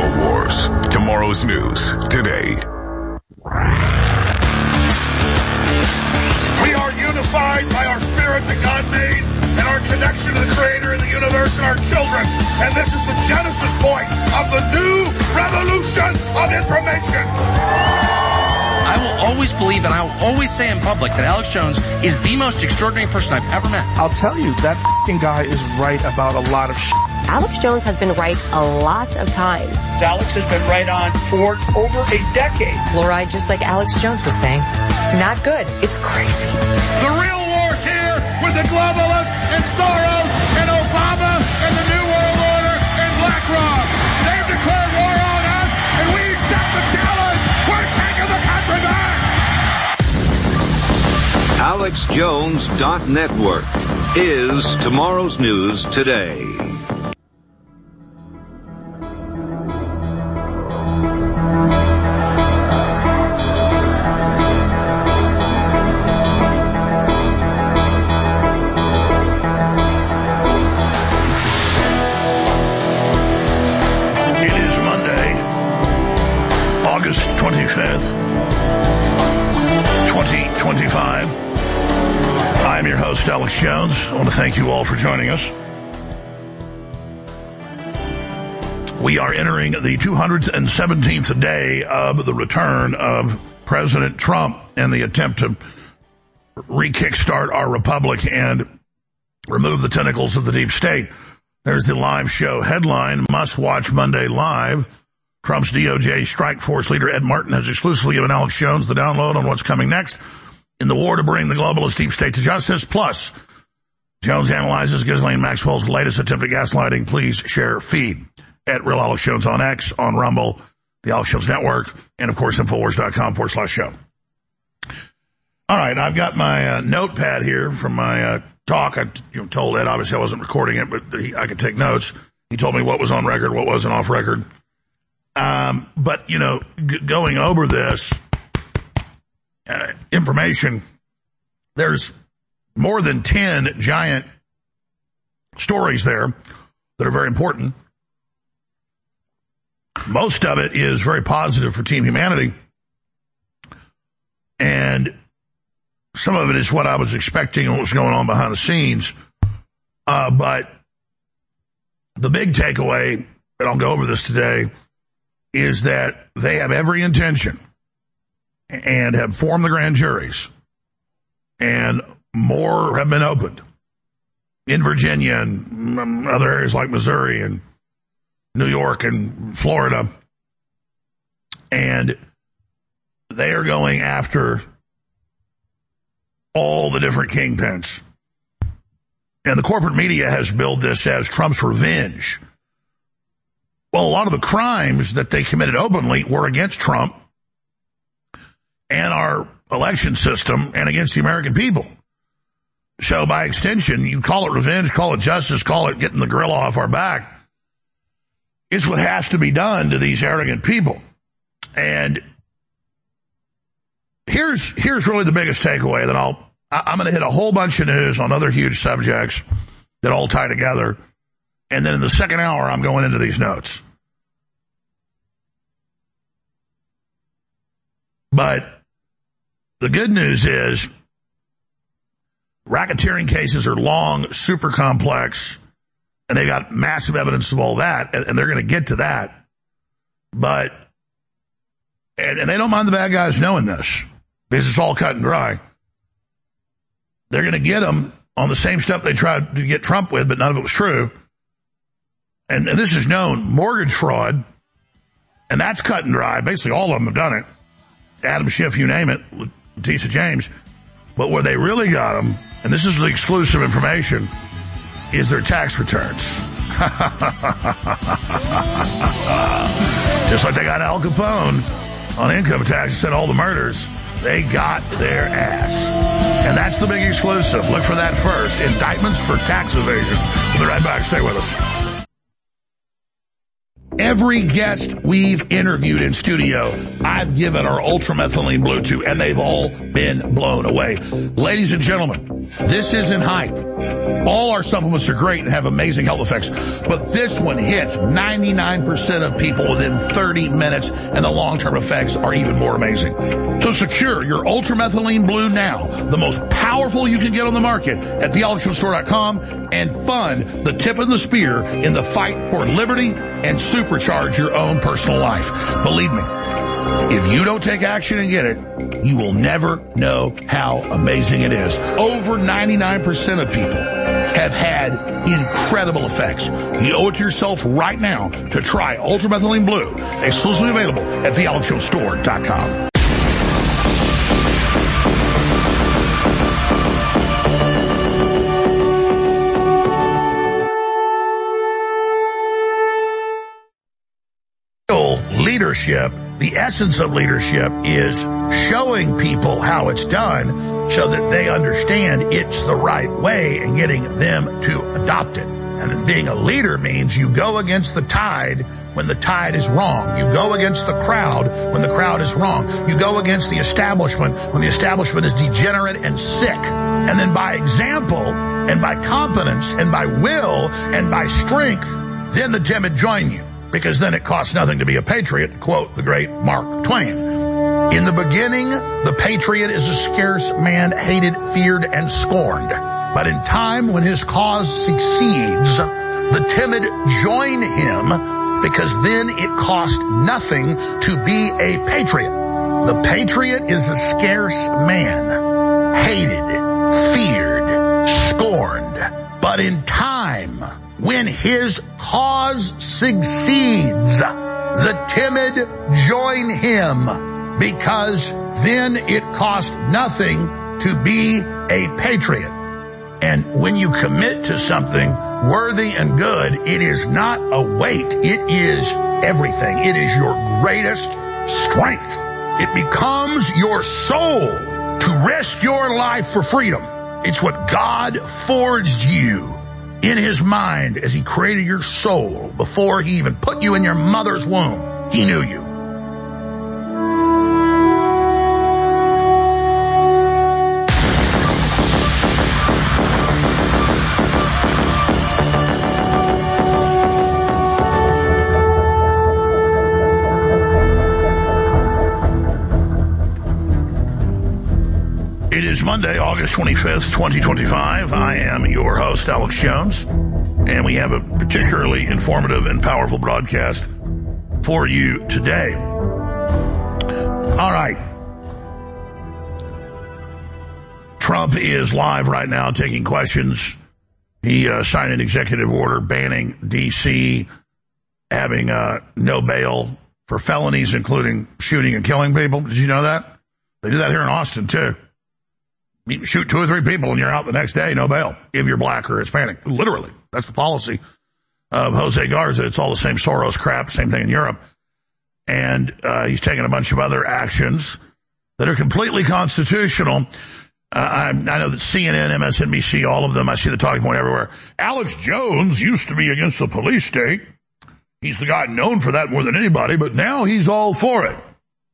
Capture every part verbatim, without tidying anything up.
InfoWars. Tomorrow's news today. We are unified by our spirit that God made and our connection to the Creator and the universe and our children. And this is the genesis point of the new revolution of information. I will always believe, and I will always say in public, that Alex Jones is the most extraordinary person I've ever met. I'll tell you, that f***ing guy is right about a lot of shit. Alex Jones has been right a lot of times. Alex has been right on for over a decade. Fluoride, just like Alex Jones was saying, not good. It's crazy. The real war's here with the globalists and Soros and Obama and the New World Order and BlackRock. They've declared war on us, and we accept the challenge. We're taking the country back. Alex Jones dot network is tomorrow's news today. twenty-fifth, twenty twenty-five. I'm your host, Alex Jones. I want to thank you all for joining us. We are entering the two hundred seventeenth day of the return of President Trump and the attempt to re-kickstart our republic and remove the tentacles of the deep state. There's the live show headline, Must Watch Monday Live. Trump's D O J strike force leader Ed Martin has exclusively given Alex Jones the download on what's coming next in the war to bring the globalist deep state to justice. Plus, Jones analyzes Ghislaine Maxwell's latest attempt at gaslighting. Please share feed at Real Alex Jones on X, on Rumble, the Alex Jones Network, and of course, Infowars.com forward slash show. All right, I've got my uh, notepad here from my uh, talk. I you know, told Ed, obviously I wasn't recording it, but he, I could take notes. He told me what was on record, what wasn't off record. Um, but, you know, g- going over this uh, information, there's more than ten giant stories there that are very important. Most of it is very positive for Team Humanity. And some of it is what I was expecting and what was going on behind the scenes. Uh, but the big takeaway, and I'll go over this today, is that they have every intention and have formed the grand juries, and more have been opened in Virginia and other areas like Missouri and New York and Florida. And they are going after all the different kingpins. And the corporate media has billed this as Trump's revenge. Well, a lot of the crimes that they committed openly were against Trump and our election system and against the American people. So by extension, you call it revenge, call it justice, call it getting the gorilla off our back. It's what has to be done to these arrogant people. And here's here's really the biggest takeaway that I'll, I'm going to hit a whole bunch of news on other huge subjects that all tie together. And then in the second hour, I'm going into these notes. But the good news is racketeering cases are long, super complex, and they've got massive evidence of all that, and, and they're going to get to that. But, and, and they don't mind the bad guys knowing this, because it's all cut and dry. They're going to get them on the same stuff they tried to get Trump with, but none of it was true. And, and this is known, mortgage fraud, and that's cut and dry. Basically, all of them have done it. Adam Schiff, you name it, Letitia James. But where they really got them, and this is the exclusive information, is their tax returns. Just like they got Al Capone on income tax and all the murders, they got their ass. And that's the big exclusive. Look for that first. Indictments for tax evasion. We'll be right back. Stay with us. Every guest we've interviewed in studio, I've given our ultramethylene blue to, and they've all been blown away. Ladies and gentlemen, this isn't hype. All our supplements are great and have amazing health effects, but this one hits ninety-nine percent of people within thirty minutes, and the long-term effects are even more amazing. So secure your ultramethylene blue now, the most powerful you can get on the market, at the alex jones store dot com, and fund the tip of the spear in the fight for liberty and supercharge your own personal life. Believe me, if you don't take action and get it, you will never know how amazing it is. Over ninety-nine percent of people have had incredible effects. You owe it to yourself right now to try Ultramethylene Blue, exclusively available at the alex jones store dot com. Leadership, the essence of leadership is showing people how it's done so that they understand it's the right way and getting them to adopt it. And then being a leader means you go against the tide when the tide is wrong. You go against the crowd when the crowd is wrong. You go against the establishment when the establishment is degenerate and sick. And then by example and by competence and by will and by strength, then the timid join you. Because then it costs nothing to be a patriot, to quote the great Mark Twain. In the beginning, the patriot is a scarce man, hated, feared, and scorned. But in time, when his cause succeeds, the timid join him, because then it costs nothing to be a patriot. The patriot is a scarce man, hated, feared, scorned. But in time, when his cause succeeds, the timid join him, because then it costs nothing to be a patriot. And when you commit to something worthy and good, it is not a weight. It is everything. It is your greatest strength. It becomes your soul to risk your life for freedom. It's what God forged you in his mind as he created your soul. Before he even put you in your mother's womb, he knew you. It is Monday, August twenty-fifth, twenty twenty-five. I am your host, Alex Jones, and we have a particularly informative and powerful broadcast for you today. All right. Trump is live right now taking questions. He uh, signed an executive order banning D C having uh, no bail for felonies, including shooting and killing people. Did you know that? They do that here in Austin, too. You shoot two or three people and you're out the next day, no bail, if you're black or Hispanic. Literally. That's the policy of Jose Garza. It's all the same Soros crap, same thing in Europe. And uh, he's taken a bunch of other actions that are completely constitutional. Uh, I, I know that C N N, M S N B C, all of them, I see the talking point everywhere. Alex Jones used to be against the police state. He's the guy known for that more than anybody, but now he's all for it.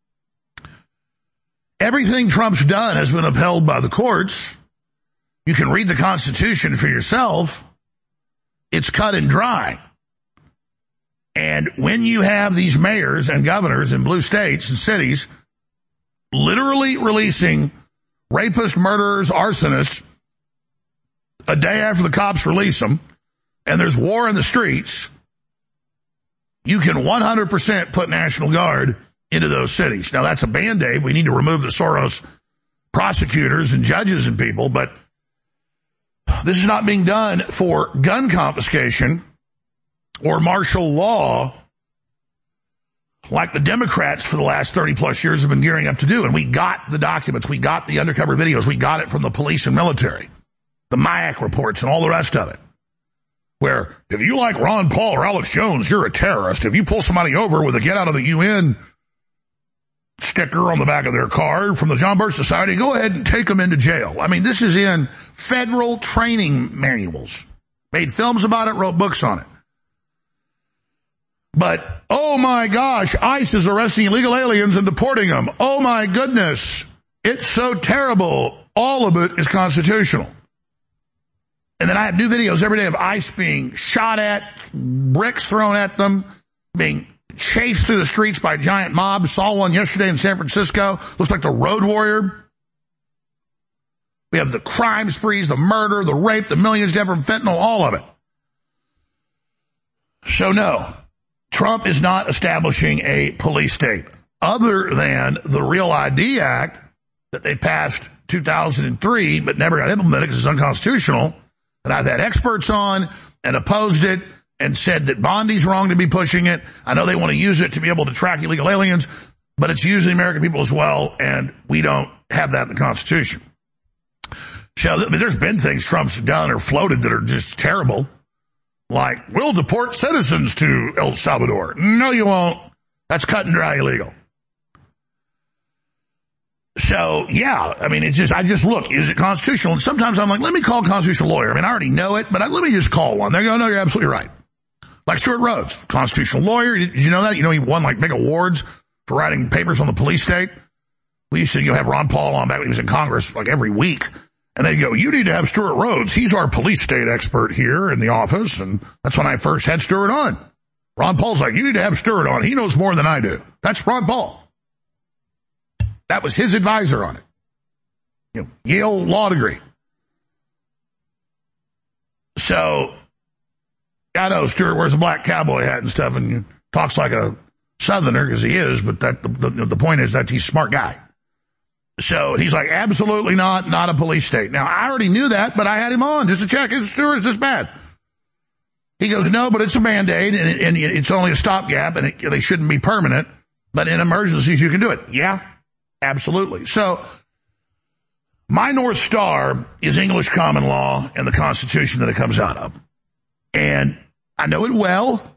Everything Trump's done has been upheld by the courts. You can read the Constitution for yourself. It's cut and dry. And when you have these mayors and governors in blue states and cities literally releasing rapists, murderers, arsonists a day after the cops release them, and there's war in the streets, you can one hundred percent put National Guard into those cities. Now, that's a Band-Aid. We need to remove the Soros prosecutors and judges and people, but this is not being done for gun confiscation or martial law like the Democrats for the last thirty plus years have been gearing up to do. And we got the documents. We got the undercover videos. We got it from the police and military, the M I A C reports and all the rest of it. Where if you like Ron Paul or Alex Jones, you're a terrorist. If you pull somebody over with a get out of the U N sticker on the back of their car from the John Birch Society, go ahead and take them into jail. I mean, this is in federal training manuals. Made films about it, wrote books on it. But, oh my gosh, ICE is arresting illegal aliens and deporting them. Oh my goodness. It's so terrible. All of it is constitutional. And then I have new videos every day of ICE being shot at, bricks thrown at them, being chased through the streets by giant mobs. Saw one yesterday in San Francisco. Looks like the Road Warrior. We have the crime sprees, the murder, the rape, the millions dead from fentanyl, all of it. So no, Trump is not establishing a police state other than the Real I D Act that they passed two thousand three but never got implemented because it's unconstitutional. And I've had experts on and opposed it and said that Bondi's wrong to be pushing it. I know they want to use it to be able to track illegal aliens, but it's using American people as well, and we don't have that in the Constitution. So I mean, there's been things Trump's done or floated that are just terrible. Like, we'll deport citizens to El Salvador. No, you won't. That's cut and dry illegal. So, yeah, I mean, it's just, I just look, is it constitutional? And sometimes I'm like, let me call a constitutional lawyer. I mean, I already know it, but I, let me just call one. They go, no, you're absolutely right. Like Stuart Rhodes, constitutional lawyer. Did you know that? You know, he won like big awards for writing papers on the police state. We used to, you know, have Ron Paul on back when he was in Congress like every week. And they go, you need to have Stuart Rhodes. He's our police state expert here in the office. And that's when I first had Stuart on. Ron Paul's like, you need to have Stuart on. He knows more than I do. That's Ron Paul. That was his advisor on it. You know, Yale law degree. So, I know Stuart wears a black cowboy hat and stuff and talks like a Southerner because he is, but that the, the point is that he's a smart guy. So he's like, absolutely not, not a police state. Now, I already knew that, but I had him on just to check. Is Stuart, is this bad? He goes, no, but it's a Band-Aid, and, it, and it's only a stopgap, and it, they shouldn't be permanent. But in emergencies, you can do it. Yeah, absolutely. So my North Star is English common law and the Constitution that it comes out of. And I know it well.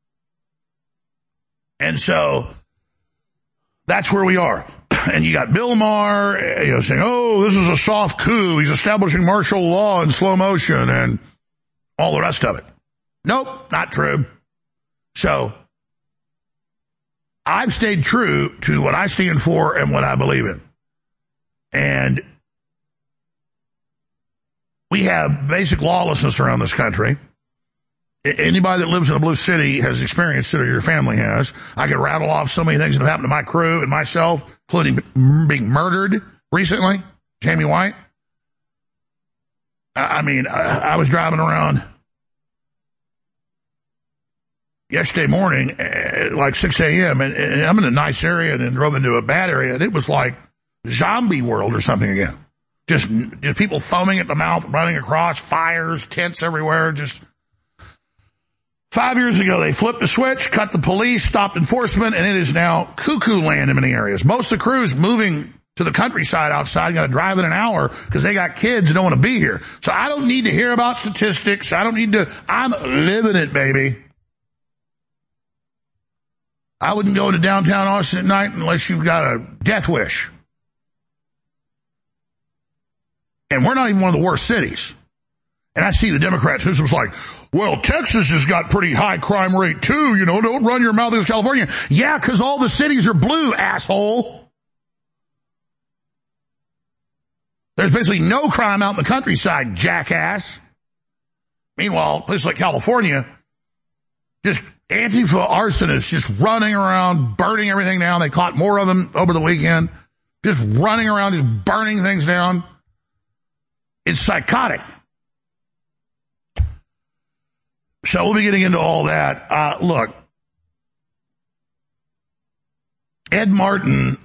And so that's where we are. And you got Bill Maher, you know, saying, oh, this is a soft coup. He's establishing martial law in slow motion and all the rest of it. Nope, not true. So I've stayed true to what I stand for and what I believe in. And we have basic lawlessness around this country. Anybody that lives in a blue city has experienced it, or your family has. I could rattle off so many things that have happened to my crew and myself, including being murdered recently. Jamie White. I mean, I was driving around yesterday morning at like six a.m. And, and I'm in a nice area and then drove into a bad area, and it was like zombie world or something again. Just, just people foaming at the mouth, running across, fires, tents everywhere, just... Five years ago, they flipped the switch, cut the police, stopped enforcement, and it is now cuckoo land in many areas. Most of the crew's moving to the countryside outside, got to drive in an hour because they got kids and don't want to be here. So I don't need to hear about statistics. I don't need to, I'm living it, baby. I wouldn't go into downtown Austin at night unless you've got a death wish. And we're not even one of the worst cities. And I see the Democrats who's just like, well, Texas has got pretty high crime rate too, you know, don't run your mouth against California. Yeah, because all the cities are blue, asshole. There's basically no crime out in the countryside, jackass. Meanwhile, places like California, just Antifa arsonists just running around, burning everything down. They caught more of them over the weekend. Just running around, just burning things down. It's psychotic. So we'll be getting into all that. Uh, look, Ed Martin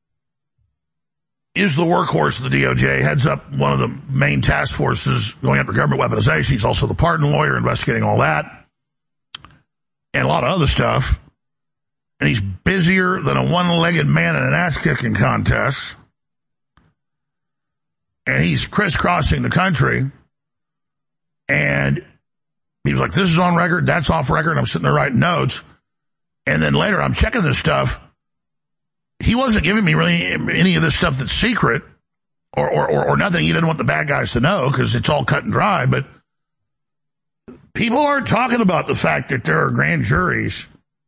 is the workhorse of the D O J, heads up one of the main task forces going after government weaponization. He's also the pardon lawyer investigating all that and a lot of other stuff. And he's busier than a one-legged man in an ass-kicking contest. And he's crisscrossing the country. And he was like, this is on record, that's off record. I'm sitting there writing notes. And then later I'm checking this stuff. He wasn't giving me really any of this stuff that's secret or, or, or, or nothing. He didn't want the bad guys to know because it's all cut and dry. But people aren't talking about the fact that there are grand juries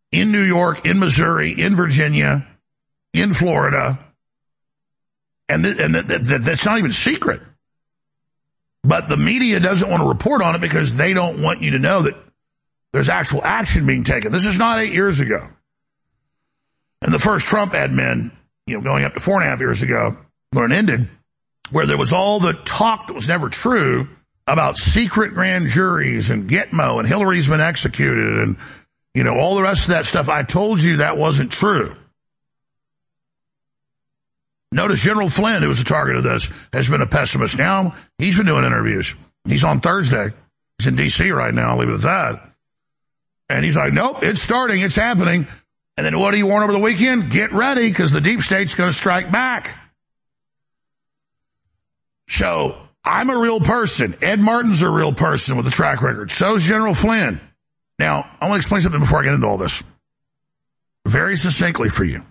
in New York, in Missouri, in Virginia, in Florida. And, th- and th- th- that's not even secret. But the media doesn't want to report on it because they don't want you to know that there's actual action being taken. This is not eight years ago. And the first Trump admin, you know, going up to four and a half years ago, when it ended, where there was all the talk that was never true about secret grand juries and Gitmo and Hillary's been executed and, you know, all the rest of that stuff. I told you that wasn't true. Notice General Flynn, who was the target of this, has been a pessimist. Now he's been doing interviews. He's on Thursday. He's in D C right now. I'll leave it at that. And he's like, nope, it's starting. It's happening. And then what do you warn over the weekend? Get ready, because the deep state's going to strike back. So I'm a real person. Ed Martin's a real person with a track record. So's General Flynn. Now, I want to explain something before I get into all this. Very succinctly for you.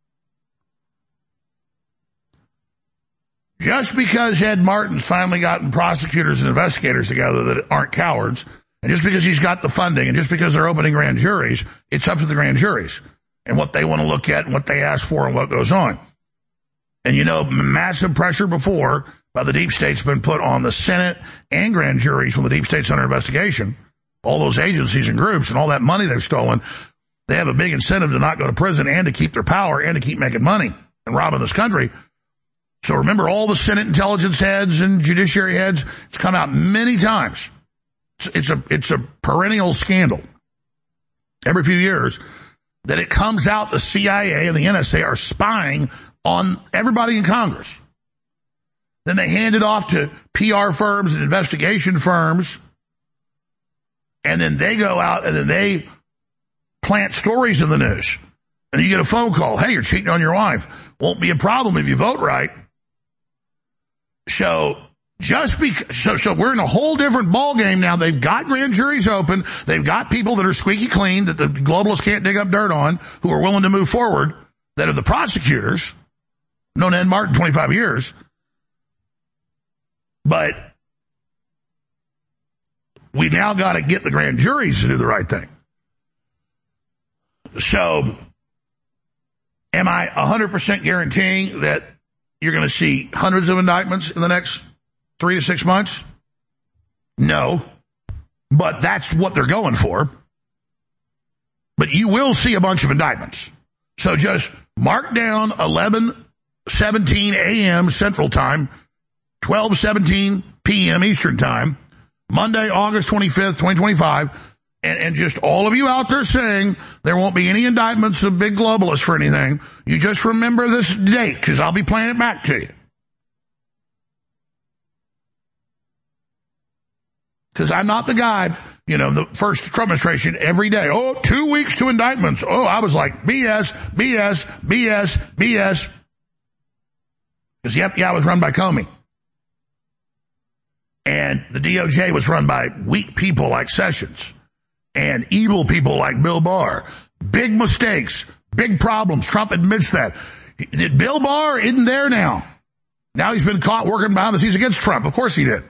Just because Ed Martin's finally gotten prosecutors and investigators together that aren't cowards, and just because he's got the funding, and just because they're opening grand juries, it's up to the grand juries and what they want to look at and what they ask for and what goes on. And you know, massive pressure before by the deep state's been put on the Senate and grand juries when the deep state's under investigation. All those agencies and groups and all that money they've stolen, they have a big incentive to not go to prison and to keep their power and to keep making money and robbing this country. So remember all the Senate intelligence heads and judiciary heads, it's come out many times. It's, it's a, it's a perennial scandal every few years that it comes out the C I A and the N S A are spying on everybody in Congress. Then they hand it off to P R firms and investigation firms. And then they go out and then they plant stories in the news. And you get a phone call. Hey, you're cheating on your wife. Won't be a problem if you vote right. So just because, so, so we're in a whole different ballgame now. They've got grand juries open. They've got people that are squeaky clean that the globalists can't dig up dirt on, who are willing to move forward, that are the prosecutors. Known Ed Martin twenty-five years. But we now got to get the grand juries to do the right thing. So am I one hundred percent guaranteeing that you're going to see hundreds of indictments in the next three to six months? No. But that's what they're going for. But you will see a bunch of indictments. So just mark down eleven seventeen a.m. Central Time, twelve seventeen p.m. Eastern Time, Monday, August twenty-fifth, twenty twenty-five. And, and just all of you out there saying there won't be any indictments of big globalists for anything, you just remember this date, because I'll be playing it back to you. Because I'm not the guy, you know, the first Trump administration every day. Oh, two weeks to indictments. Oh, I was like, B S, B S, B S, B S. Because, yep, yeah, I was run by Comey. And the D O J was run by weak people like Sessions. And evil people like Bill Barr. Big mistakes, big problems. Trump admits that. Bill Barr isn't there now. Now he's been caught working behind the scenes against Trump. Of course he did.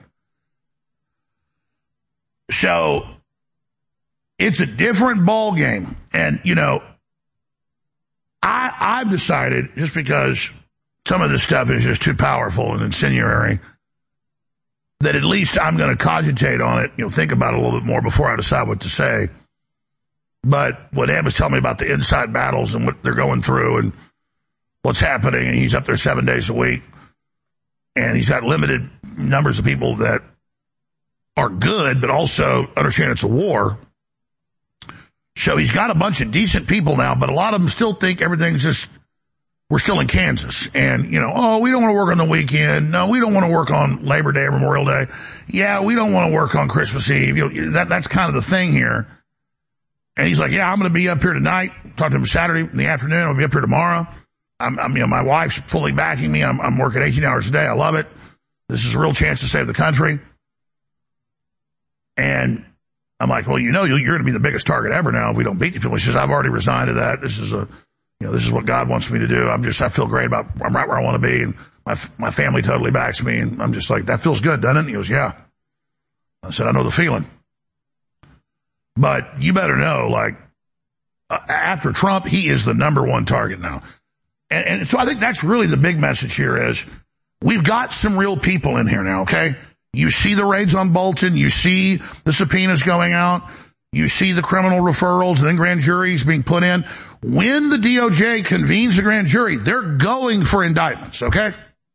So it's a different ball game. And, you know, I, I've decided, just because some of this stuff is just too powerful and incendiary, that at least I'm going to cogitate on it, you know, think about it a little bit more before I decide what to say. But what Ed was telling me about the inside battles and what they're going through and what's happening, and he's up there seven days a week, and he's got limited numbers of people that are good, but also understand it's a war. So he's got a bunch of decent people now, but a lot of them still think everything's just, we're still in Kansas. And, you know, oh, we don't want to work on the weekend. No, we don't want to work on Labor Day or Memorial Day. Yeah, we don't want to work on Christmas Eve. You know, that, that's kind of the thing here. And he's like, yeah, I'm going to be up here tonight. Talk to him Saturday in the afternoon. I'll be up here tomorrow. I'm, I'm you know, my wife's fully backing me. I'm, I'm working eighteen hours a day. I love it. This is a real chance to save the country. And I'm like, well, you know, you're going to be the biggest target ever now if we don't beat you people. He says, I've already resigned to that. This is a, you know, this is what God wants me to do. I'm just, I feel great about, I'm right where I want to be. And my, my family totally backs me. And I'm just like, that feels good, doesn't it? And he goes, yeah. I said, I know the feeling. But you better know, like, uh, after Trump, he is the number one target now. And, and so I think that's really the big message here is we've got some real people in here now, okay? You see the raids on Bolton. You see the subpoenas going out. You see the criminal referrals and then grand juries being put in. When the D O J convenes a grand jury, they're going for indictments, okay?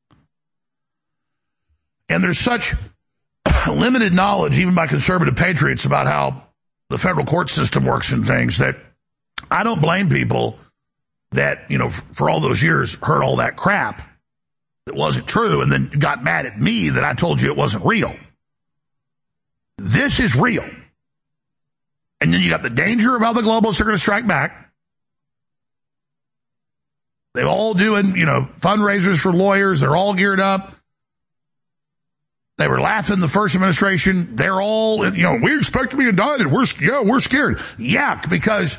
And there's such limited knowledge, even by conservative patriots, about how the federal court system works and things that I don't blame people that, you know, for all those years heard all that crap that wasn't true and then got mad at me that I told you it wasn't real. This is real. And then you got the danger of how the globalists are going to strike back. They're all doing, you know, fundraisers for lawyers. They're all geared up. They were laughing the first administration. They're all, you know, we expect to be indicted. We're, yeah, we're scared. Yeah, because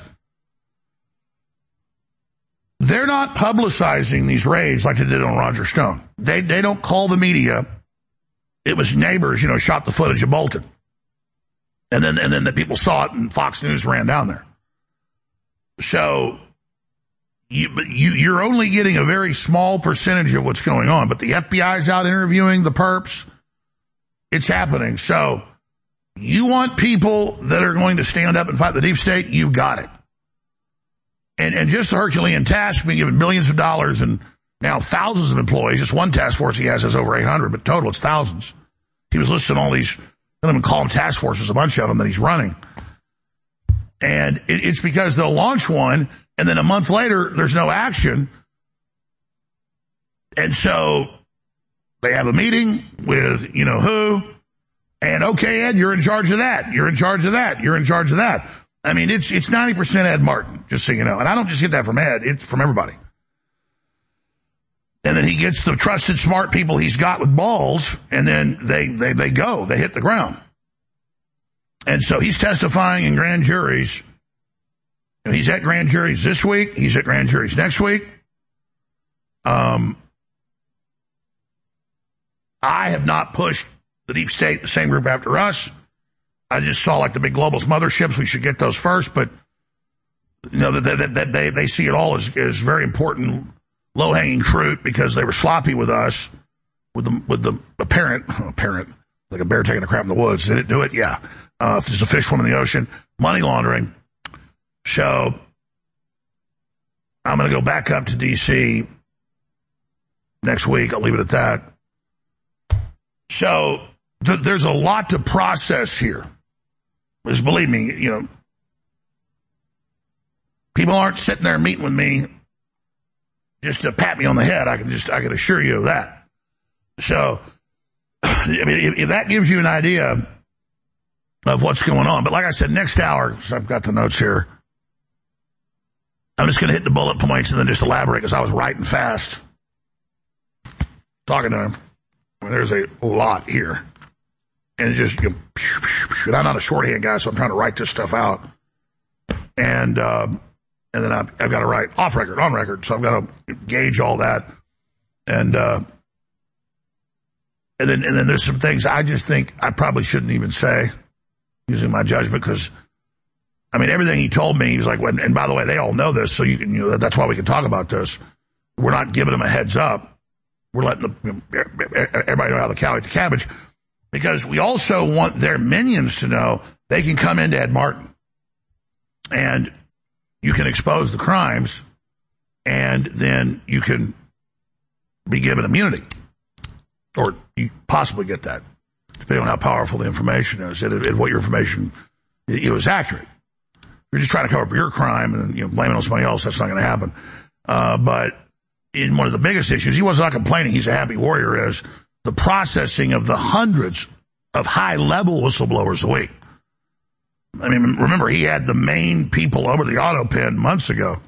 they're not publicizing these raids like they did on Roger Stone. They they don't call the media. It was neighbors, you know, shot the footage of Bolton. And then and then the people saw it and Fox News ran down there. So you, you, you're only getting a very small percentage of what's going on. But the F B I's out interviewing the perps. It's happening. So you want people that are going to stand up and fight the deep state, you've got it. And, and just the Herculean task, being given billions of dollars and now thousands of employees. Just one task force he has has over eight hundred, but total it's thousands. He was listing all these, I don't even call them task forces, a bunch of them that he's running. And it, it's because they'll launch one, and then a month later, there's no action. And so they have a meeting with, you know, who, and okay, Ed, you're in charge of that. You're in charge of that. You're in charge of that. I mean, it's it's ninety percent Ed Martin, just so you know. And I don't just get that from Ed, it's from everybody. And then he gets the trusted, smart people he's got with balls, and then they, they, they go. They hit the ground. And so he's testifying in grand juries. He's at grand juries this week. He's at grand juries next week. Um, I have not pushed the deep state, the same group after us. I just saw like the big globalist motherships. We should get those first. But, you know, that they, they, they, they see it all as, as very important low-hanging fruit because they were sloppy with us, with the with the apparent, apparent, like a bear taking a crap in the woods. They didn't do it? Yeah. Uh, if there's a fish swimming in the ocean, money laundering. So I'm going to go back up to D C next week. I'll leave it at that. So th- there's a lot to process here. Just believe me, you know, people aren't sitting there meeting with me just to pat me on the head. I can just, I can assure you of that. So, I mean, if, if that gives you an idea of what's going on. But like I said, next hour, because I've got the notes here, I'm just going to hit the bullet points and then just elaborate because I was writing fast. Talking to him. I mean, there's a lot here. And it's just, you know, and I'm not a shorthand guy, so I'm trying to write this stuff out. And, um, and then I've, I've got to write off record, on record, so I've got to gauge all that. And, uh, and then, and then there's some things I just think I probably shouldn't even say using my judgment because, I mean, everything he told me, he was like, well, and by the way, they all know this, so you can, you know, that's why we can talk about this. We're not giving them a heads up. We're letting the, you know, everybody know how the cow ate the cabbage because we also want their minions to know they can come into Ed Martin and you can expose the crimes and then you can be given immunity or you possibly get that depending on how powerful the information is and, and what your information it was accurate. You're just trying to cover up your crime and, you know, blaming on somebody else. That's not going to happen. Uh, but in one of the biggest issues, he was not complaining. He's a happy warrior is the processing of the hundreds of high level whistleblowers a week. I mean, remember he had the main people over the auto pen months ago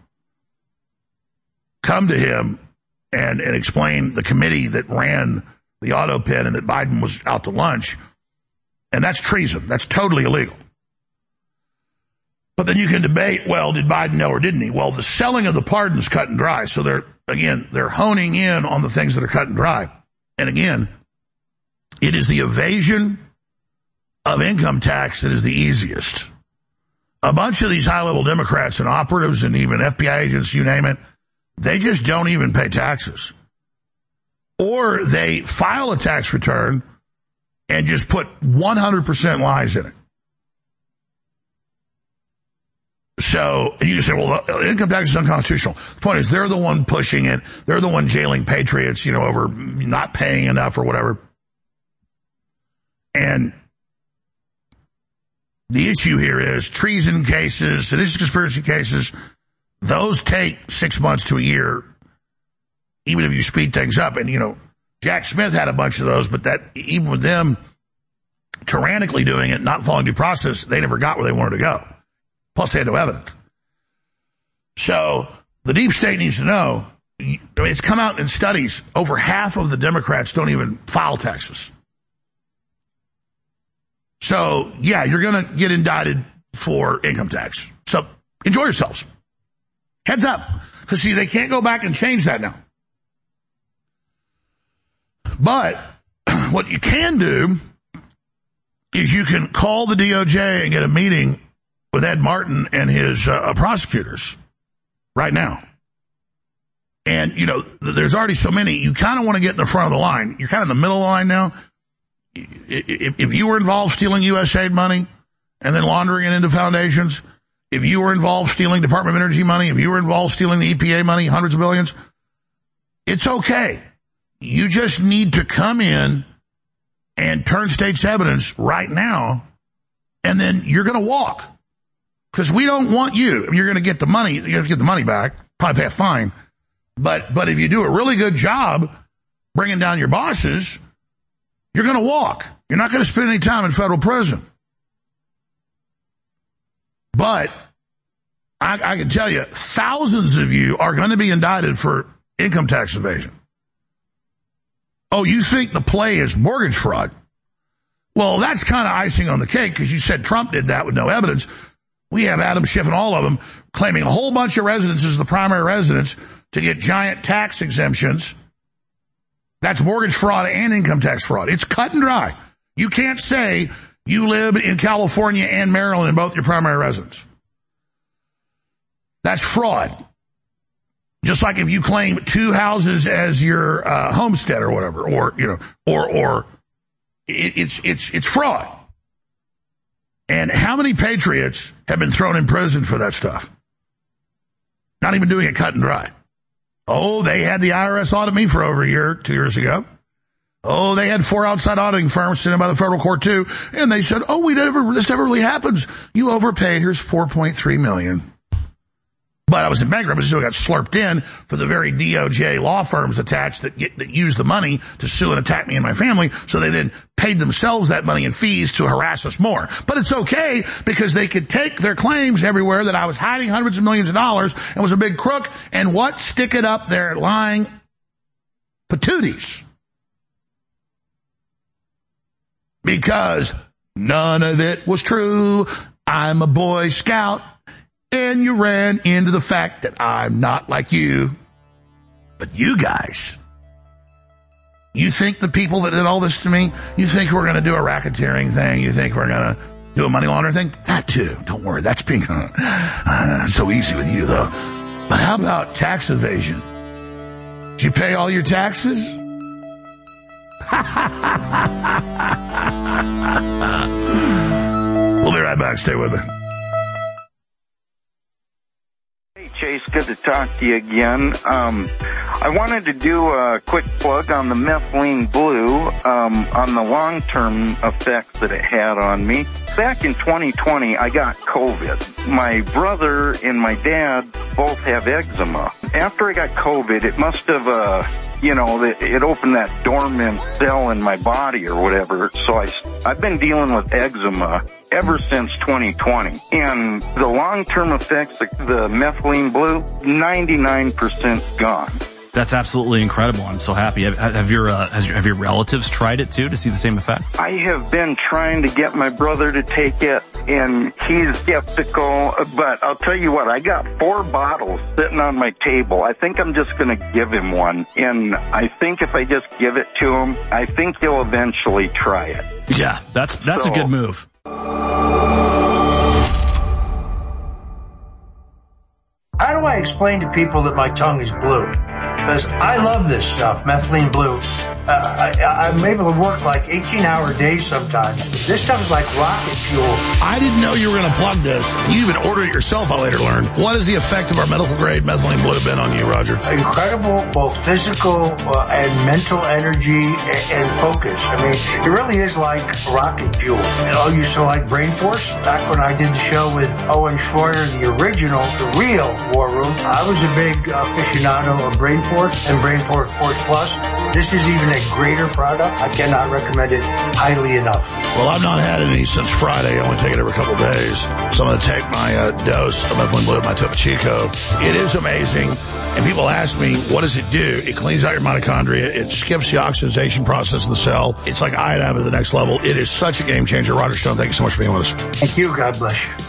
come to him and, and explain the committee that ran the auto pen and that Biden was out to lunch. And that's treason. That's totally illegal. But then you can debate, well, did Biden know or didn't he? Well, the selling of the pardon's cut and dry. So they're, again, they're honing in on the things that are cut and dry. And again, it is the evasion of income tax that is the easiest. a bunch of these high-level Democrats and operatives and even F B I agents, you name it, they just don't even pay taxes. Or they file a tax return and just put one hundred percent lies in it. So, and you can say, well, income tax is unconstitutional. The point is, they're the one pushing it. They're the one jailing patriots, you know, over not paying enough or whatever. And the issue here is treason cases, seditious conspiracy cases. Those take six months to a year, even if you speed things up. And, you know, Jack Smith had a bunch of those, but that even with them tyrannically doing it, not following due process, they never got where they wanted to go. Plus, they had no evidence. So the deep state needs to know. I mean, it's come out in studies. Over half of the Democrats don't even file taxes. So, yeah, you're going to get indicted for income tax. So enjoy yourselves. Heads up. Because, see, they can't go back and change that now. But what you can do is you can call the D O J and get a meeting with Ed Martin and his uh, prosecutors right now. And, you know, there's already so many. You kind of want to get in the front of the line. You're kind of in the middle of the line now. If, if you were involved stealing U S A I D money and then laundering it into foundations, if you were involved stealing Department of Energy money, if you were involved stealing the E P A money, hundreds of billions, it's okay. You just need to come in and turn state's evidence right now, and then you're going to walk. Because we don't want you. You're going to get the money. You're going to get the money back, probably pay a fine. But, but if you do a really good job bringing down your bosses, you're going to walk. You're not going to spend any time in federal prison. But I, I can tell you, thousands of you are going to be indicted for income tax evasion. Oh, you think the play is mortgage fraud? Well, that's kind of icing on the cake because you said Trump did that with no evidence. We have Adam Schiff and all of them claiming a whole bunch of residences as the primary residence to get giant tax exemptions. That's mortgage fraud and income tax fraud. It's cut and dry. You can't say you live in California and Maryland in both your primary residence. That's fraud. Just like if you claim two houses as your uh, homestead or whatever, or you know, or or it, it's it's it's fraud. And how many patriots have been thrown in prison for that stuff? Not even doing it cut and dry. Oh, they had the I R S audit me for over a year, two years ago. Oh, they had four outside auditing firms sitting by the federal court too, and they said, "Oh, we never, this never really happens. You overpaid. Here's four point three million dollars." But I was in bankruptcy, so I got slurped in for the very D O J law firms attached that get, that use the money to sue and attack me and my family. So they then paid themselves that money in fees to harass us more. But it's okay because they could take their claims everywhere that I was hiding hundreds of millions of dollars and was a big crook. And what? Stick it up their lying patooties. Because none of it was true. I'm a Boy Scout. And you ran into the fact that I'm not like you. But you guys, you think the people that did all this to me, you think we're going to do a racketeering thing? You think we're going to do a money laundering thing? That too. Don't worry. That's being uh, uh, so easy with you, though. But how about tax evasion? Did you pay all your taxes? We'll be right back. Stay with me. Chase, good to talk to you again. Um, I wanted to do a quick plug on the methylene blue, um, on the long-term effects that it had on me. Back in twenty twenty, I got COVID. My brother and my dad both have eczema. After I got COVID, it must have, uh, you know, it opened that dormant cell in my body or whatever. So I, I've been dealing with eczema ever since twenty twenty. And the long-term effects, the, the methylene blue, ninety-nine percent gone. That's absolutely incredible. I'm so happy. Have, have your uh, has your, have your relatives tried it too to see the same effect? I have been trying to get my brother to take it, and he's skeptical. But I'll tell you what, I got four bottles sitting on my table. I think I'm just going to give him one, and I think if I just give it to him, I think he'll eventually try it. Yeah, that's that's so, a good move. how do I explain to people that my tongue is blue? Because I love this stuff, methylene blue. Uh, I, I'm able to work like eighteen-hour days sometimes. This stuff is like rocket fuel. I didn't know you were going to plug this. You even ordered it yourself, I later learned. What is the effect of our medical-grade methylene blue been on you, Roger? Incredible, both physical uh, and mental energy and, and focus. I mean, it really is like rocket fuel. You know, I used to like Brain Force. Back when I did the show with Owen Schroyer, the original, the real War Room, I was a big aficionado of Brain Force and Brain Force Force Plus. This is even a greater product. I cannot recommend it highly enough. Well, I've not had any since Friday. I only take it every couple of days. So I'm going to take my uh, dose of methylene blue, my Topo Chico. It is amazing. And people ask me, what does it do? It cleans out your mitochondria. It skips the oxidation process of the cell. It's like iodine at the next level. It is such a game changer. Roger Stone, thank you so much for being with us. Thank you. God bless you.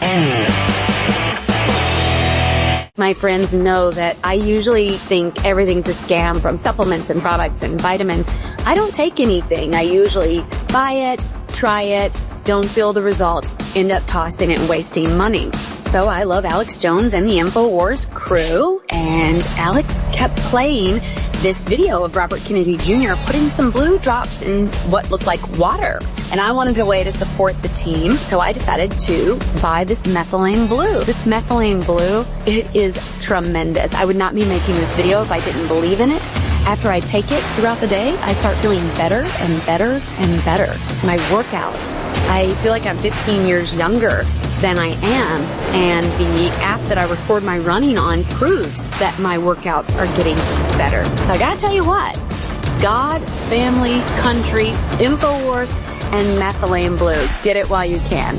My friends know that I usually think everything's a scam, from supplements and products and vitamins. I don't take anything. I usually buy it, try it, don't feel the results, end up tossing it and wasting money. So I love Alex Jones and the InfoWars crew, and Alex kept playing this video of Robert Kennedy Junior putting some blue drops in what looked like water. And I wanted a way to support the team, so I decided to buy this methylene blue. This methylene blue, it is tremendous. I would not be making this video if I didn't believe in it. After I take it throughout the day, I start feeling better and better and better. My workouts, I feel like I'm fifteen years younger than I am, and the app that I record my running on proves that my workouts are getting better. So I gotta tell you what, God, family, country, InfoWars, and methylene blue. Get it while you can.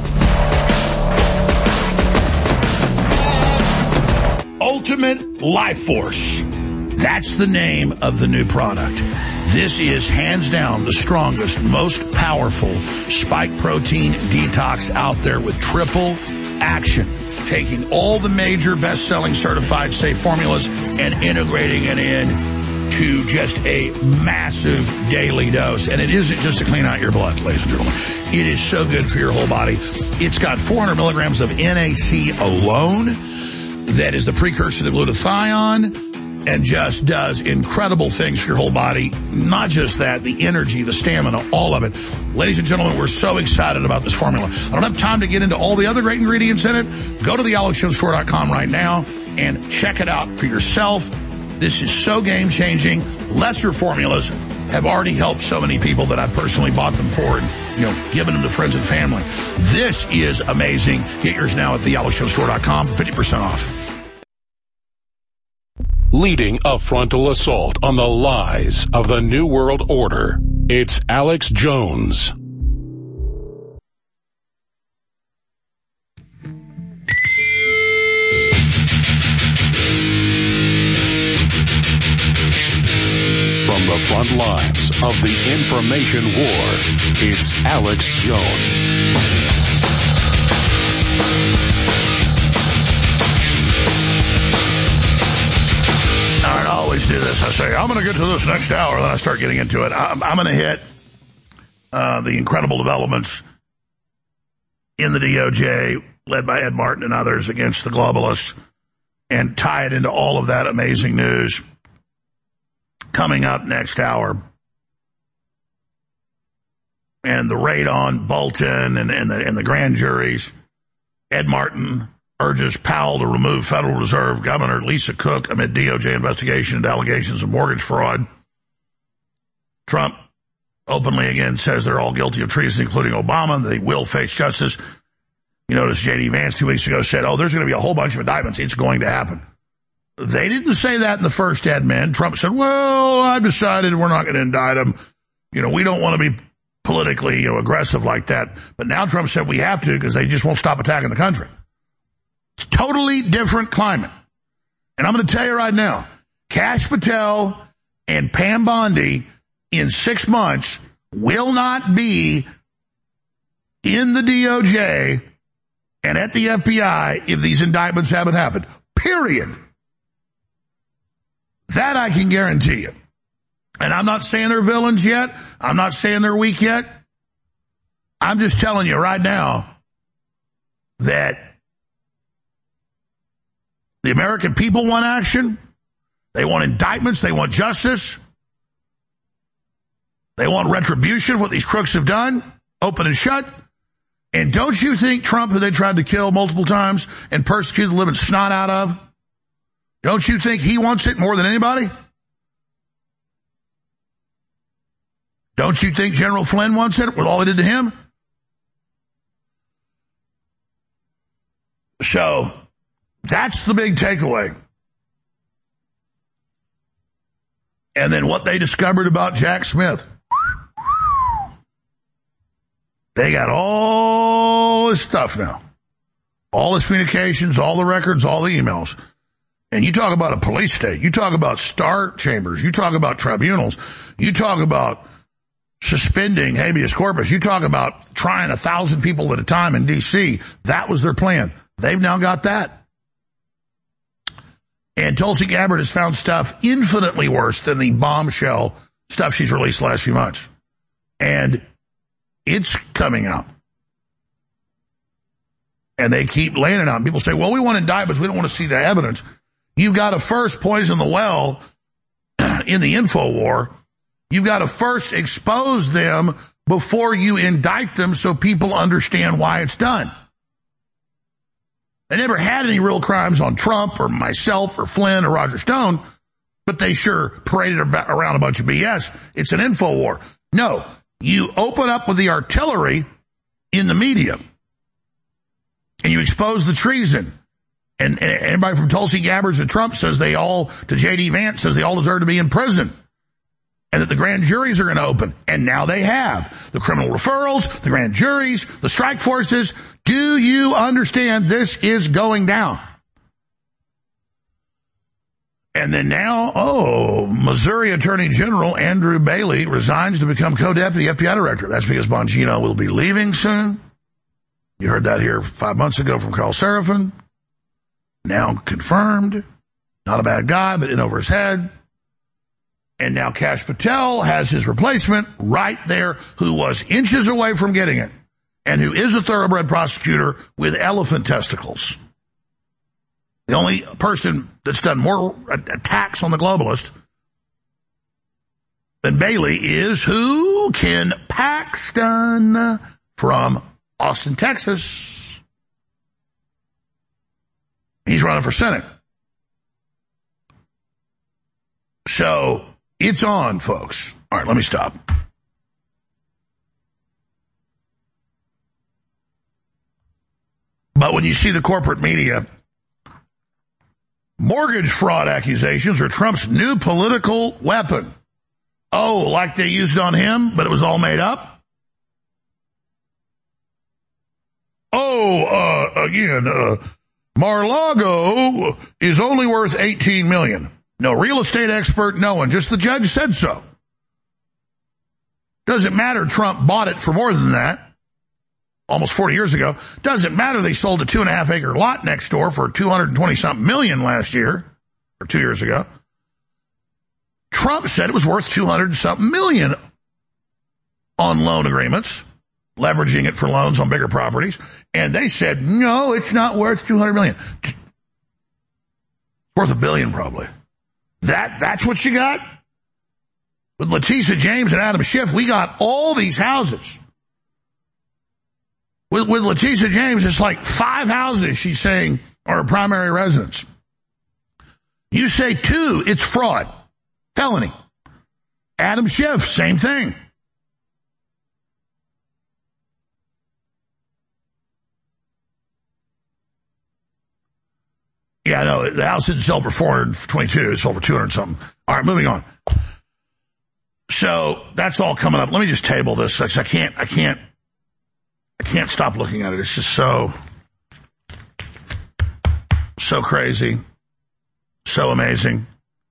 Ultimate Life Force. That's the name of the new product. This is hands down the strongest, most powerful spike protein detox out there with triple action. Taking all the major best-selling certified safe formulas and integrating it in to just a massive daily dose. And it isn't just to clean out your blood, ladies and gentlemen. It is so good for your whole body. It's got four hundred milligrams of N A C alone. That is the precursor to glutathione. And just does incredible things for your whole body. Not just that, the energy, the stamina, all of it. Ladies and gentlemen, we're so excited about this formula. I don't have time to get into all the other great ingredients in it. Go to the alex jones store dot com right now and check it out for yourself. This is so game-changing. Lesser formulas have already helped so many people that I've personally bought them for and, you know, given them to friends and family. This is amazing. Get yours now at the alex jones store dot com for fifty percent off. Leading a frontal assault on the lies of the New World Order, it's Alex Jones. From the front lines of the information war, it's Alex Jones. I always do this. I say, I'm going to get to this next hour, then I start getting into it. I'm, I'm going to hit uh, the incredible developments in the D O J, led by Ed Martin and others, against the globalists, and tie it into all of that amazing news coming up next hour. And the raid on Bolton and, and, the, and the grand juries. Ed Martin urges Powell to remove Federal Reserve Governor Lisa Cook amid D O J investigation into allegations of mortgage fraud. Trump openly again says they're all guilty of treason, including Obama. They will face justice. You notice J D Vance two weeks ago said, oh, there's going to be a whole bunch of indictments. It's going to happen. They didn't say that in the first admin. Trump said, well, I've decided we're not going to indict them. You know, we don't want to be politically, you know, aggressive like that. But now Trump said we have to because they just won't stop attacking the country. It's a totally different climate. And I'm going to tell you right now, Kash Patel and Pam Bondi in six months will not be in the D O J and at the F B I if these indictments haven't happened. Period. That I can guarantee you. And I'm not saying they're villains yet. I'm not saying they're weak yet. I'm just telling you right now that The American people want action. They want indictments. They want justice. They want retribution of what these crooks have done, open and shut. And don't you think Trump, who they tried to kill multiple times and persecute the living snot out of, don't you think he wants it more than anybody? Don't you think General Flynn wants it with all they did to him? So that's the big takeaway. And then what they discovered about Jack Smith. They got all this stuff now. All his communications, all the records, all the emails. And you talk about a police state. You talk about star chambers. You talk about tribunals. You talk about suspending habeas corpus. You talk about trying a thousand people at a time in D C. That was their plan. They've now got that. And Tulsi Gabbard has found stuff infinitely worse than the bombshell stuff she's released the last few months. And it's coming out. And they keep laying it on. People say, well, we want indictments. We don't want to see the evidence. You've got to first poison the well in the info war. You've got to first expose them before you indict them so people understand why it's done. They never had any real crimes on Trump or myself or Flynn or Roger Stone, but they sure paraded around a bunch of B S. It's an info war. No, you open up with the artillery in the media and you expose the treason. And, and anybody from Tulsi Gabbard to Trump says they all, to J D Vance says they all deserve to be in prison. And that the grand juries are going to open. And now they have. The criminal referrals, the grand juries, the strike forces. Do you understand this is going down? And then now, oh, Missouri Attorney General Andrew Bailey resigns to become co-deputy F B I director. That's because Bongino will be leaving soon. You heard that here five months ago from Carl Serafin. Now confirmed. Not a bad guy, but in over his head. And now Kash Patel has his replacement right there who was inches away from getting it and who is a thoroughbred prosecutor with elephant testicles. The only person that's done more attacks on the globalist than Bailey is who? Ken Paxton from Austin, Texas. He's running for Senate. So it's on, folks. All right, let me stop. But when you see the corporate media, mortgage fraud accusations are Trump's new political weapon. Oh, like they used on him, but it was all made up? Oh, uh, again, uh, Mar-a-Lago is only worth eighteen million dollars. No real estate expert, no one. Just the judge said so. Doesn't matter Trump bought it for more than that, almost forty years ago. Doesn't matter they sold a two and a half acre lot next door for two hundred twenty something million last year, or two years ago. Trump said it was worth two hundred something million on loan agreements, leveraging it for loans on bigger properties. And they said, no, it's not worth two hundred million. It's worth a billion probably. That, that's what you got? With Letitia James and Adam Schiff, we got all these houses. With, with Letitia James, it's like five houses she's saying are a primary residence. You say two, it's fraud. Felony. Adam Schiff, same thing. Yeah, no, the house didn't sell for four hundred twenty-two. It sold for two hundred something. All right, moving on. So that's all coming up. Let me just table this. I can't, I can't, I can't stop looking at it. It's just so, so crazy, so amazing.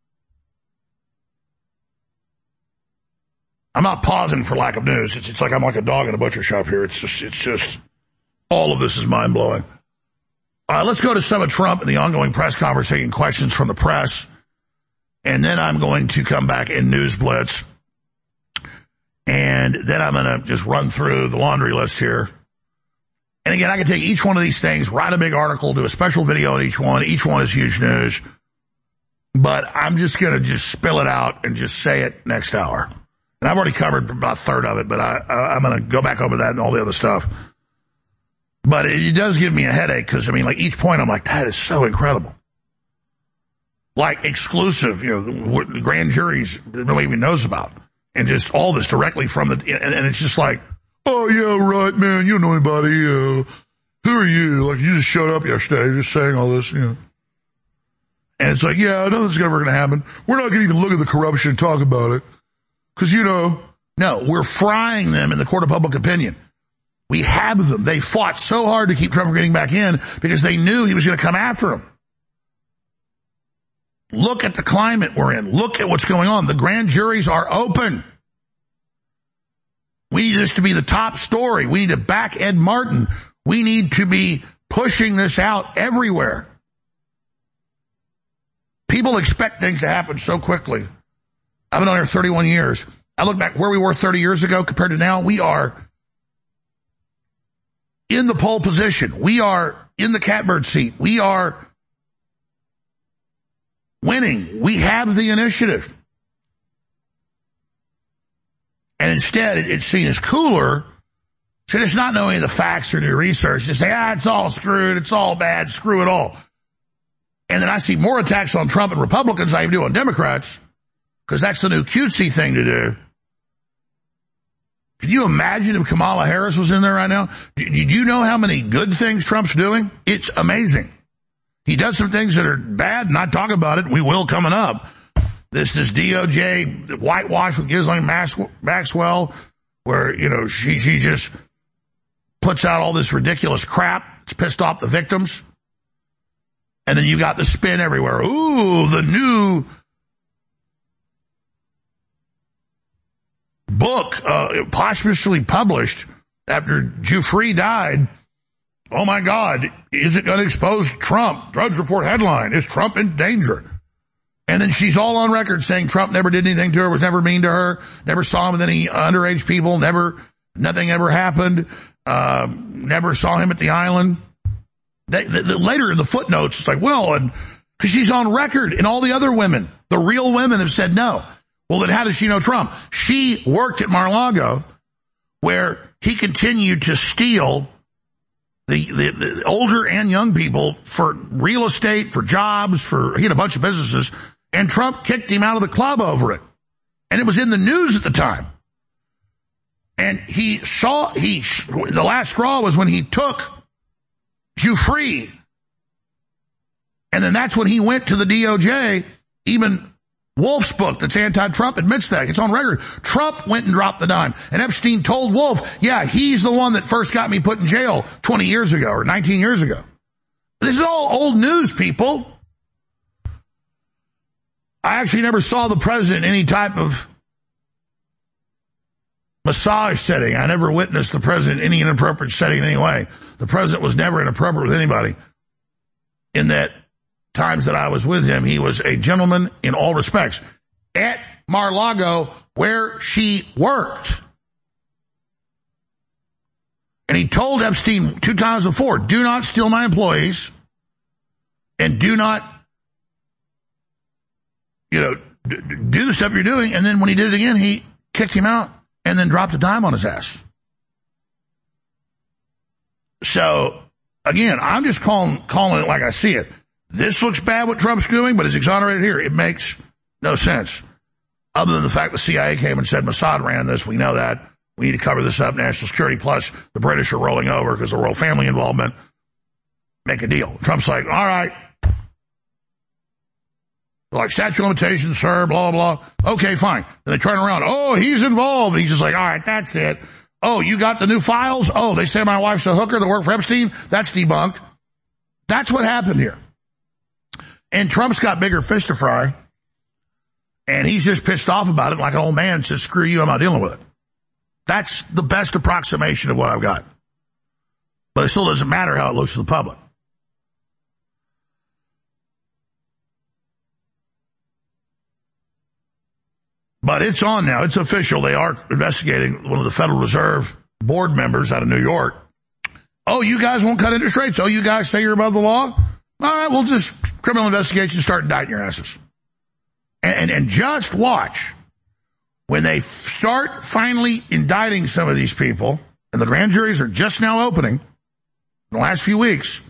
I'm not pausing for lack of news. It's, it's like I'm like a dog in a butcher shop here. It's just, it's just, all of this is mind blowing. Uh, let's go to some of Trump and the ongoing press conference, taking questions from the press. And then I'm going to come back in News Blitz. And then I'm going to just run through the laundry list here. And again, I can take each one of these things, write a big article, do a special video on each one. Each one is huge news. But I'm just going to just spill it out and just say it next hour. And I've already covered about a third of it, but I, I, I'm going to go back over that and all the other stuff. But it, it does give me a headache because, I mean, like each point I'm like, that is so incredible. Like exclusive, you know, what the grand juries nobody even knows about. And just all this directly from the, and, and it's just like, oh yeah, right, man, you don't know anybody, uh, who are you? Like you just showed up yesterday, you're just saying all this, you know. And it's like, yeah, I know this is never going to happen. We're not going to even look at the corruption and talk about it. Because, you know, no, we're frying them in the court of public opinion. We have them. They fought so hard to keep Trump from getting back in because they knew he was going to come after them. Look at the climate we're in. Look at what's going on. The grand juries are open. We need this to be the top story. We need to back Ed Martin. We need to be pushing this out everywhere. People expect things to happen so quickly. I've been on here thirty-one years. I look back where we were thirty years ago compared to now. We are in the pole position. We are in the catbird seat. We are winning. We have the initiative. And instead, it's seen as cooler to just not know any of the facts or do research. Just say, ah, it's all screwed. It's all bad. Screw it all. And then I see more attacks on Trump and Republicans than I do on Democrats. Because that's the new cutesy thing to do. Can you imagine if Kamala Harris was in there right now? Did you know how many good things Trump's doing? It's amazing. He does some things that are bad, not talk about it. We will coming up. This this D O J whitewash with Ghislaine Maxwell, where, you know, she, she just puts out all this ridiculous crap. It's pissed off the victims. And then you got the spin everywhere. Ooh, the new book, uh, posthumously published after Giuffre died. Oh my God, is it going to expose Trump? Drudge Report headline, is Trump in danger? And then she's all on record saying Trump never did anything to her, was never mean to her, never saw him with any underage people, never, nothing ever happened, uh, never saw him at the island. They, the, the, later in the footnotes, it's like, well, and because she's on record, and all the other women, the real women have said no. Well, then how does she know Trump? She worked at Mar-a-Lago, where he continued to steal the, the, the older and young people for real estate, for jobs, for, he had a bunch of businesses, and Trump kicked him out of the club over it. And it was in the news at the time. And he saw, he, the last straw was when he took Giuffre. And then that's when he went to the D O J. Even Wolf's book that's anti-Trump admits that. It's on record. Trump went and dropped the dime. And Epstein told Wolf, yeah, he's the one that first got me put in jail twenty years ago or nineteen years ago. This is all old news, people. I actually never saw the president in any type of massage setting. I never witnessed the president in any inappropriate setting in any way. The president was never inappropriate with anybody. In that times that I was with him, he was a gentleman in all respects. At Mar-a-Lago, where she worked. And he told Epstein two times before, do not steal my employees and do not, you know, d- do the stuff you're doing. And then when he did it again, he kicked him out and then dropped a dime on his ass. So, again, I'm just calling, calling it like I see it. This looks bad what Trump's doing, but it's exonerated here. It makes no sense. Other than the fact the C I A came and said Mossad ran this. We know that. We need to cover this up. National security plus the British are rolling over because the royal family involvement. Make a deal. Trump's like, all right. Like statute of limitations, sir, blah, blah. Okay, fine. Then they turn around. Oh, he's involved. And he's just like, all right, that's it. Oh, you got the new files? Oh, they say my wife's a hooker that worked for Epstein? That's debunked. That's what happened here. And Trump's got bigger fish to fry. And he's just pissed off about it like an old man says, screw you, I'm not dealing with it. That's the best approximation of what I've got. But it still doesn't matter how it looks to the public. But it's on now. It's official. They are investigating one of the Federal Reserve board members out of New York Oh, you guys won't cut interest rates? Oh, you guys say you're above the law? All right, we'll just criminal investigation, start indicting your asses. And, and, and just watch. When they start finally indicting some of these people, and the grand juries are just now opening in the last few weeks,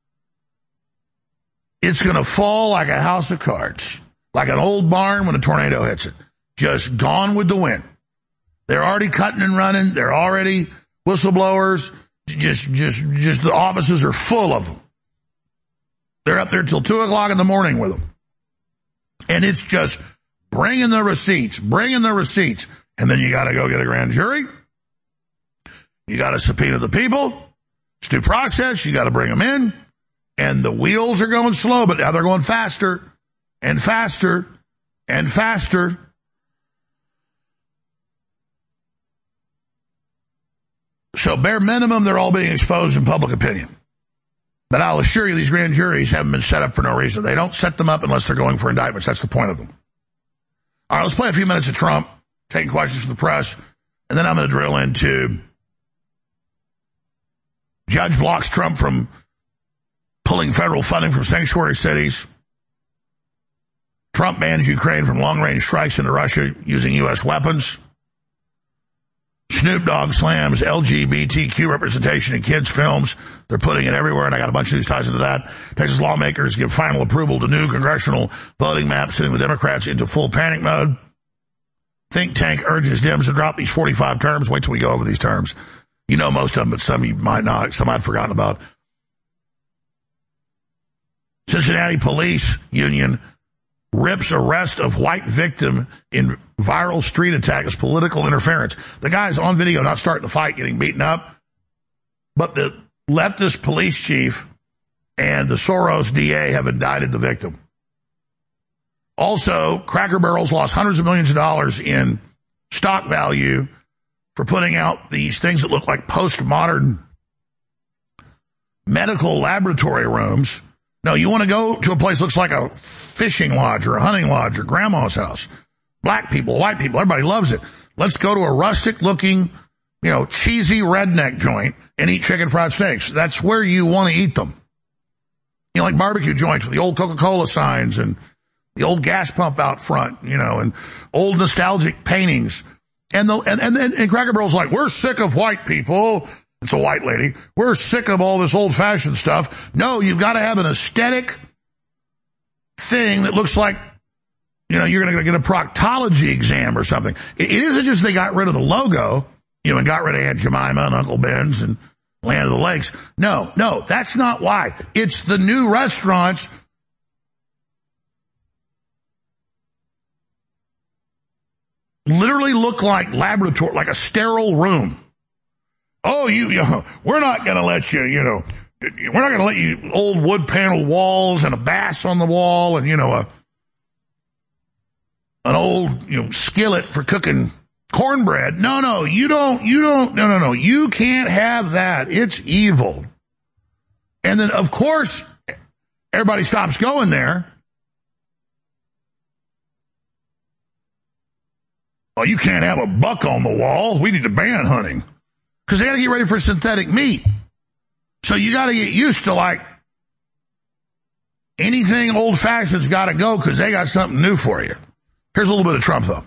it's going to fall like a house of cards, like an old barn when a tornado hits it. Just gone with the wind. They're already cutting and running. They're already whistleblowers. Just, just, just the offices are full of them. They're up there till two o'clock in the morning with them. And it's just bringing the receipts, bringing the receipts. And then you got to go get a grand jury. You got to subpoena the people. It's due process. You got to bring them in. And the wheels are going slow, but now they're going faster and faster and faster. So bare minimum, they're all being exposed in public opinion. But I'll assure you these grand juries haven't been set up for no reason. They don't set them up unless they're going for indictments. That's the point of them. All right, let's play a few minutes of Trump, taking questions from the press, and then I'm going to drill into judge blocks Trump from pulling federal funding from sanctuary cities. Trump bans Ukraine from long-range strikes into Russia using U S weapons. Snoop Dogg slams L G B T Q representation in kids' films. They're putting it everywhere, and I got a bunch of these ties into that. Texas lawmakers give final approval to new congressional voting map, sending the Democrats into full panic mode. Think tank urges Dems to drop these forty-five terms. Wait till we go over these terms. You know most of them, but some you might not. Some I'd forgotten about. Cincinnati Police Union rips arrest of white victim in viral street attack as political interference. The guy's on video not starting the fight, getting beaten up. But the leftist police chief and the Soros D A have indicted the victim. Also, Cracker Barrel's lost hundreds of millions of dollars in stock value for putting out these things that look like postmodern medical laboratory rooms. No, you want to go to a place that looks like a fishing lodge or a hunting lodge or grandma's house. Black people, white people, everybody loves it. Let's go to a rustic-looking, you know, cheesy redneck joint and eat chicken fried steaks. That's where you want to eat them. You know, like barbecue joints with the old Coca-Cola signs and the old gas pump out front, you know, and old nostalgic paintings. And the and and, and Cracker Barrel's like, we're sick of white people. It's a white lady. We're sick of all this old-fashioned stuff. No, you've got to have an aesthetic thing that looks like, you know, you're going to get a proctology exam or something. It, it isn't just they got rid of the logo, you know, and got rid of Aunt Jemima and Uncle Ben's and Land of the Lakes. No, no, that's not why. It's the new restaurants literally look like laboratory, like a sterile room. Oh, you, you know, we're not going to let you, you know, we're not going to let you old wood panel walls and a bass on the wall and, you know, a, an old, you know, skillet for cooking cornbread. No, no, you don't, you don't, no, no, no, you can't have that. It's evil. And then, of course, everybody stops going there. Oh, you can't have a buck on the wall. We need to ban hunting. Because they got to get ready for synthetic meat. So you got to get used to, like, anything old-fashioned's got to go because they got something new for you. Here's a little bit of Trump, though.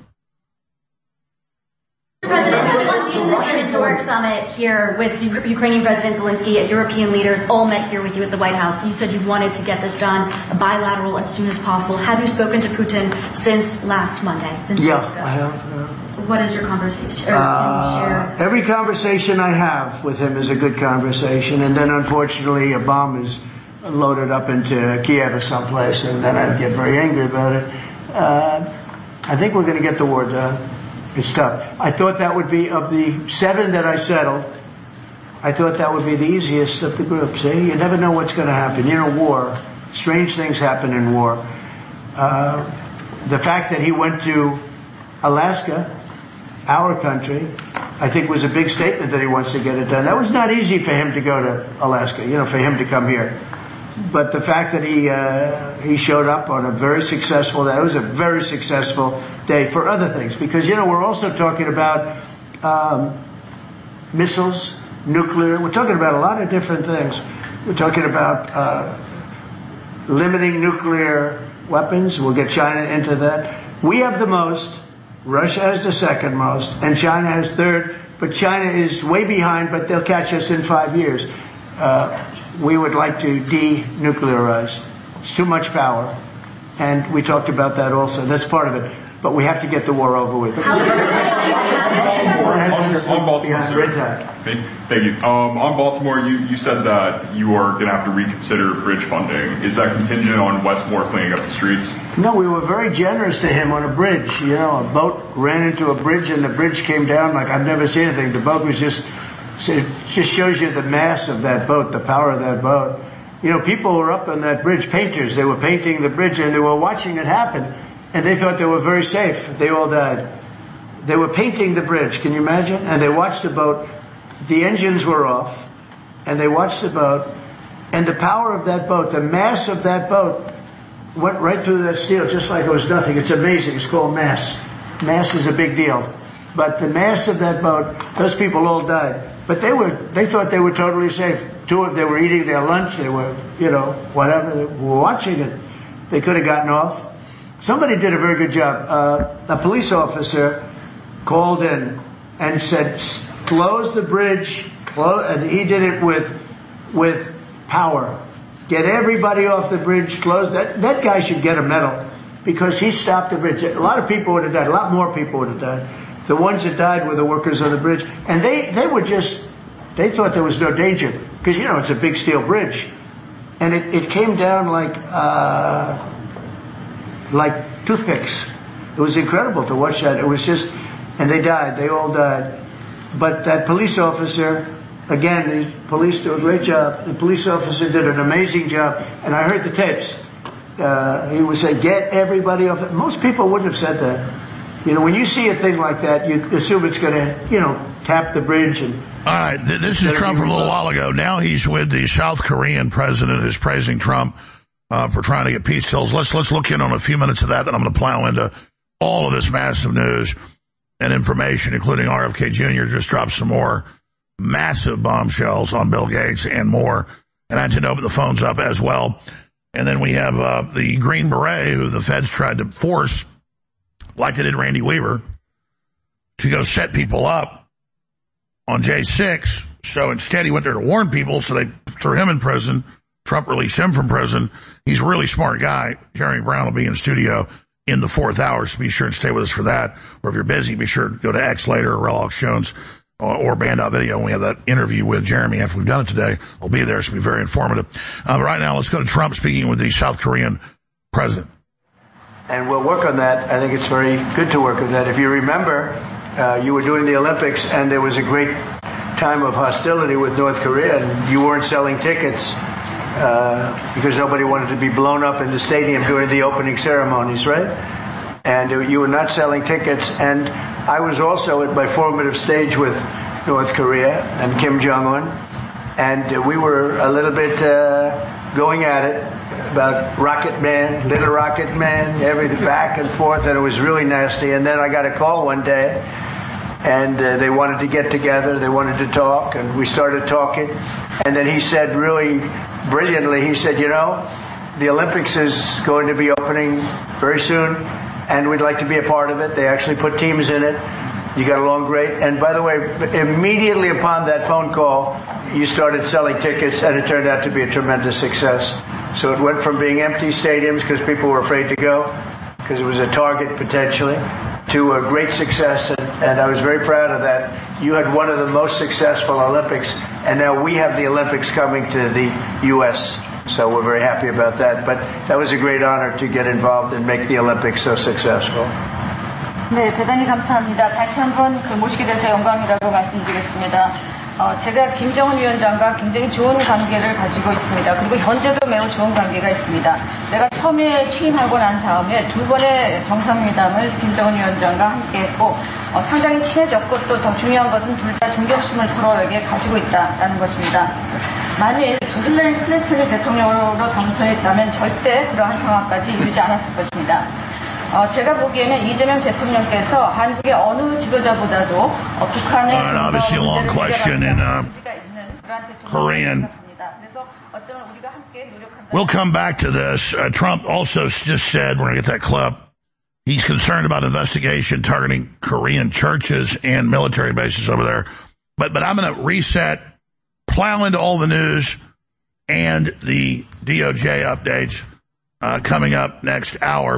President, at the historic summit here with Ukrainian President Zelensky and European leaders all met here with you at the White House. You said you wanted to get this done bilateral as soon as possible. Have you spoken to Putin since last Monday? Since yeah, I have. Uh, what is your conversation? Or, uh, every conversation I have with him is a good conversation, and then unfortunately a bomb is loaded up into Kiev or someplace, and then I get very angry about it. Uh, I think we're going to get the war done. It's tough. I thought that would be, of the seven that I settled, I thought that would be the easiest of the group. See, you never know what's going to happen. You know, war, strange things happen in war. Uh, the fact that he went to Alaska, our country, I think was a big statement that he wants to get it done. That was not easy for him to go to Alaska, you know, for him to come here. But the fact that he uh, he showed up on a very successful day, it was a very successful day for other things. Because, you know, we're also talking about um, missiles, nuclear. We're talking about a lot of different things. We're talking about uh, limiting nuclear weapons. We'll get China into that. We have the most. Russia has the second most. And China has third. But China is way behind, but they'll catch us in five years. Uh, we would like to denuclearize. It's too much power. And we talked about that also. That's part of it. But we have to get the war over with. On, on Baltimore, sir. Thank you. Um, on Baltimore, you, you said that you are going to have to reconsider bridge funding. Is that contingent on Westmore cleaning up the streets? No, we were very generous to him on a bridge. You know, a boat ran into a bridge and the bridge came down like I've never seen anything. The boat was just, it just shows you the mass of that boat, the power of that boat. You know, people were up on that bridge, painters. They were painting the bridge and they were watching it happen. And they thought they were very safe. They all died. They were painting the bridge. Can you imagine? And they watched the boat. The engines were off. And they watched the boat. And the power of that boat, the mass of that boat, went right through that steel just like it was nothing. It's amazing. It's called mass. Mass is a big deal. But the mass of that boat, those people all died. But they were, they thought they were totally safe. Two of them were eating their lunch. They were, you know, whatever. They were watching it. They could have gotten off. Somebody did a very good job. Uh, a police officer called in and said, close the bridge, close, and he did it with, with power. Get everybody off the bridge, close that. That guy should get a medal because he stopped the bridge. A lot of people would have died. A lot more people would have died. The ones that died were the workers on the bridge. And they, they were just, they thought there was no danger because, you know, it's a big steel bridge. And it, it came down like, uh, like toothpicks. It was incredible to watch that. It was just, and they died. They all died. But that police officer, again, the police do a great job. The police officer did an amazing job. And I heard the tapes. Uh, he would say, get everybody off it. Most people wouldn't have said that. You know, when you see a thing like that, you assume it's going to, you know, tap the bridge. And all right, th- this is Trump from a little while ago. Now he's with the South Korean president who's praising Trump Uh, for trying to get peace deals. Let's let's look in on a few minutes of that, then I'm going to plow into all of this massive news and information, including R F K Junior just dropped some more massive bombshells on Bill Gates and more. And I had to open the phones up as well. And then we have uh, the Green Beret, who the feds tried to force, like they did Randy Weaver, to go set people up on J six. So instead he went there to warn people, so they threw him in prison. Trump released him from prison. He's a really smart guy. Jeremy Brown will be in studio in the fourth hour, so be sure and stay with us for that. Or if you're busy, be sure to go to X later, or Alex Jones, or, or Band.video. When we have that interview with Jeremy after we've done it today, I'll be there. It's going to be very informative. Uh, but right now, let's go to Trump speaking with the South Korean president. And we'll work on that. I think it's very good to work on that. If you remember, uh, you were doing the Olympics, and there was a great time of hostility with North Korea, and you weren't selling tickets. Uh, because nobody wanted to be blown up in the stadium during the opening ceremonies, right? And uh, you were not selling tickets. And I was also at my formative stage with North Korea and Kim Jong-un. And uh, we were a little bit uh, going at it about Rocket Man, Little Rocket Man, everything back and forth. And it was really nasty. And then I got a call one day. And uh, they wanted to get together. They wanted to talk. And we started talking. And then he said really brilliantly, he said, you know, the Olympics is going to be opening very soon, and we'd like to be a part of it. They actually put teams in it. You got along great. And by the way, immediately upon that phone call, you started selling tickets, and it turned out to be a tremendous success. So it went from being empty stadiums because people were afraid to go, because it was a target potentially, to a great success. And, and I was very proud of that. You had one of the most successful Olympics, and now we have the Olympics coming to the U S, so we're very happy about that. But that was a great honor to get involved and make the Olympics so successful. 네, 대단히 감사합니다. 다시 한번 그 모시게 돼서 영광이라고 말씀드리겠습니다. 어, 제가 김정은 위원장과 굉장히 좋은 관계를 가지고 있습니다. 그리고 현재도 매우 좋은 관계가 있습니다. 내가 처음에 취임하고 난 다음에 두 번의 정상회담을 김정은 위원장과 함께 했고 어, 상당히 친해졌고 또 더 중요한 것은 둘 다 존경심을 서로에게 가지고 있다는 것입니다. 만일 조질레이 클린턴이 대통령으로 당선했다면 절대 그러한 상황까지 이르지 않았을 것입니다. 어, 제가 보기에는 이재명 대통령께서 한국의 어느 지도자보다도 어, 북한의 All right, obviously a long question in uh, Korean. We'll come back to this. Uh, Trump also just said, we're going to get that clip, he's concerned about investigation targeting Korean churches and military bases over there. But but I'm going to reset, plow into all the news and the D O J updates uh, coming up next hour.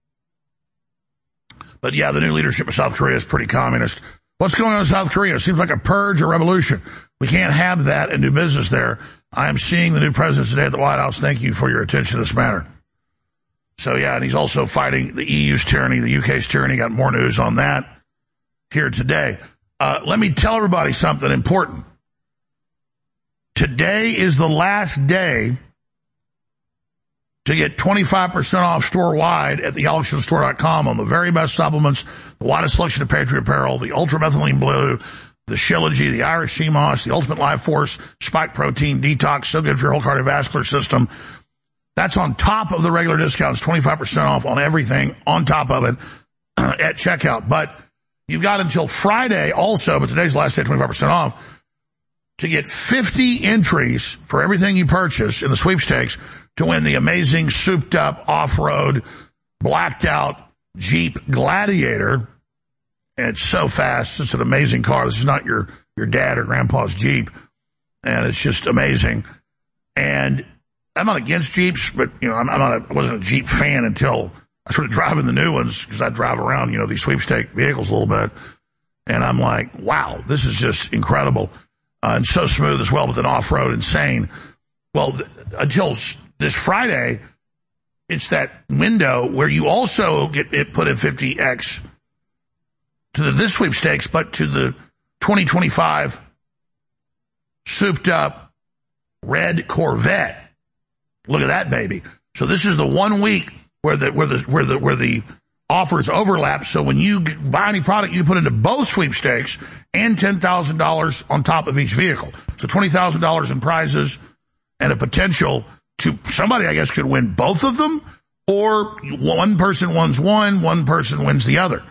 But yeah, the new leadership of South Korea is pretty communist. What's going on in South Korea? It seems like a purge or revolution. We can't have that and do business there. I am seeing the new president today at the White House. Thank you for your attention to this matter. So yeah, and he's also fighting the E U's tyranny, the U K's tyranny. Got more news on that here today. Uh, let me tell everybody something important. Today is the last day to get twenty-five percent off store-wide at the alex jones store dot com on the very best supplements, the widest selection of Patriot Apparel, the Ultra Methylene Blue, the Shilajit, the Irish Sea Moss, the Ultimate Life Force, Spike Protein Detox, so good for your whole cardiovascular system. That's on top of the regular discounts, twenty-five percent off on everything on top of it uh, at checkout. But you've got until Friday also, but today's the last day, twenty-five percent off, to get fifty entries for everything you purchase in the sweepstakes to win the amazing souped-up off-road, blacked-out Jeep Gladiator. And it's so fast. It's an amazing car. This is not your, your dad or grandpa's Jeep. And it's just amazing. And I'm not against Jeeps, but, you know, I'm, I'm not a, I wasn't a Jeep fan until I started driving the new ones because I drive around, you know, these sweepstake vehicles a little bit. And I'm like, wow, this is just incredible. Uh, and so smooth as well, but then off-road, insane. Well, th- until this Friday, it's that window where you also get it put in fifty X to the, this sweepstakes, but to the twenty twenty-five souped-up red Corvette. Look at that baby. So this is the one week where the where the where the where the offers overlap. So when you buy any product, you put into both sweepstakes and ten thousand dollars on top of each vehicle. So twenty thousand dollars in prizes and a potential to somebody, I guess, could win both of them, or one person wins one, one person wins the other.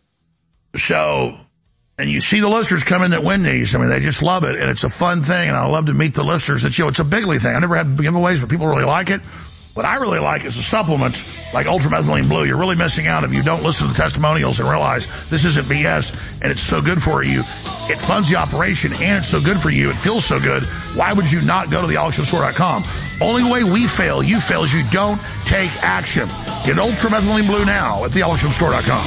So, and you see the listeners come in that win these. I mean, they just love it, and it's a fun thing, and I love to meet the listeners. It's, you know, it's a bigly thing. I never had giveaways, but people really like it. What I really like is the supplements like Ultra Methylene Blue. You're really missing out if you don't listen to the testimonials and realize this isn't B S and it's so good for you. It funds the operation and it's so good for you. It feels so good. Why would you not go to the alex jones store dot com? Only way we fail, you fail, is you don't take action. Get Ultra Methylene Blue now at the alex jones store dot com.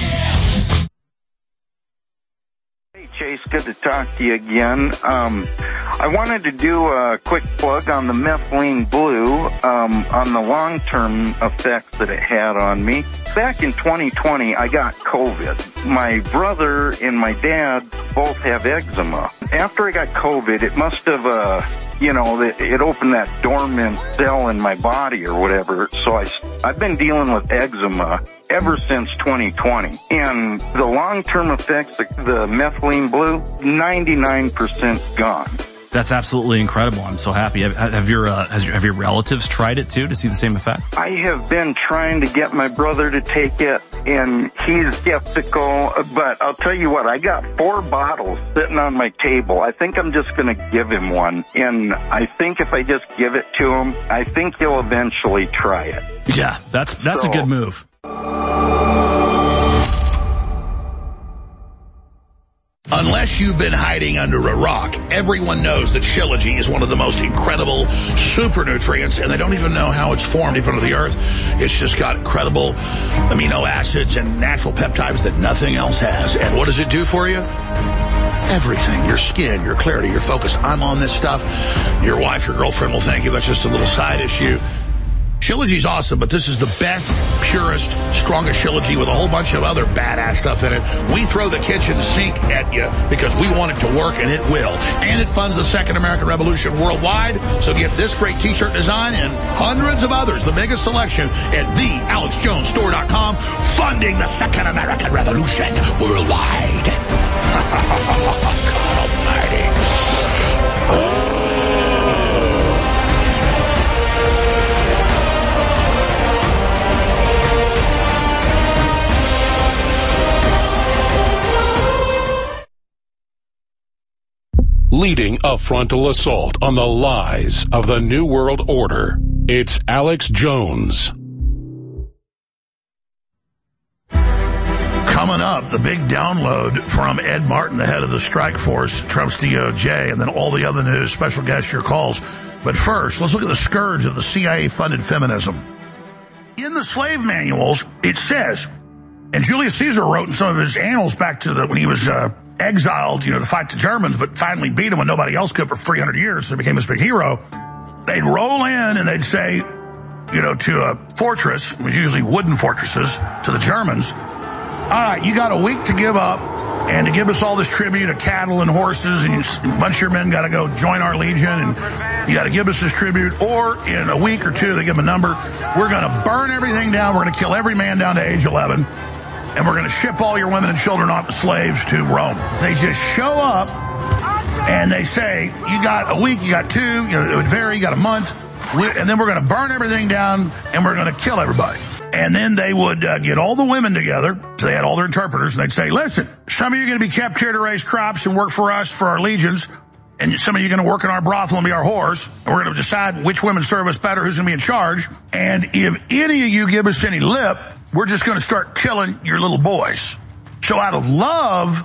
Chase, good to talk to you again. Um, I wanted to do a quick plug on the Methylene Blue, um, on the long-term effects that it had on me. Back in twenty twenty, I got COVID. My brother and my dad both have eczema. After I got COVID, it must have, uh, you know, it opened that dormant cell in my body or whatever. So I, I've been dealing with eczema ever since twenty twenty. And the long-term effects, the, the Methylene Blue, ninety-nine percent gone. That's absolutely incredible. I'm so happy. Have, have your uh, has your, have your relatives tried it too to see the same effect? I have been trying to get my brother to take it, and he's skeptical. But I'll tell you what, I got four bottles sitting on my table. I think I'm just going to give him one, and I think if I just give it to him, I think he'll eventually try it. Yeah, that's that's so a good move. Unless you've been hiding under a rock, everyone knows that Shilajit is one of the most incredible super nutrients, and they don't even know how it's formed deep under the earth. It's just got incredible amino acids and natural peptides that nothing else has. And what does it do for you? Everything. Your skin, your clarity, your focus. I'm on this stuff. Your wife, your girlfriend will thank you. That's just a little side issue. Shilajit's awesome, but this is the best, purest, strongest Shilajit with a whole bunch of other badass stuff in it. We throw the kitchen sink at you because we want it to work, and it will. And it funds the Second American Revolution worldwide. So get this great t-shirt design and hundreds of others, the biggest selection, at the alex jones store dot com, funding the Second American Revolution worldwide. God almighty. Oh. leading a frontal assault on the lies of the New World Order. It's Alex Jones. Coming up, the big download from Ed Martin, the head of the strike force, Trump's D O J, and then all the other news, special guest your calls. But first, let's look at the scourge of the C I A-funded feminism. In the slave manuals, it says, and Julius Caesar wrote in some of his annals back to the, when he was uh, exiled, you know, to fight the Germans, but finally beat them when nobody else could for three hundred years, so he became this big hero. They'd roll in and they'd say, you know, to a fortress, it was usually wooden fortresses, to the Germans, all right, you got a week to give up and to give us all this tribute of cattle and horses, and you, a bunch of your men got to go join our legion, and you got to give us this tribute, or in a week or two, they give them a number, we're going to burn everything down, we're going to kill every man down to age eleven, and we're going to ship all your women and children off as slaves to Rome. They just show up, and they say, you got a week, you got two, you know, it would vary, you got a month, and then we're going to burn everything down, and we're going to kill everybody. And then they would uh, get all the women together. So they had all their interpreters, and they'd say, listen, some of you are going to be kept here to raise crops and work for us, for our legions, and some of you are going to work in our brothel and be our whores, and we're going to decide which women serve us better, who's going to be in charge. And if any of you give us any lip, we're just going to start killing your little boys. So out of love,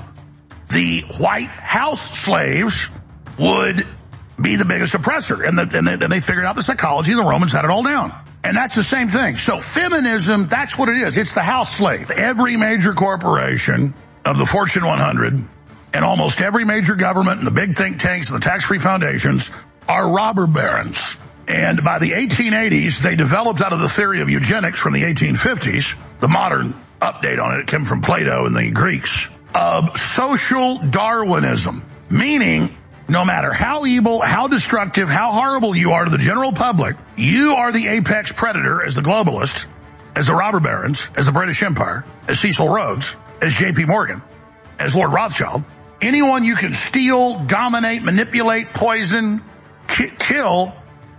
the white house slaves would be the biggest oppressor. And, the, and they, they figured out the psychology, and the Romans had it all down. And that's the same thing. So feminism, that's what it is. It's the house slave. Every major corporation of the Fortune one hundred and almost every major government and the big think tanks and the tax-free foundations are robber barons. And by the eighteen eighties, they developed out of the theory of eugenics from the eighteen fifties, the modern update on it, it came from Plato and the Greeks, of social Darwinism, meaning no matter how evil, how destructive, how horrible you are to the general public, you are the apex predator as the globalist, as the robber barons, as the British Empire, as Cecil Rhodes, as J P Morgan, as Lord Rothschild. Anyone you can steal, dominate, manipulate, poison, ki- kill,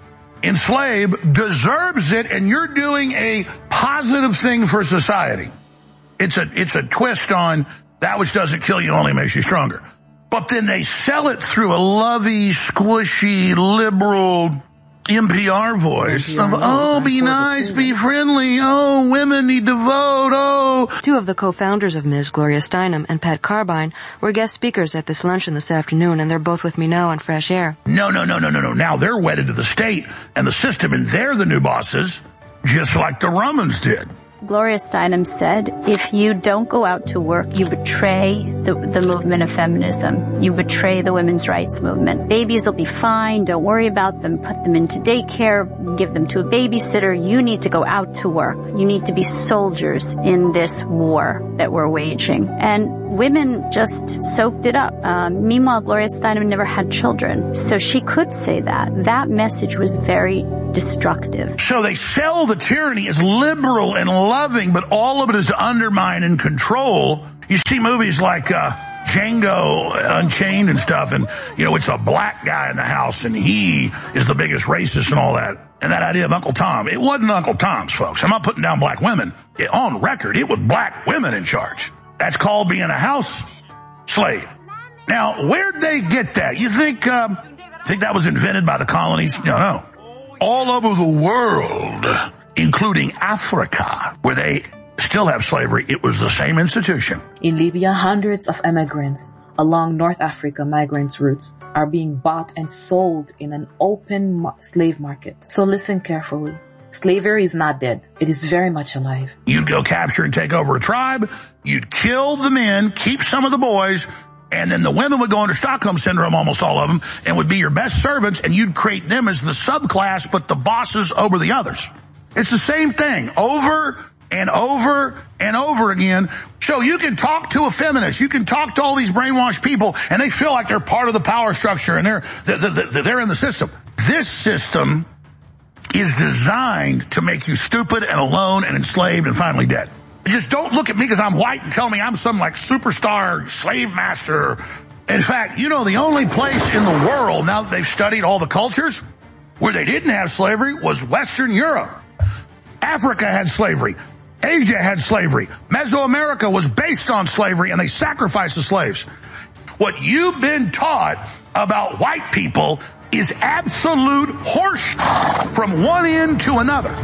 enslave, deserves it, and you're doing a positive thing for society. It's a, it's a twist on that which doesn't kill you only makes you stronger. But then they sell it through a lovey, squishy, liberal N P R voice of, oh, be nice, be friendly, oh, women need to vote, oh. Two of the co-founders of Miz Gloria Steinem and Pat Carbine were guest speakers at this luncheon this afternoon, and they're both with me now on Fresh Air. No, no, no, no, no, no. Now they're wedded to the state and the system, and they're the new bosses, just like the Romans did. Gloria Steinem said, if you don't go out to work, you betray the, the movement of feminism. You betray the women's rights movement. Babies will be fine. Don't worry about them. Put them into daycare. Give them to a babysitter. You need to go out to work. You need to be soldiers in this war that we're waging. And women just soaked it up. Um, meanwhile, Gloria Steinem never had children. So she could say that. That message was very destructive. So they sell the tyranny as liberal and loving, but all of it is to undermine and control. You see movies like uh, Django Unchained and stuff, and, you know, it's a black guy in the house, and he is the biggest racist and all that. And that idea of Uncle Tom, it wasn't Uncle Tom's, folks. I'm not putting down black women. It, on record, it was black women in charge. That's called being a house slave. Now, where'd they get that? You think, um, think that was invented by the colonies? No, no. All over the world, including Africa, where they still have slavery, it was the same institution. In Libya, hundreds of immigrants along North Africa migrants' routes are being bought and sold in an open ma- slave market. So listen carefully. Slavery is not dead. It is very much alive. You'd go capture and take over a tribe. You'd kill the men, keep some of the boys, and then the women would go under Stockholm Syndrome, almost all of them, and would be your best servants, and you'd create them as the subclass, but the bosses over the others. It's the same thing, over and over and over again. So you can talk to a feminist, you can talk to all these brainwashed people, and they feel like they're part of the power structure, and they're, they're, they're in the system. This system is designed to make you stupid and alone and enslaved and finally dead. Just don't look at me because I'm white and tell me I'm some like superstar slave master. In fact, you know, the only place in the world, now that they've studied all the cultures, where they didn't have slavery was Western Europe. Africa had slavery. Asia had slavery. Mesoamerica was based on slavery, and they sacrificed the slaves. What you've been taught about white people is absolute horse from one end to another.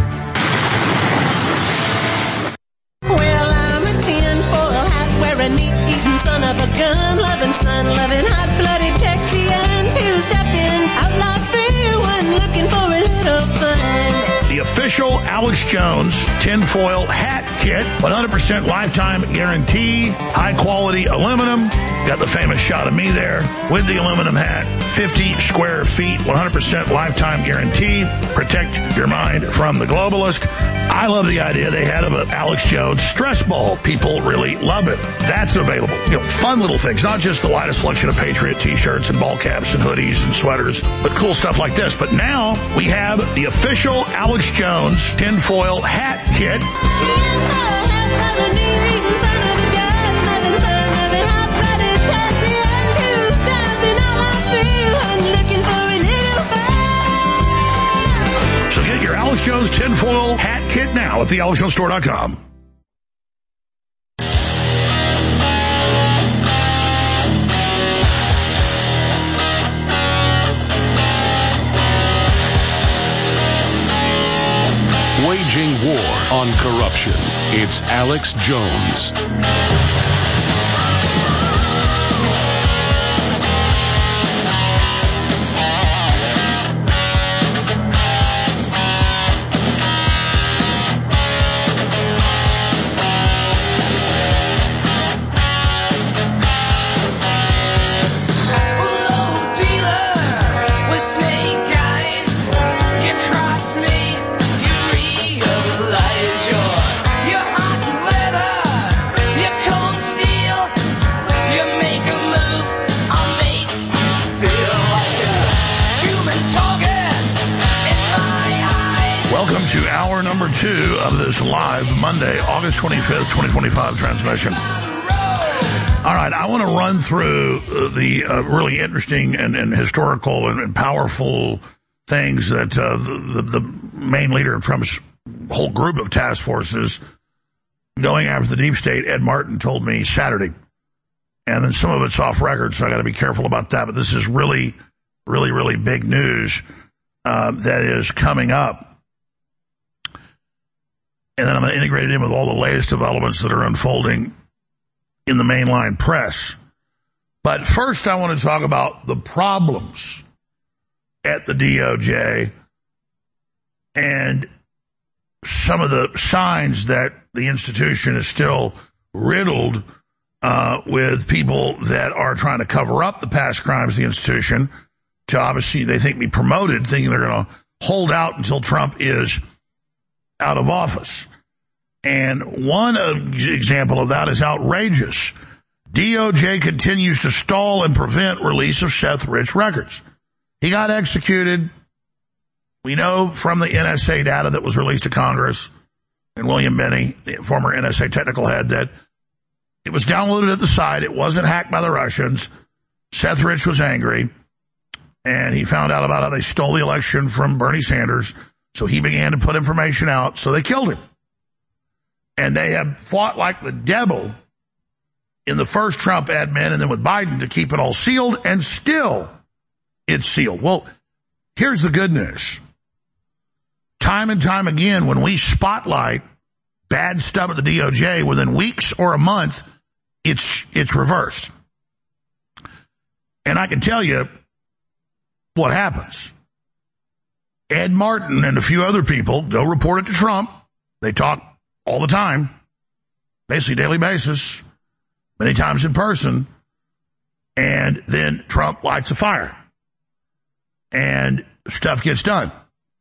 Well, I'm a tin-foil hat-wearing, meat-eating son of a gun-loving, sun-loving, hot-blooded Texian, two-stepping, outlaw free one looking for a little fun. The official Alex Jones tinfoil hat kit, one hundred percent lifetime guarantee, high-quality aluminum. Got the famous shot of me there with the aluminum hat. fifty square feet, one hundred percent lifetime guarantee. Protect your mind from the globalist. I love the idea they had of an Alex Jones stress ball. People really love it. That's available. You know, fun little things, not just the widest selection of Patriot t-shirts and ball caps and hoodies and sweaters, but cool stuff like this. But now we have the official Alex Jones tinfoil hat kit. So get your Alex Jones tinfoil hat kit now at the alex jones store dot com. Waging war on corruption. It's Alex Jones. Number two of this live Monday, August twenty-fifth, twenty twenty-five transmission. All right, I want to run through the uh, really interesting and, and historical and, and powerful things that uh, the, the, the main leader of Trump's whole group of task forces going after the deep state, Ed Martin, told me Saturday. And then some of it's off record, so I got to be careful about that. But this is really, really, really big news uh, that is coming up. And then I'm going to integrate it in with all the latest developments that are unfolding in the mainline press. But first, I want to talk about the problems at the D O J and some of the signs that the institution is still riddled uh, with people that are trying to cover up the past crimes of the institution to obviously, they think, be promoted, thinking they're going to hold out until Trump is out of office. And one example of that is outrageous. D O J continues to stall and prevent release of Seth Rich records. He got executed. We know from the N S A data that was released to Congress and William Binney, the former N S A technical head, that it was downloaded at the site. It wasn't hacked by the Russians. Seth Rich was angry, and he found out about how they stole the election from Bernie Sanders. So he began to put information out, so they killed him. And they have fought like the devil in the first Trump admin and then with Biden to keep it all sealed, and still it's sealed. Well, here's the good news. Time and time again, when we spotlight bad stuff at the D O J, within weeks or a month, it's it's reversed. And I can tell you what happens. Ed Martin and a few other people go report it to Trump. They talk all the time, basically daily basis, many times in person, and then Trump lights a fire, and stuff gets done.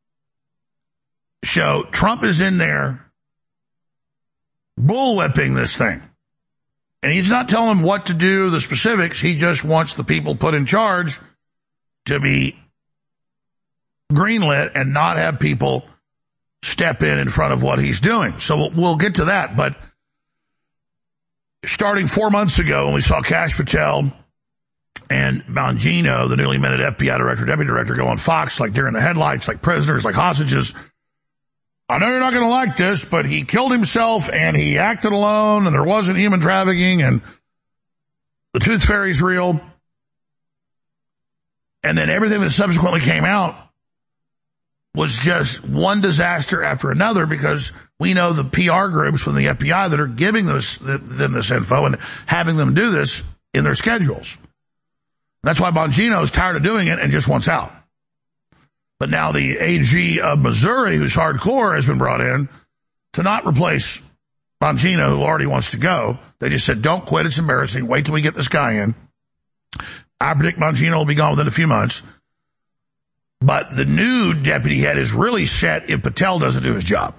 So Trump is in there bullwhipping this thing, and he's not telling them what to do, the specifics. He just wants the people put in charge to be greenlit and not have people step in in front of what he's doing. So we'll, we'll get to that. But starting four months ago, when we saw Kash Patel and Bongino, the newly minted F B I director, deputy director, go on Fox like deer in the headlights, like prisoners, like hostages. I know you're not going to like this, but he killed himself and he acted alone and there wasn't human trafficking. And the tooth fairy's real. And then everything that subsequently came out was just one disaster after another, because we know the P R groups from the F B I that are giving this, them this info and having them do this in their schedules. That's why Bongino's tired of doing it and just wants out. But now the A G of Missouri, who's hardcore, has been brought in to not replace Bongino, who already wants to go. They just said, don't quit, it's embarrassing, wait till we get this guy in. I predict Bongino will be gone within a few months. But the new deputy head is really set if Patel doesn't do his job.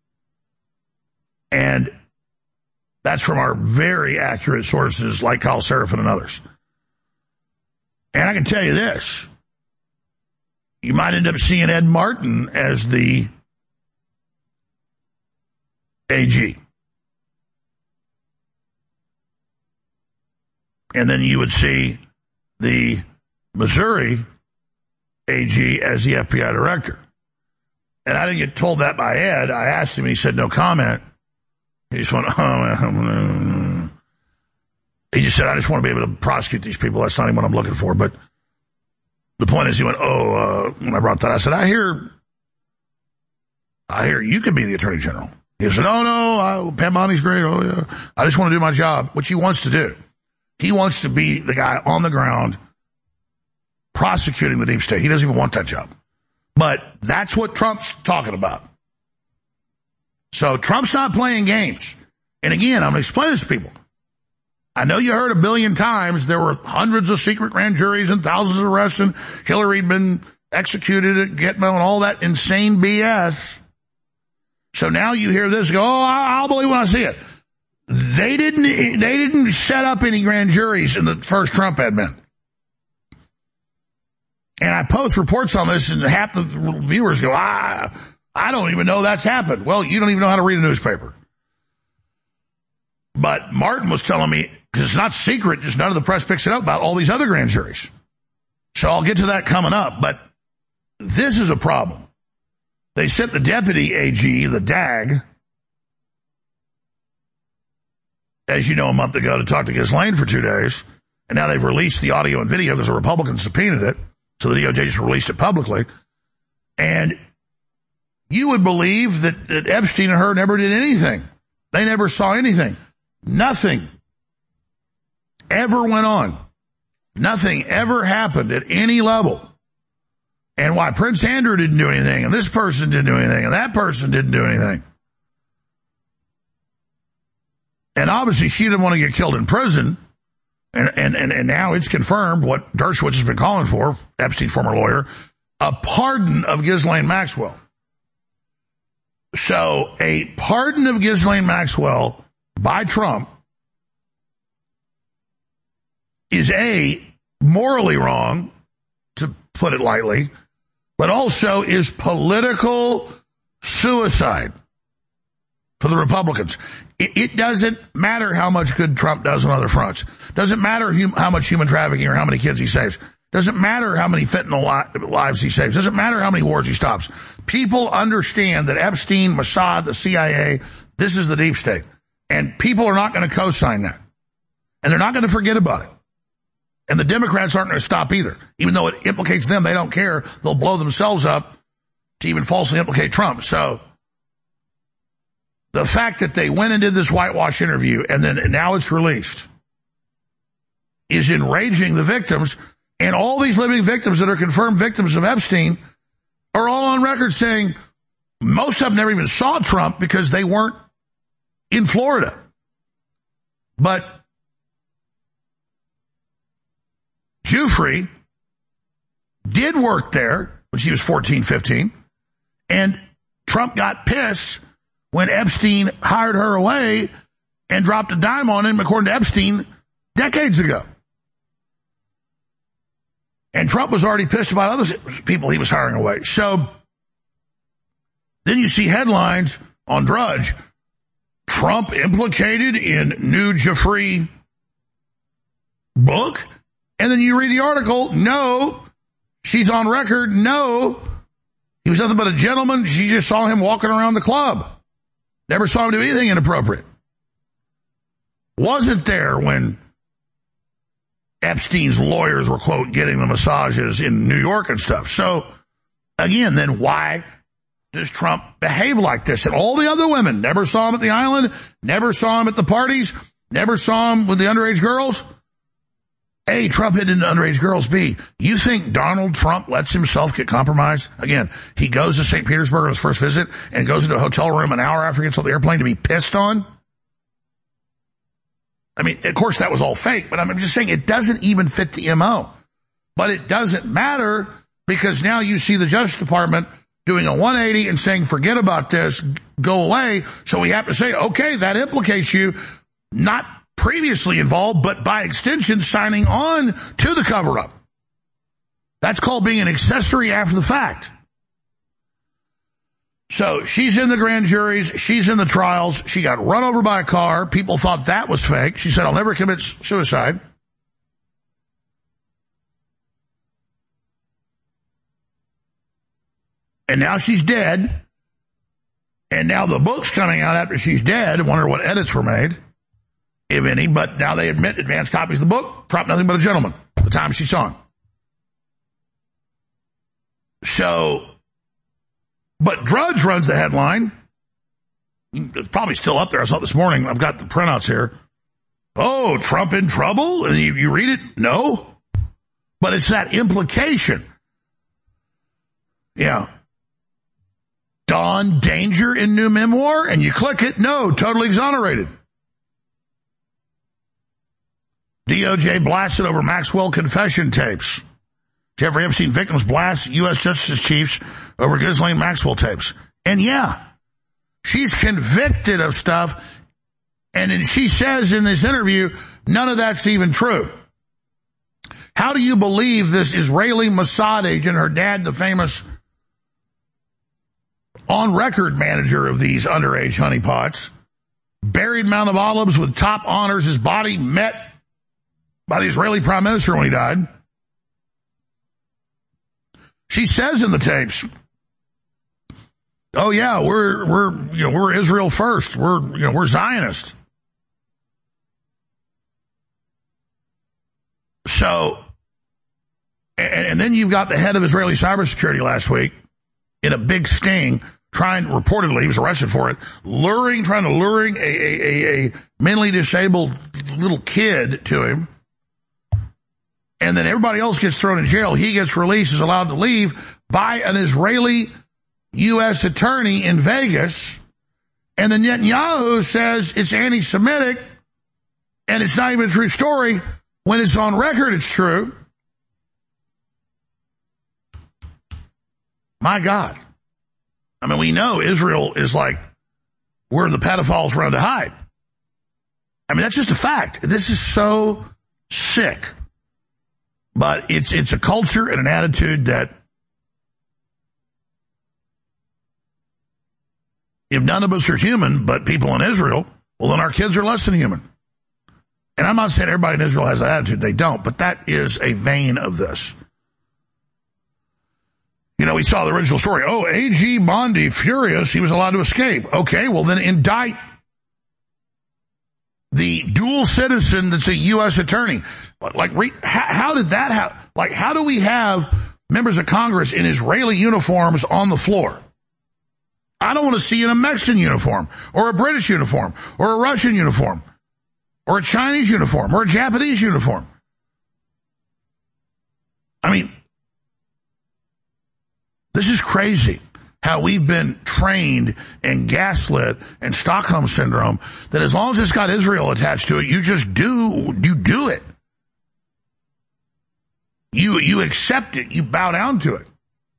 And that's from our very accurate sources like Kyle Seraphin and others. And I can tell you this. You might end up seeing Ed Martin as the A G. And then you would see the Missouri A G as the F B I director. And I didn't get told that by Ed. I asked him, and he said no comment. He just went, oh, he just said, I just want to be able to prosecute these people. That's not even what I'm looking for. But the point is, he went, oh, uh, when I brought that, I said, I hear, I hear you could be the attorney general. He said, oh, no, I, Pat Bonnie's great. Oh, yeah. I just want to do my job, which he wants to do. He wants to be the guy on the ground prosecuting the deep state. He doesn't even want that job. But that's what Trump's talking about. So Trump's not playing games. And again, I'm going to explain this to people. I know you heard a billion times there were hundreds of secret grand juries and thousands of arrests and Hillary had been executed at Gitmo and all that insane B S. So now you hear this, go, oh, I'll believe when I see it. They didn't, they didn't set up any grand juries in the first Trump admin. And I post reports on this and half the viewers go, ah, I don't even know that's happened. Well, you don't even know how to read a newspaper. But Martin was telling me, because it's not secret, just none of the press picks it up, about all these other grand juries. So I'll get to that coming up. But this is a problem. They sent the deputy A G, the D A G, as you know, a month ago to talk to Ghislaine for two days. And now they've released the audio and video because the Republicans subpoenaed it. So the D O J just released it publicly. And you would believe that, that Epstein and her never did anything. They never saw anything. Nothing ever went on. Nothing ever happened at any level. And why Prince Andrew didn't do anything, and this person didn't do anything, and that person didn't do anything. And obviously she didn't want to get killed in prison. And, and, and, and now it's confirmed what Dershowitz has been calling for, Epstein's former lawyer, a pardon of Ghislaine Maxwell. So a pardon of Ghislaine Maxwell by Trump is A, morally wrong, to put it lightly, but also is political suicide for the Republicans. It, it doesn't matter how much good Trump does on other fronts. Doesn't matter hum, how much human trafficking or how many kids he saves. Doesn't matter how many fentanyl li- lives he saves. Doesn't matter how many wars he stops. People understand that Epstein, Mossad, the C I A, this is the deep state. And people are not going to co-sign that. And they're not going to forget about it. And the Democrats aren't going to stop either. Even though it implicates them, they don't care. They'll blow themselves up to even falsely implicate Trump. So the fact that they went and did this whitewash interview and then now it's released is enraging the victims. And all these living victims that are confirmed victims of Epstein are all on record saying most of them never even saw Trump because they weren't in Florida. But Giuffre did work there when she was fourteen, fifteen, and Trump got pissed when Epstein hired her away and dropped a dime on him, according to Epstein, decades ago. And Trump was already pissed about other people he was hiring away. So then you see headlines on Drudge, Trump implicated in new Giuffre book. And then you read the article, no, she's on record, no, he was nothing but a gentleman. She just saw him walking around the club. Never saw him do anything inappropriate. Wasn't there when Epstein's lawyers were, quote, getting the massages in New York and stuff. So, again, then why does Trump behave like this? And all the other women never saw him at the island, never saw him at the parties, never saw him with the underage girls. A, Trump hid into underage girls. B, you think Donald Trump lets himself get compromised? Again, he goes to Saint Petersburg on his first visit and goes into a hotel room an hour after he gets off the airplane to be pissed on? I mean, of course, that was all fake, but I'm just saying it doesn't even fit the M O. But it doesn't matter because now you see the Justice Department doing a one eighty and saying, forget about this, go away. So we have to say, okay, that implicates you, not previously involved, but by extension, signing on to the cover-up. That's called being an accessory after the fact. So she's in the grand juries, she's in the trials, she got run over by a car, people thought that was fake. She said, I'll never commit suicide. And now she's dead. And now the book's coming out after she's dead. I wonder what edits were made, if any, but now they admit advanced copies of the book. Trump, nothing but a gentleman, the time she saw him. So, but Drudge runs the headline. It's probably still up there. I saw it this morning. I've got the printouts here. Oh, Trump in trouble? And you, you read it? No. But it's that implication. Yeah. Dawn danger in new memoir? And you click it. No, totally exonerated. D O J blasted over Maxwell confession tapes. Jeffrey Epstein victims blast U S Justice chiefs over Ghislaine Maxwell tapes. And yeah, she's convicted of stuff, and then she says in this interview, none of that's even true. How do you believe this Israeli Mossad agent, her dad, the famous on-record manager of these underage honeypots, buried Mount of Olives with top honors, his body met by the Israeli prime minister when he died? She says in the tapes, oh yeah, we're, we're, you know, we're Israel first. We're, you know, we're Zionist. So, and, and then you've got the head of Israeli cybersecurity last week in a big sting, trying, reportedly, he was arrested for it, luring, trying to luring a, a, a mentally disabled little kid to him. And then everybody else gets thrown in jail. He gets released, is allowed to leave by an Israeli U S attorney in Vegas. And then Netanyahu says it's anti-Semitic and it's not even a true story. When it's on record, it's true. My God. I mean, we know Israel is like where the pedophiles run to hide. I mean, that's just a fact. This is so sick. But it's it's a culture and an attitude that if none of us are human but people in Israel, well, then our kids are less than human. And I'm not saying everybody in Israel has that attitude. They don't. But that is a vein of this. You know, we saw the original story. Oh, A G Bondi, furious, he was allowed to escape. Okay, well, then indict the dual citizen that's a U S attorney. Like, how, how did that happen? Like, how do we have members of Congress in Israeli uniforms on the floor? I don't want to see you in a Mexican uniform, or a British uniform, or a Russian uniform, or a Chinese uniform, or a Japanese uniform. I mean, this is crazy. How we've been trained and gaslit and Stockholm syndrome that as long as it's got Israel attached to it, you just do, you do it. You, you accept it. You bow down to it.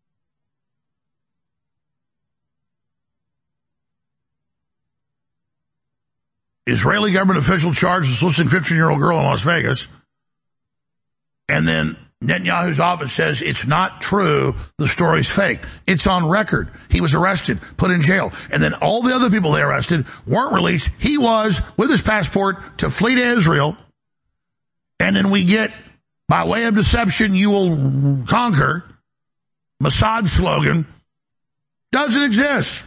Israeli government official charged with soliciting fifteen-year-old girl in Las Vegas. And then Netanyahu's office says it's not true, the story's fake. It's on record. He was arrested, put in jail. And then all the other people they arrested weren't released. He was, with his passport, to flee to Israel. And then we get, by way of deception, you will conquer. Mossad slogan doesn't exist.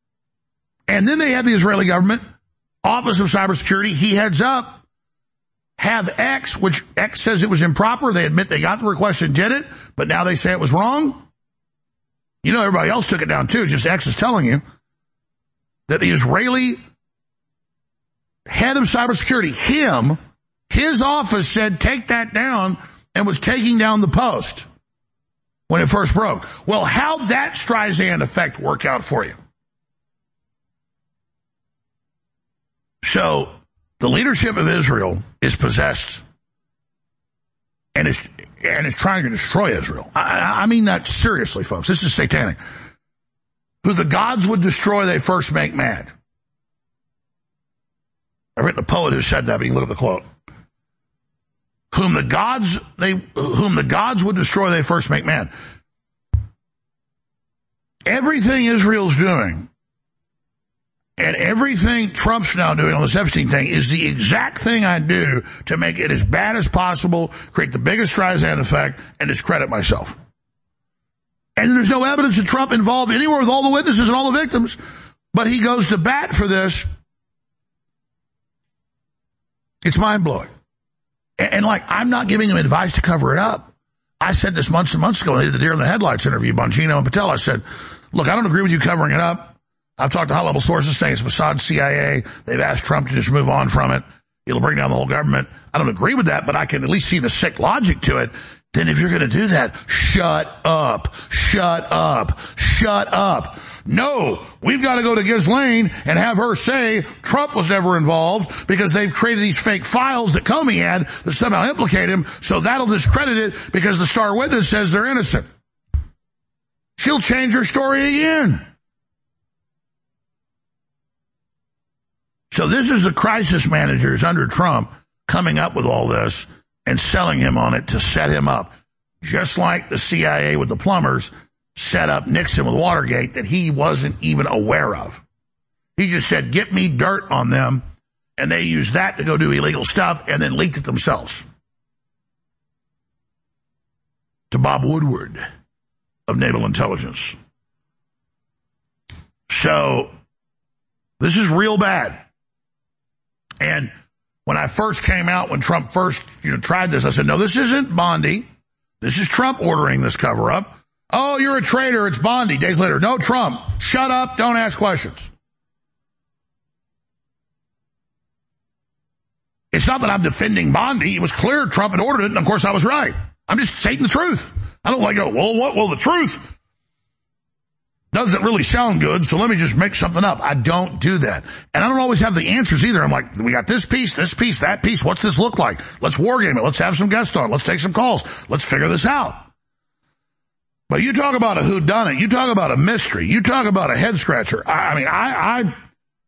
And then they have the Israeli government, Office of Cybersecurity, he heads up, have X, which X says it was improper. They admit they got the request and did it, but now they say it was wrong. You know, everybody else took it down too. Just X is telling you that the Israeli head of cybersecurity, him, his office said take that down and was taking down the post when it first broke. Well, how'd that Streisand effect work out for you? So the leadership of Israel is possessed and is and is trying to destroy Israel. I, I mean that seriously, folks. This is satanic. Who the gods would destroy, they first make mad. I've written a poet who said that, but you can look at the quote. Whom the gods they whom the gods would destroy, they first make mad. Everything Israel's doing and everything Trump's now doing on this Epstein thing is the exact thing I do to make it as bad as possible, create the biggest Streisand effect, and discredit myself. And there's no evidence of Trump involved anywhere with all the witnesses and all the victims, but he goes to bat for this. It's mind-blowing. And, and like, I'm not giving him advice to cover it up. I said this months and months ago when they did the Deer in the Headlights interview, Bongino and Patel. I said, look, I don't agree with you covering it up. I've talked to high-level sources saying it's Mossad, C I A. They've asked Trump to just move on from it. It'll bring down the whole government. I don't agree with that, but I can at least see the sick logic to it. Then if you're going to do that, shut up, shut up, shut up. No, we've got to go to Ghislaine and have her say Trump was never involved because they've created these fake files that Comey had that somehow implicate him, so that'll discredit it because the star witness says they're innocent. She'll change her story again. So this is the crisis managers under Trump coming up with all this and selling him on it to set him up. Just like the C I A with the plumbers set up Nixon with Watergate that he wasn't even aware of. He just said, get me dirt on them, and they used that to go do illegal stuff and then leaked it themselves. To Bob Woodward of Naval Intelligence. So this is real bad. And when I first came out, when Trump first you know, tried this, I said, no, this isn't Bondi. This is Trump ordering this cover-up. Oh, you're a traitor. It's Bondi. Days later, no, Trump. Shut up. Don't ask questions. It's not that I'm defending Bondi. It was clear Trump had ordered it, and of course I was right. I'm just stating the truth. I don't like, go, well, what? Well, the truth doesn't really sound good, so let me just make something up. I don't do that. And I don't always have the answers either. I'm like, we got this piece, this piece, that piece. What's this look like? Let's war game it. Let's have some guests on. Let's take some calls. Let's figure this out. But you talk about a whodunit. You talk about a mystery. You talk about a head scratcher. I, I mean, I, I,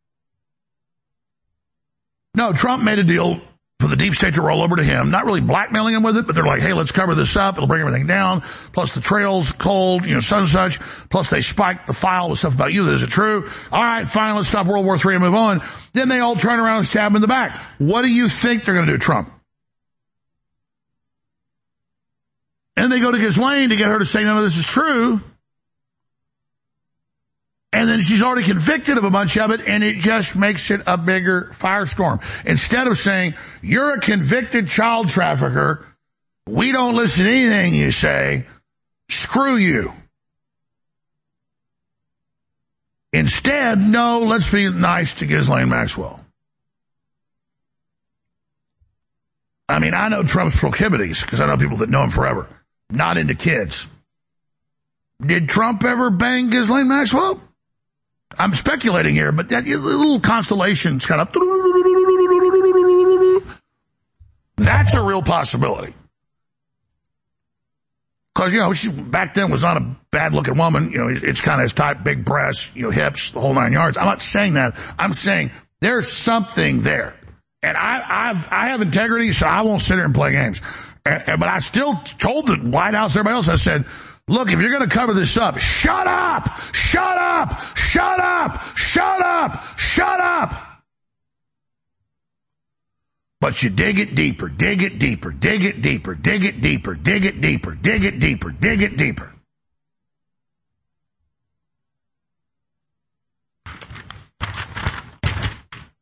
no, Trump made a deal for the deep state to roll over to him, not really blackmailing him with it, but they're like, hey, let's cover this up. It'll bring everything down. Plus the trail's cold, you know, such and such. Plus they spiked the file with stuff about you. Is it true? All right, fine. Let's stop World War Three and move on. Then they all turn around and stab him in the back. What do you think they're going to do, Trump? And they go to Ghislaine to get her to say none of this is true. And then she's already convicted of a bunch of it, and it just makes it a bigger firestorm. Instead of saying, you're a convicted child trafficker, we don't listen to anything you say, screw you. Instead, no, let's be nice to Ghislaine Maxwell. I mean, I know Trump's proclivities, because I know people that know him forever. Not into kids. Did Trump ever bang Ghislaine Maxwell? I'm speculating here, but that little constellation's kind of... That's a real possibility. Because, you know, she back then was not a bad-looking woman. You know, it's kind of his type, big breasts, you know, hips, the whole nine yards. I'm not saying that. I'm saying there's something there. And I, I've, I have integrity, so I won't sit here and play games. And, and, but I still told the White House, everybody else, I said, look, if you're going to cover this up, shut up, shut up, shut up, shut up, shut up. But you dig it deeper, dig it deeper, dig it deeper, dig it deeper, dig it deeper, dig it deeper, dig it deeper.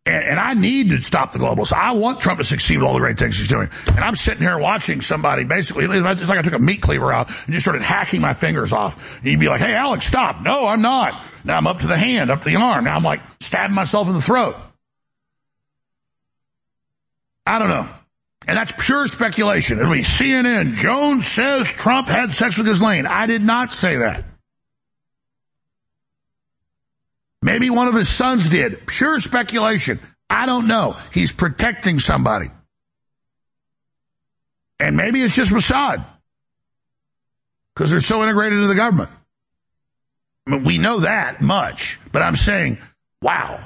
And, and I need to stop the globalists. I want Trump to succeed with all the great things he's doing. And I'm sitting here watching somebody basically, it's like I took a meat cleaver out and just started hacking my fingers off. And you'd be like, hey, Alex, stop. No, I'm not. Now I'm up to the hand, up to the arm. Now I'm like stabbing myself in the throat. I don't know. And that's pure speculation. It'll be C N N. Jones says Trump had sex with Ghislaine. I did not say that. Maybe one of his sons did. Pure speculation. I don't know. He's protecting somebody. And maybe it's just Mossad. Because they're so integrated into the government. I mean, we know that much. But I'm saying, wow.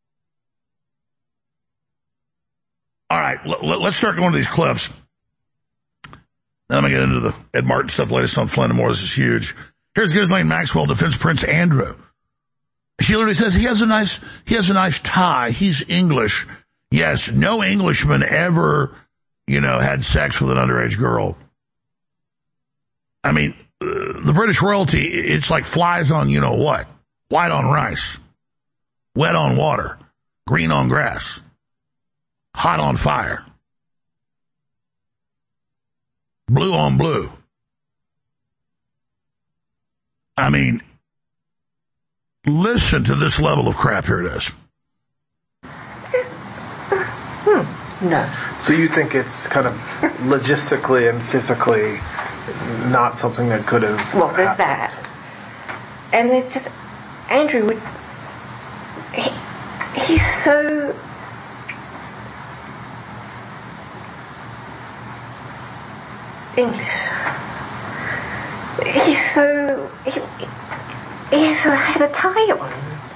All right, l- l- let's start going to these clips. Then I'm going to get into the Ed Martin stuff, the latest on Flynn and more. This is huge. Here's Ghislaine Maxwell defends Prince Andrew. She literally says he has a nice, he has a nice tie. He's English. Yes, no Englishman ever, you know, had sex with an underage girl. I mean, uh, the British royalty, it's like flies on you know what. White on rice. Wet on water. Green on grass. Hot on fire. Blue on blue. I mean, listen to this level of crap. Here it is. Hmm. No. So you think it's kind of logistically and physically not something that could have Well, there's happened. that. And there's just, Andrew would, he, he's so, English. He's so, he, he had a tie on.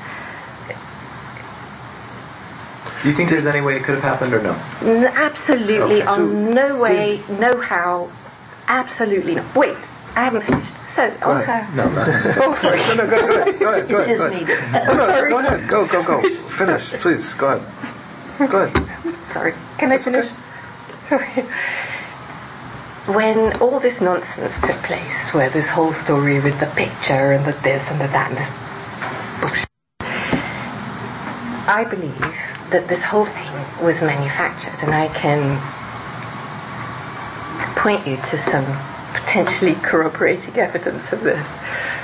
Do you think there's any way it could have happened or no? N- absolutely, okay, so on no way, did... no how, absolutely not. Wait, I haven't finished. So, go on ahead. her... No, no. Oh, sorry. No, no, go, go ahead, go ahead, go it ahead. is Go me. ahead. No, no, sorry. go ahead, go, go, go. Finish, please, go ahead. Go ahead. Sorry, can I finish? Okay. When all this nonsense took place, where this whole story with the picture and the this and the that and this bullshit, I believe that this whole thing was manufactured, and I can point you to some potentially corroborating evidence of this.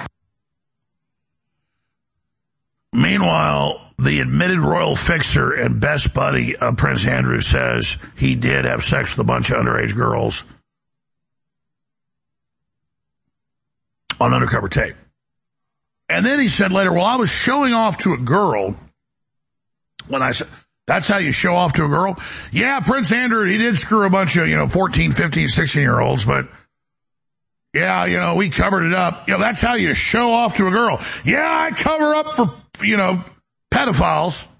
Meanwhile, the admitted royal fixer and best buddy of Prince Andrew says he did have sex with a bunch of underage girls on undercover tape. And then he said later, well, I was showing off to a girl when I said, that's how you show off to a girl? Yeah, Prince Andrew, he did screw a bunch of, you know, fourteen, fifteen, sixteen-year-olds, but yeah, you know, we covered it up. You know, that's how you show off to a girl. Yeah, I cover up for, you know, pedophiles.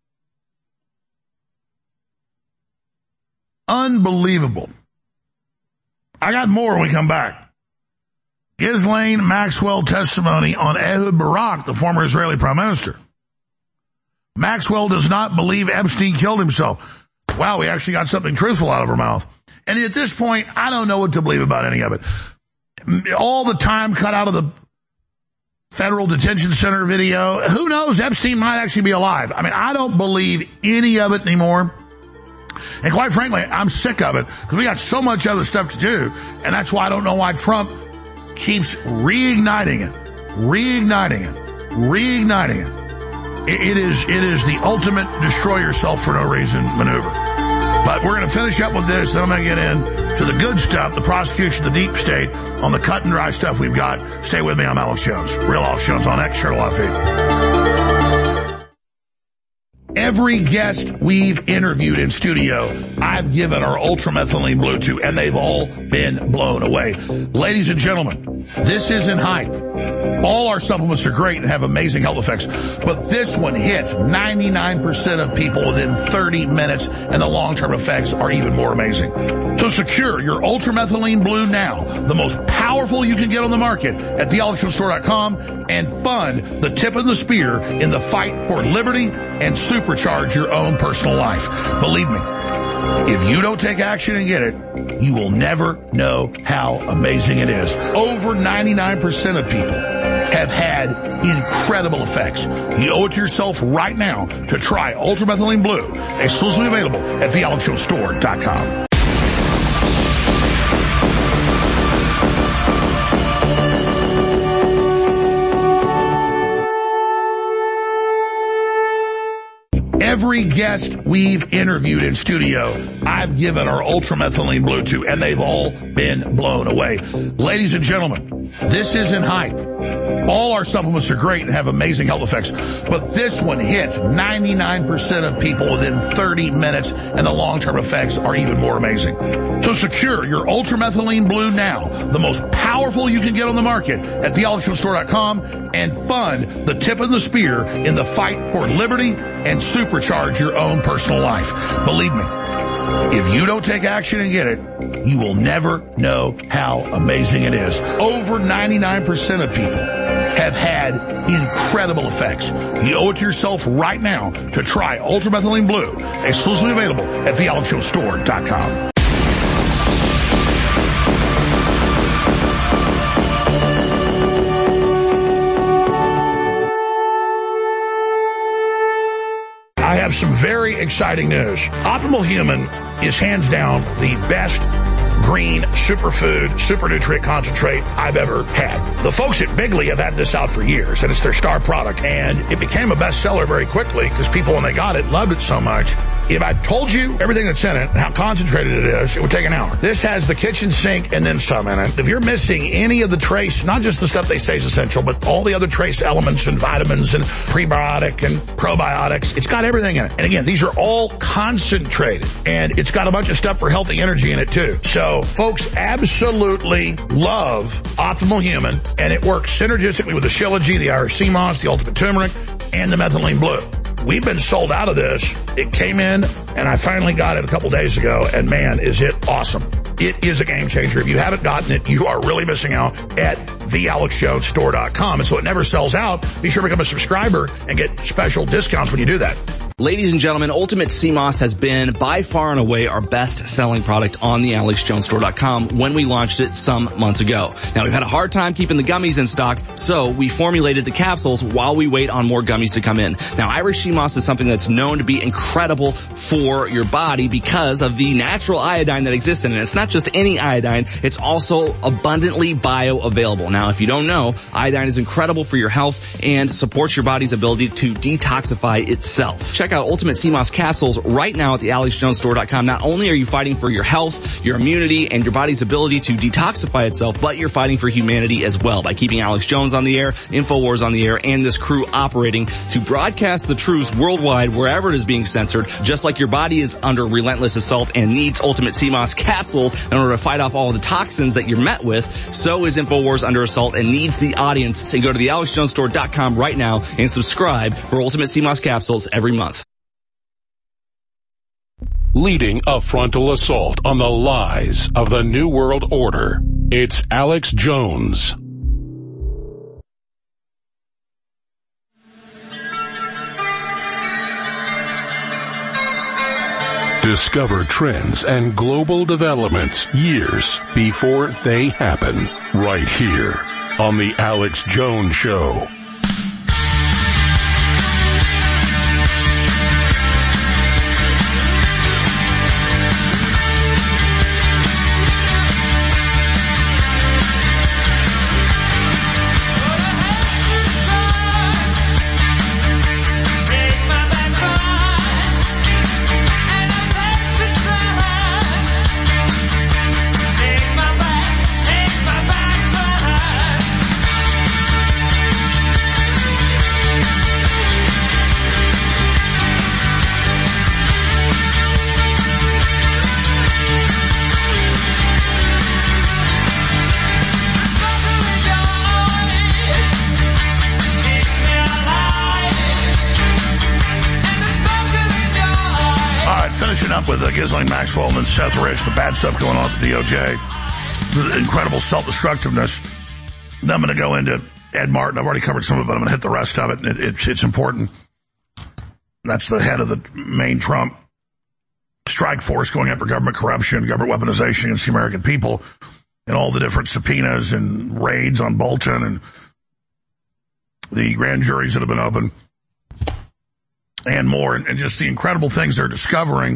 Unbelievable. I got more when we come back. Ghislaine Maxwell testimony on Ehud Barak, the former Israeli prime minister. Maxwell does not believe Epstein killed himself. Wow, we actually got something truthful out of her mouth. And at this point, I don't know what to believe about any of it. All the time cut out of the federal detention center video. Who knows? Epstein might actually be alive. I mean, I don't believe any of it anymore. And quite frankly, I'm sick of it because we got so much other stuff to do. And that's why I don't know why Trump keeps reigniting it, reigniting it, reigniting it. It is, it is the ultimate destroy yourself for no reason maneuver. But we're going to finish up with this, then I'm going to get into the good stuff, the prosecution, the deep state, on the cut and dry stuff we've got. Stay with me, I'm Alex Jones. Real Alex Jones on X, share a lot of feed. Every guest we've interviewed in studio, I've given our ultramethylene blue to, and they've all been blown away. Ladies and gentlemen, this isn't hype. All our supplements are great and have amazing health effects, but this one hits ninety-nine percent of people within thirty minutes, and the long-term effects are even more amazing. So secure your ultramethylene blue now, the most powerful you can get on the market at the alex jones store dot com, and fund the tip of the spear in the fight for liberty and supercharge your own personal life. Believe me, if you don't take action and get it, you will never know how amazing it is. Over ninety-nine percent of people have had incredible effects. You owe it to yourself right now to try Ultramethylene Blue, exclusively available at the alex jones store dot com. Every guest we've interviewed in studio, I've given our Ultramethylene Blue to, and they've all been blown away. Ladies and gentlemen, this isn't hype. All our supplements are great and have amazing health effects, but this one hits ninety-nine percent of people within thirty minutes, and the long-term effects are even more amazing. So secure your Ultramethylene Blue now, the most powerful you can get on the market, at the alex jones store dot com, and fund the tip of the spear in the fight for liberty and supercharge your own personal life. Believe me, if you don't take action and get it, you will never know how amazing it is. Over ninety-nine percent of people have had incredible effects. You owe it to yourself right now to try Ultramethylene Blue, exclusively available at the alex jones store dot com. I have some very exciting news. Optimal Human is hands down the best green superfood, super nutrient concentrate I've ever had. The folks at Bigley have had this out for years, and it's their star product, and it became a bestseller very quickly because people, when they got it, loved it so much. If I told you everything that's in it, how concentrated it is, it would take an hour. This has the kitchen sink and then some in it. If you're missing any of the trace, not just the stuff they say is essential, but all the other trace elements and vitamins and prebiotic and probiotics, it's got everything in it. And again, these are all concentrated, and it's got a bunch of stuff for healthy energy in it too. So folks absolutely love Optimal Human, and it works synergistically with the Shilajit, the Irish Sea Moss, the Ultimate Turmeric, and the Methylene Blue. We've been sold out of this. It came in, and I finally got it a couple days ago, and man, is it awesome. It is a game changer. If you haven't gotten it, you are really missing out at the alex jones store dot com. And so it never sells out. Be sure to become a subscriber and get special discounts when you do that. Ladies and gentlemen, Ultimate Sea Moss has been by far and away our best-selling product on the alex jones store dot com when we launched it some months ago. Now, we've had a hard time keeping the gummies in stock, so we formulated the capsules while we wait on more gummies to come in. Now, Irish Sea Moss is something that's known to be incredible for your body because of the natural iodine that exists in it. It's not just any iodine, it's also abundantly bioavailable. Now, if you don't know, iodine is incredible for your health and supports your body's ability to detoxify itself. Check out Ultimate Sea Moss capsules right now at the alex jones store dot com. Not only are you fighting for your health, your immunity, and your body's ability to detoxify itself, but you're fighting for humanity as well by keeping Alex Jones on the air, InfoWars on the air, and this crew operating to broadcast the truth worldwide wherever it is being censored. Just like your body is under relentless assault and needs Ultimate Sea Moss capsules in order to fight off all the toxins that you're met with, so is InfoWars under assault and needs the audience. So go to the alex jones store dot com right now and subscribe for Ultimate Sea Moss capsules every month. Leading a frontal assault on the lies of the New World Order, it's Alex Jones. Discover trends and global developments years before they happen, right here on The Alex Jones Show. Up with uh, Ghislaine Maxwell and then Seth Rich, the bad stuff going on at the D O J, the incredible self-destructiveness. Then I'm going to go into Ed Martin. I've already covered some of it, but I'm going to hit the rest of it. it, it it's important. That's the head of the main Trump strike force going after government corruption, government weaponization against the American people, and all the different subpoenas and raids on Bolton and the grand juries that have been open, and more, and, and just the incredible things they're discovering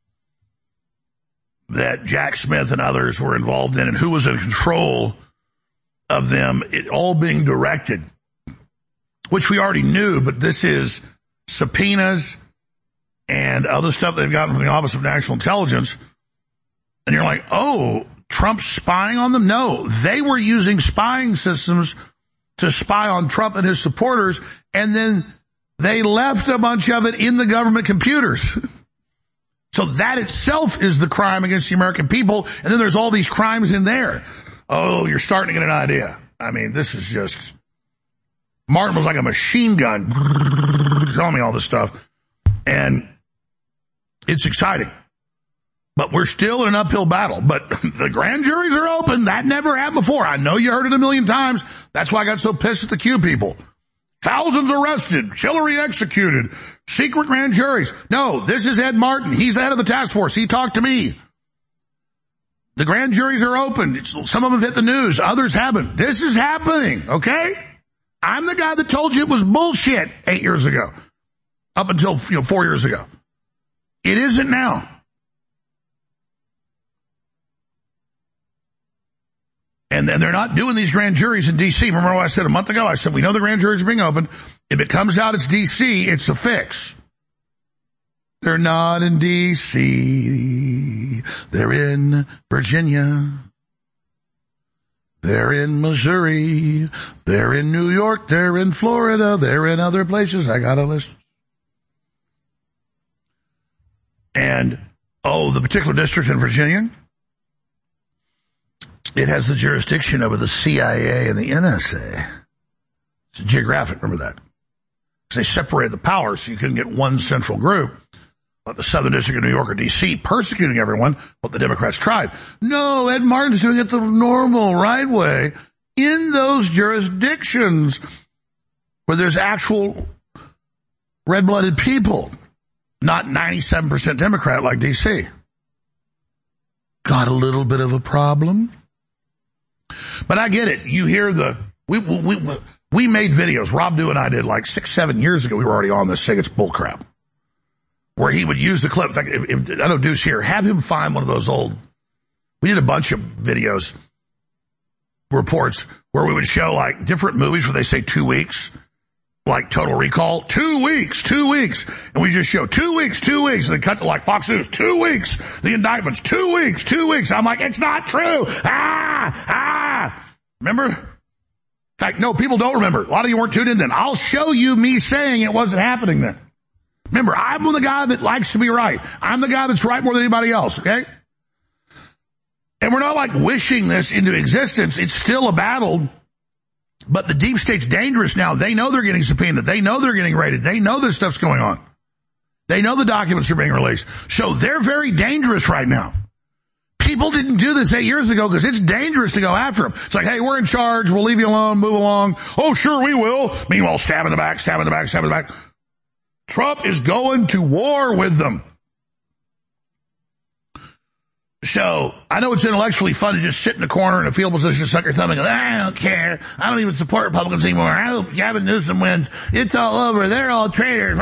that Jack Smith and others were involved in, and who was in control of them, it all being directed, which we already knew, but this is subpoenas and other stuff they've gotten from the Office of National Intelligence. And you're like, oh, Trump's spying on them? No, they were using spying systems to spy on Trump and his supporters, and then they left a bunch of it in the government computers. So that itself is the crime against the American people, and then there's all these crimes in there. Oh, you're starting to get an idea. I mean, this is just... Martin was like a machine gun telling me all this stuff, and it's exciting. But we're still in an uphill battle. But the grand juries are open. That never happened before. I know you heard it a million times. That's why I got so pissed at the Q people. Thousands arrested, Hillary executed, secret grand juries. No, this is Ed Martin. He's the head of the task force. He talked to me. The grand juries are open. Some of them hit the news. Others haven't. This is happening, okay? I'm the guy that told you it was bullshit eight years ago, up until you know four years ago. It isn't now. And, and they're not doing these grand juries in D C. Remember what I said a month ago? I said, we know the grand juries are being opened. If it comes out it's D C, it's a fix. They're not in D C. They're in Virginia. They're in Missouri. They're in New York. They're in Florida. They're in other places. I got a list. And, oh, the particular district in Virginia, it has the jurisdiction over the C I A and the N S A. It's geographic, remember that. Because they separated the powers so you couldn't get one central group, like the Southern District of New York or D C, persecuting everyone, what the Democrats tried. No, Ed Martin's doing it the normal, right way, in those jurisdictions where there's actual red-blooded people, not ninety-seven percent Democrat like D C. Got a little bit of a problem. But I get it. You hear the, we, we, we, we made videos, Rob Dew and I did like six, seven years ago. We were already on this saying it's bullcrap. Where he would use the clip. In fact, if, if, I know Deuce here, have him find one of those old, we did a bunch of videos, reports, where we would show like different movies where they say two weeks, like Total Recall, two weeks, two weeks. And we just show two weeks, two weeks, and then cut to like Fox News, two weeks, the indictments, two weeks, two weeks. I'm like, it's not true. Ah, ah. Remember? In fact, no, people don't remember. A lot of you weren't tuned in then. I'll show you me saying it wasn't happening then. Remember, I'm the guy that likes to be right. I'm the guy that's right more than anybody else, okay? And we're not like wishing this into existence. It's still a battle. But the deep state's dangerous now. They know they're getting subpoenaed. They know they're getting raided. They know this stuff's going on. They know the documents are being released. So they're very dangerous right now. People didn't do this eight years ago because it's dangerous to go after them. It's like, hey, we're in charge. We'll leave you alone. Move along. Oh, sure, we will. Meanwhile, stab in the back, stab in the back, stab in the back. Trump is going to war with them. So, I know it's intellectually fun to just sit in the corner in a field position and suck your thumb and go, I don't care. I don't even support Republicans anymore. I hope Gavin Newsom wins. It's all over. They're all traitors.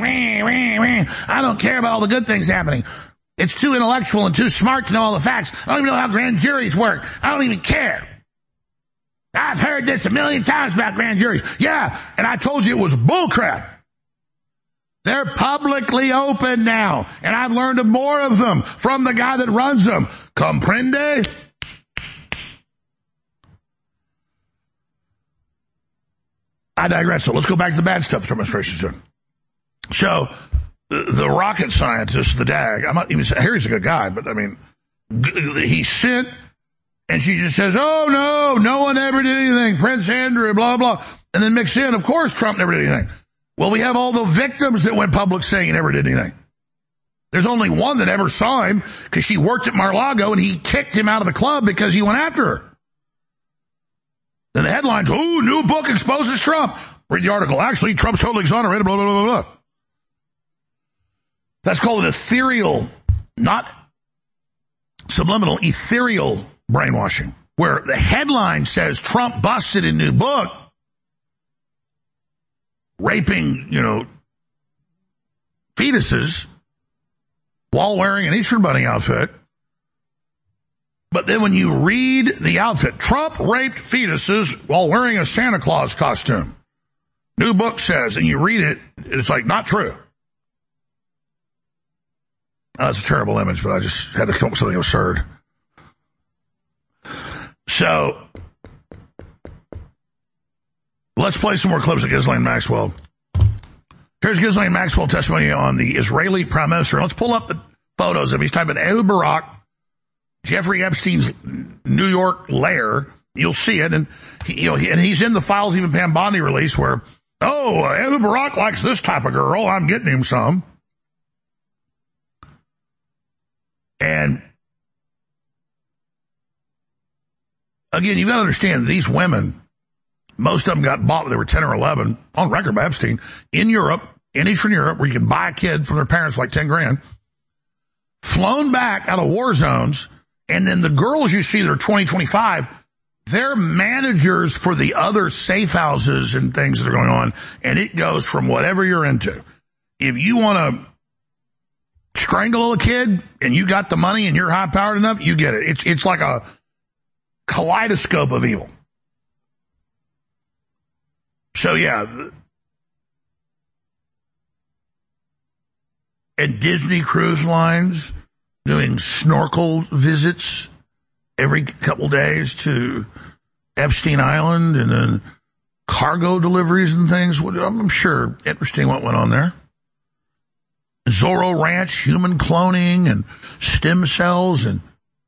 I don't care about all the good things happening. It's too intellectual and too smart to know all the facts. I don't even know how grand juries work. I don't even care. I've heard this a million times about grand juries. Yeah, and I told you it was bullcrap. They're publicly open now, and I've learned of more of them from the guy that runs them. Comprende? I digress. So let's go back to the bad stuff the Trump administration's doing. So the, the rocket scientist, the D A G, I'm not even saying Harry's a good guy, but I mean, he sent, and she just says, oh no, no one ever did anything. Prince Andrew, blah, blah. And then mix in, of course, Trump never did anything. Well, we have all the victims that went public saying he never did anything. There's only one that ever saw him because she worked at Mar-a-Lago and he kicked him out of the club because he went after her. Then the headlines, ooh, new book exposes Trump. Read the article. Actually, Trump's totally exonerated, blah, blah, blah, blah, blah. That's called an ethereal, not subliminal, ethereal brainwashing, where the headline says Trump busted in new book. raping, you know, fetuses while wearing an Easter Bunny outfit. But then when you read the outfit, Trump raped fetuses while wearing a Santa Claus costume. New book says, and you read it, it's like, not true. Oh, that's a terrible image, but I just had to come up with something absurd. So, let's play some more clips of Ghislaine Maxwell. Here's Ghislaine Maxwell testimony on the Israeli Prime Minister. Let's pull up the photos of him. He's typing Ehud Barak, Jeffrey Epstein's New York lair. You'll see it, and he, you know, he, and he's in the Files Even Pam Bondi release where, oh, Ehud Barak likes this type of girl. I'm getting him some. And again, you've got to understand these women. Most of them got bought when they were ten or eleven, on record by Epstein, in Europe, in Eastern Europe, where you can buy a kid from their parents for like ten grand, flown back out of war zones, and then the girls you see that are twenty, twenty-five, they're managers for the other safe houses and things that are going on, and it goes from whatever you're into. If you want to strangle a kid, and you got the money and you're high-powered enough, you get it. It's, it's like a kaleidoscope of evil. So, yeah, and Disney Cruise Lines doing snorkel visits every couple days to Epstein Island, and then cargo deliveries and things. I'm sure interesting what went on there. Zorro Ranch, human cloning and stem cells, and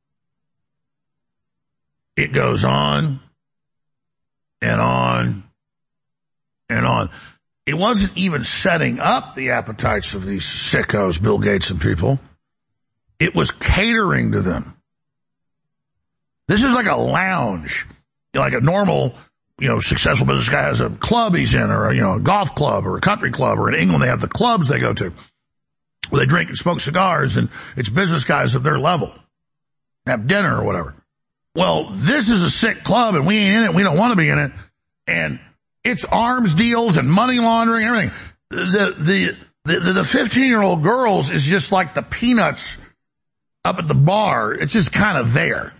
it goes on and on and on. It wasn't even setting up the appetites of these sickos, Bill Gates and people. It was catering to them. This is like a lounge, like a normal, you know, successful business guy has a club he's in, or a, you know, a golf club or a country club, or in England they have the clubs they go to where they drink and smoke cigars, and it's business guys of their level have dinner or whatever. Well, this is a sick club, and we ain't in it. We don't want to be in it, and it's arms deals and money laundering and everything. The the the the fifteen-year-old girls is just like the peanuts up at the bar. It's just kind of there.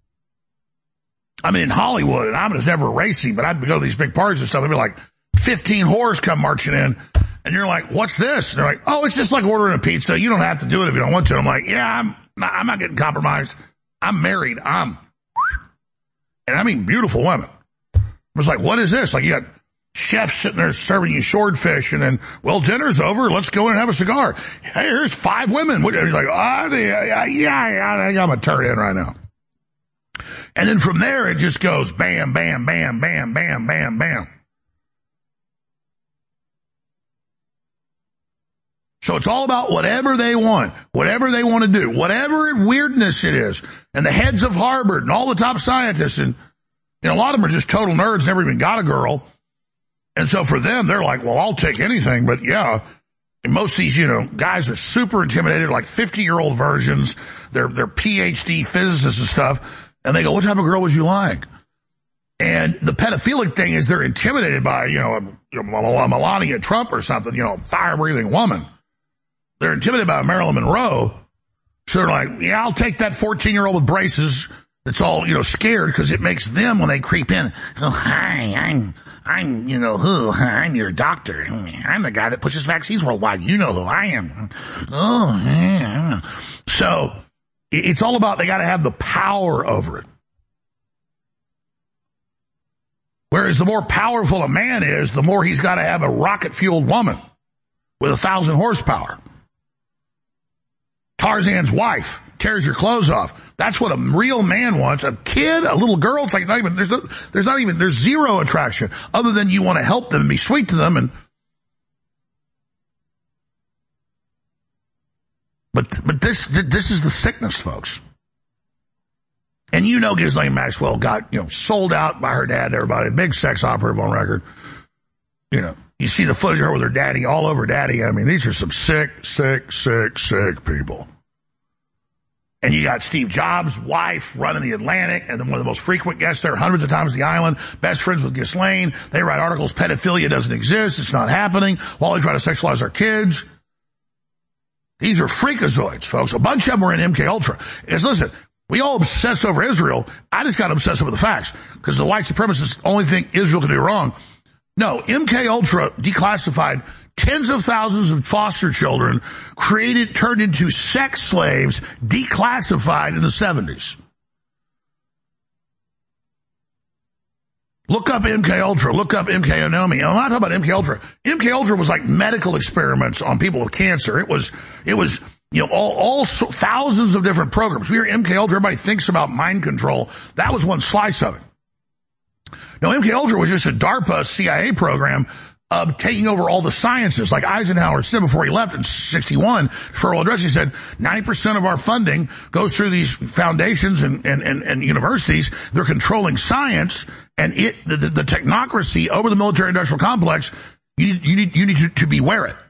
I mean, in Hollywood, and I'm just never racing, but I'd go to these big parties and stuff. There'd be like fifteen whores come marching in, and you're like, "What's this?" And they're like, "Oh, it's just like ordering a pizza. You don't have to do it if you don't want to." I'm like, "Yeah, I'm not, I'm not getting compromised. I'm married. I'm," and I mean beautiful women. I was like, "What is this?" Like, you got chefs sitting there serving you swordfish, and then, well, dinner's over. Let's go in and have a cigar. Hey, here's five women. You're like, oh, yeah, yeah, yeah, I'm gonna turn in right now. And then from there, it just goes bam, bam, bam, bam, bam, bam, bam. So it's all about whatever they want, whatever they want to do, whatever weirdness it is. And the heads of Harvard and all the top scientists, and you know, a lot of them are just total nerds, never even got a girl. And so for them, they're like, well, I'll take anything. But yeah, and most of these, you know, guys are super intimidated, like fifty-year-old versions. They're, they're P H D physicists and stuff. And they go, what type of girl would you like? And the pedophilic thing is they're intimidated by, you know, a, you know, a Melania Trump or something, you know, fire-breathing woman. They're intimidated by Marilyn Monroe. So they're like, yeah, I'll take that fourteen-year-old with braces that's all, you know, scared, because it makes them, when they creep in, oh, hi, I'm, I'm, you know who, I'm your doctor. I'm the guy that pushes vaccines worldwide. You know who I am. Oh, yeah. So it's all about, they got to have the power over it. Whereas the more powerful a man is, the more he's got to have a rocket-fueled woman with a thousand horsepower. Tarzan's wife tears your clothes off. That's what a real man wants. A kid, a little girl, it's like not even, there's, no, there's not even, there's zero attraction other than you want to help them and be sweet to them. And, but, but this, this is the sickness, folks. And you know, Ghislaine Maxwell got, you know, sold out by her dad to everybody. Big sex operative on record. You know, you see the footage of her with her daddy, all over daddy. I mean, these are some sick, sick, sick, sick people. And you got Steve Jobs' wife running the Atlantic, and then one of the most frequent guests there, hundreds of times the island, best friends with Ghislaine. They write articles, pedophilia doesn't exist, it's not happening, while they try to sexualize our kids. These are freakazoids, folks. A bunch of them were in M K Ultra. Because listen, we all obsess over Israel. I just got obsessed over the facts, because the white supremacists only think Israel can do wrong. No, M K Ultra declassified tens of thousands of foster children, created, turned into sex slaves, declassified in the seventies. Look up M K Ultra. Look up M K Onomi. I'm not talking about M K Ultra. M K Ultra was like medical experiments on people with cancer. It was, it was, you know, all, all so, thousands of different programs. We hear M K Ultra. Everybody thinks about mind control. That was one slice of it. No, M K Ultra was just a DARPA C I A program of taking over all the sciences. Like Eisenhower said before he left in sixty-one, farewell address, he said, ninety percent of our funding goes through these foundations and, and, and, and universities. They're controlling science, and it, the, the, the technocracy over the military industrial complex, you need, you need, you need to, to beware it.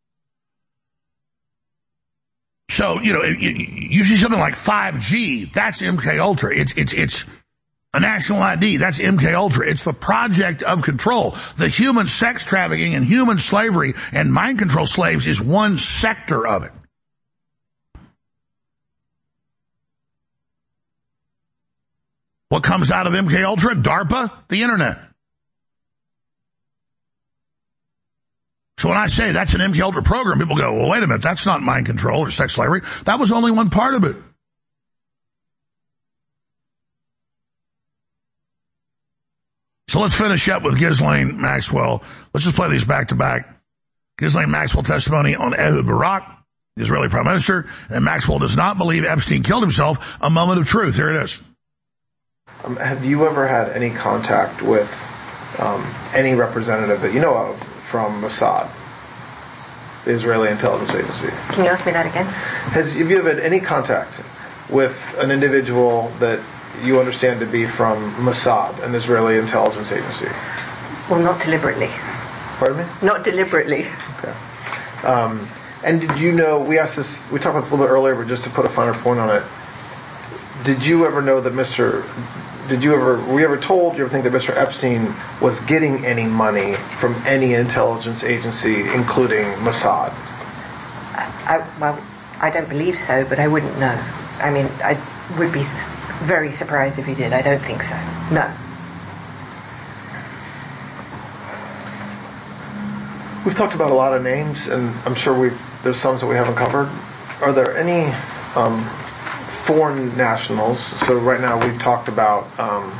So, you know, you, you see something like five G, that's M K Ultra. It's, it's, it's, a national I D, that's M K Ultra. It's the project of control. The human sex trafficking and human slavery and mind control slaves is one sector of it. What comes out of M K Ultra? DARPA, the internet. So when I say that's an M K Ultra program, people go, well, wait a minute, that's not mind control or sex slavery. That was only one part of it. So let's finish up with Ghislaine Maxwell. Let's just play these back to back. Ghislaine Maxwell testimony on Ehud Barak, the Israeli Prime Minister, and Maxwell does not believe Epstein killed himself. A moment of truth. Here it is. Um, have you ever had any contact with um, any representative that you know of from Mossad, the Israeli intelligence agency? Can you ask me that again? Has have you ever had any contact with an individual that you understand to be from Mossad, an Israeli intelligence agency? Well, not deliberately. Pardon me? Not deliberately. Okay. Um, and did you know, we asked this, we talked about this a little bit earlier, but just to put a finer point on it, did you ever know that Mister, did you ever, were you ever told, do you ever think that Mister Epstein was getting any money from any intelligence agency, including Mossad? I, I, well, I don't believe so, but I wouldn't know. I mean, I would be very surprised if he did. I don't think so. No. We've talked about a lot of names, and I'm sure we've there's some that we haven't covered. Are there any um, foreign nationals? So right now we've talked about um,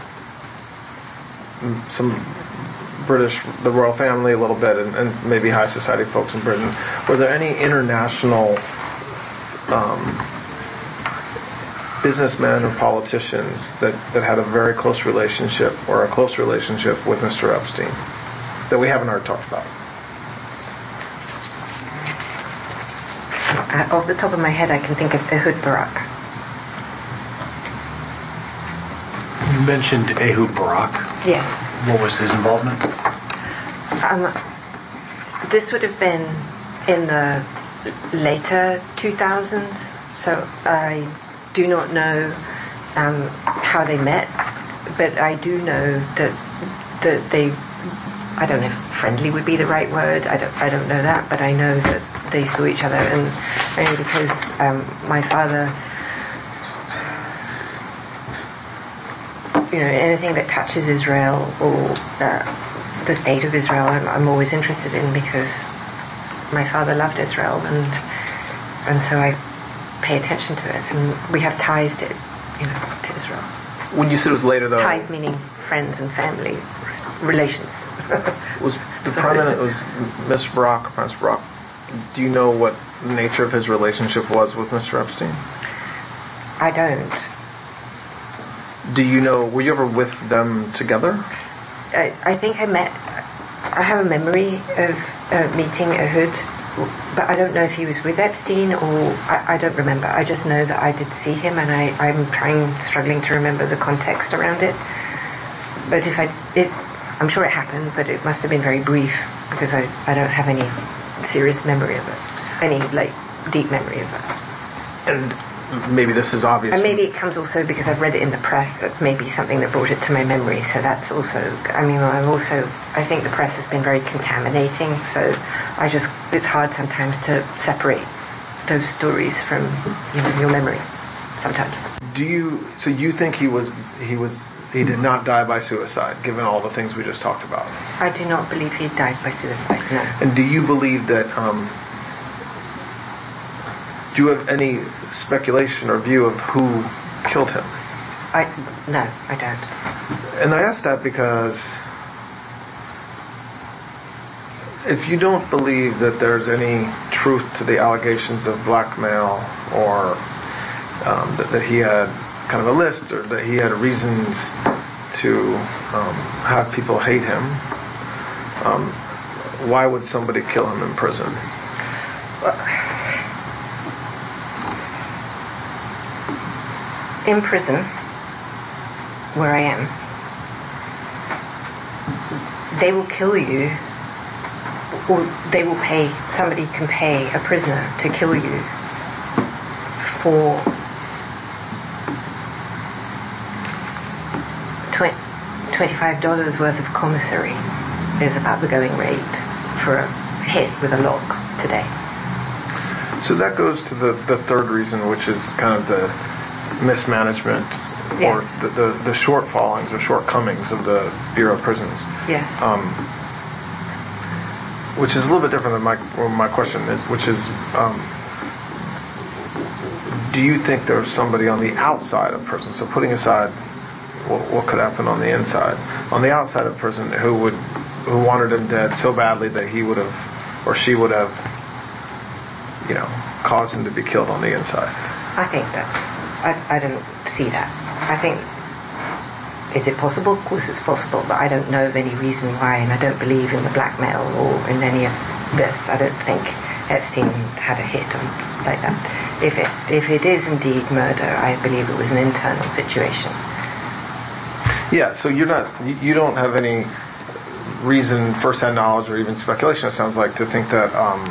some British, the royal family a little bit, and, and maybe high society folks in Britain. Were there any international um, businessmen or politicians that, that had a very close relationship or a close relationship with Mister Epstein that we haven't already talked about? Uh, off the top of my head, I can think of Ehud Barak. You mentioned Ehud Barak. Yes. What was his involvement? Um, this would have been in the later two thousands, so I do not know um, how they met, but I do know that that they, I don't know if friendly would be the right word, I don't, I don't know that, but I know that they saw each other, and only because um, my father, you know, anything that touches Israel or uh, the state of Israel, I'm, I'm always interested in, because my father loved Israel, and and so I pay attention to it, and we have ties to, you know, to Israel. When you said it was later, though, ties meaning friends and family relations. Was the so, prime minister was Mister Barak, Prince Barak? Do you know what the nature of his relationship was with Mister Epstein? I don't. Do you know? Were you ever with them together? I, I think I met. I have a memory of uh, meeting Ehud, but I don't know if he was with Epstein or I, I don't remember. I just know that I did see him, and I, I'm trying, struggling to remember the context around it. But if I, it, I'm sure it happened, but it must have been very brief, because I, I don't have any serious memory of it, any like deep memory of it. And maybe this is obvious. And maybe it comes also because I've read it in the press, that maybe something that brought it to my memory. So that's also, I mean, I'm also, I think the press has been very contaminating. So I just, it's hard sometimes to separate those stories from, you know, your memory sometimes. Do you, so you think he was, he was, he did not die by suicide, given all the things we just talked about? I do not believe he died by suicide, no. And do you believe that, um, do you have any speculation or view of who killed him? I, no, I don't. And I ask that because if you don't believe that there's any truth to the allegations of blackmail or um, that, that he had kind of a list or that he had reasons to um, have people hate him, um, why would somebody kill him in prison? Well, in prison, where I am, they will kill you, or they will pay, somebody can pay a prisoner to kill you for twenty-five dollars worth of commissary is about the going rate for a hit with a lock today. So that goes to the, the third reason, which is kind of the mismanagement yes. or the, the, the shortfallings or shortcomings of the Bureau of Prisons. Yes. Um, which is a little bit different than my well, my question is, which is, um, do you think there's somebody on the outside of prison? So putting aside what, what could happen on the inside, on the outside of prison, who would who wanted him dead so badly that he would have or she would have, you know, caused him to be killed on the inside? I think that's. I, I don't see that. I think. Is it possible? Of course it's possible, but I don't know of any reason why, and I don't believe in the blackmail or in any of this. I don't think Epstein had a hit on like that. If it if it is indeed murder, I believe it was an internal situation. Yeah, so you're not, you don't have any reason, first-hand knowledge, or even speculation, it sounds like, to think that um,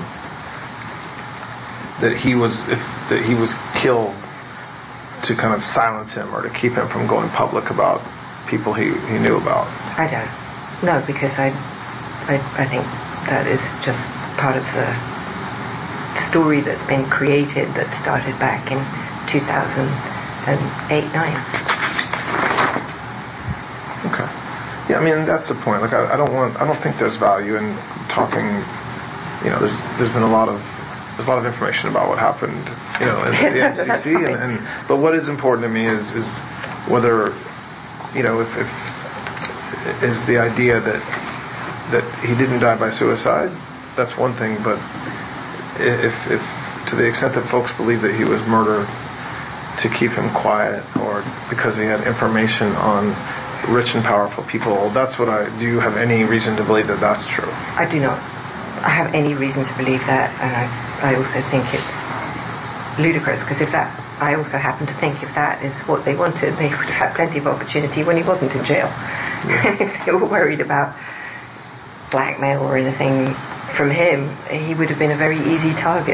that he was if that he was killed to kind of silence him or to keep him from going public about people he, he knew about. I don't. No, because I, I I think that is just part of the story that's been created that started back in two thousand eight nine. Okay. Yeah, I mean that's the point. Like I, I don't want I don't think there's value in talking, you know, there's there's been a lot of There's a lot of information about what happened, you know, in the M C C, and, and but what is important to me is is whether, you know, if, if is the idea that that he didn't die by suicide. That's one thing, but if if to the extent that folks believe that he was murdered to keep him quiet or because he had information on rich and powerful people, that's what I. Do you have any reason to believe that that's true? I do not. I have any reason to believe that, and I, I also think it's ludicrous, because if that, I also happen to think if that is what they wanted, they would have had plenty of opportunity when he wasn't in jail. Yeah. And if they were worried about blackmail or anything from him, he would have been a very easy target.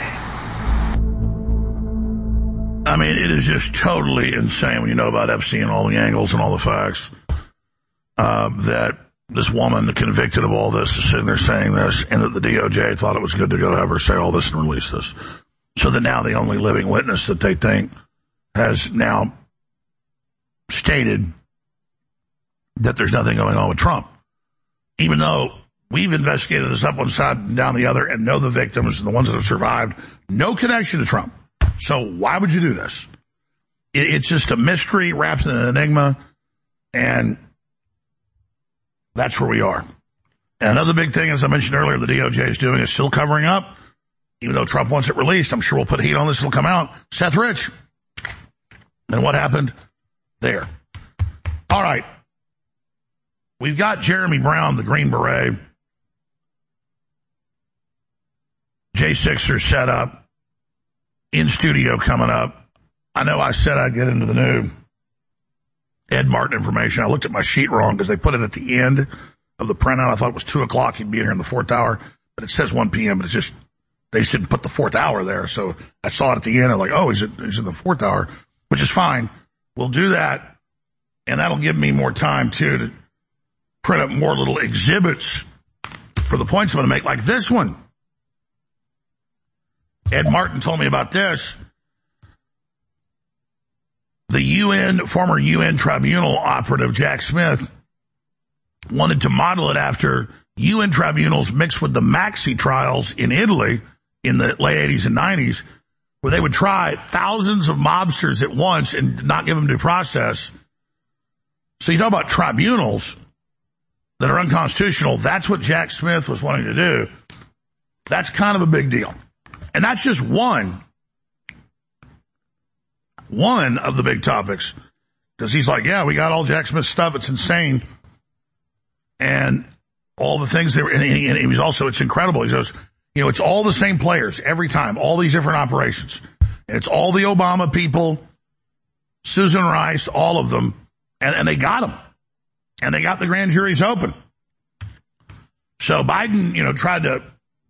I mean, it is just totally insane when you know about Epstein and all the angles and all the facts, uh, that this woman convicted of all this is sitting there saying this, and that the D O J thought it was good to go have her say all this and release this. So that now the only living witness that they think has now stated that there's nothing going on with Trump. Even though we've investigated this up one side and down the other and know the victims and the ones that have survived, no connection to Trump. So why would you do this? It, it's just a mystery wrapped in an enigma, and that's where we are. And another big thing, as I mentioned earlier, the D O J is doing is still covering up. Even though Trump wants it released, I'm sure we'll put heat on this. It'll come out. Seth Rich. And what happened there? All right. We've got Jeremy Brown, the Green Beret, J Sixer set up, in studio coming up. I know I said I'd get into the new Ed Martin information. I looked at my sheet wrong because they put it at the end of the printout. I thought it was two o'clock. He'd be in here in the fourth hour, but it says one p.m., but it's just they should put the fourth hour there. So I saw it at the end. I'm like, oh, he's, at, he's in the fourth hour, which is fine. We'll do that. And that'll give me more time, too, to print up more little exhibits for the points I'm going to make, like this one. Ed Martin told me about this. The U N, former U N tribunal operative Jack Smith wanted to model it after U N tribunals mixed with the Maxi trials in Italy in the late eighties and nineties, where they would try thousands of mobsters at once and not give them due process. So you talk about tribunals that are unconstitutional. That's what Jack Smith was wanting to do. That's kind of a big deal. And that's just one, one of the big topics. Because he's like, yeah, we got all Jack Smith stuff. It's insane. And all the things that were, and he, and he was also, it's incredible. He goes, you know, it's all the same players every time, all these different operations. And it's all the Obama people, Susan Rice, all of them. And, and they got them. And they got the grand juries open. So Biden, you know, tried to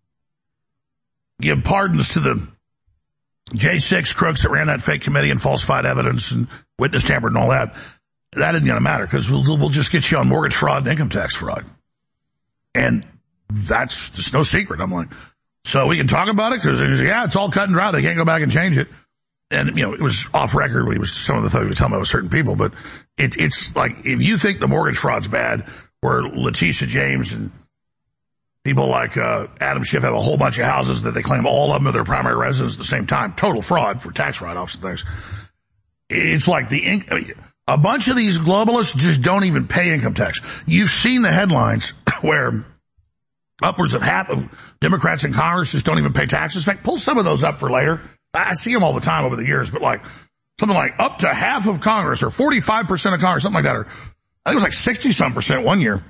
give pardons to the J six crooks that ran that fake committee and falsified evidence and witness tampered and all that. That isn't going to matter because we'll, we'll just get you on mortgage fraud and income tax fraud. And that's just no secret. I'm like, so we can talk about it because, yeah, it's all cut and dry. They can't go back and change it. And, you know, it was off record when he was, some of the things he was telling about certain people, but it, it's like, if you think the mortgage fraud's bad, where Letitia James and people like, uh, Adam Schiff have a whole bunch of houses that they claim all of them are their primary residence at the same time, total fraud for tax write-offs and things. It's like the, I mean, a bunch of these globalists just don't even pay income tax. You've seen the headlines where upwards of half of Democrats in Congress just don't even pay taxes. In fact, pull some of those up for later. I see them all the time over the years, but like something like up to half of Congress or forty-five percent of Congress, something like that, or I think it was like sixty some percent one year.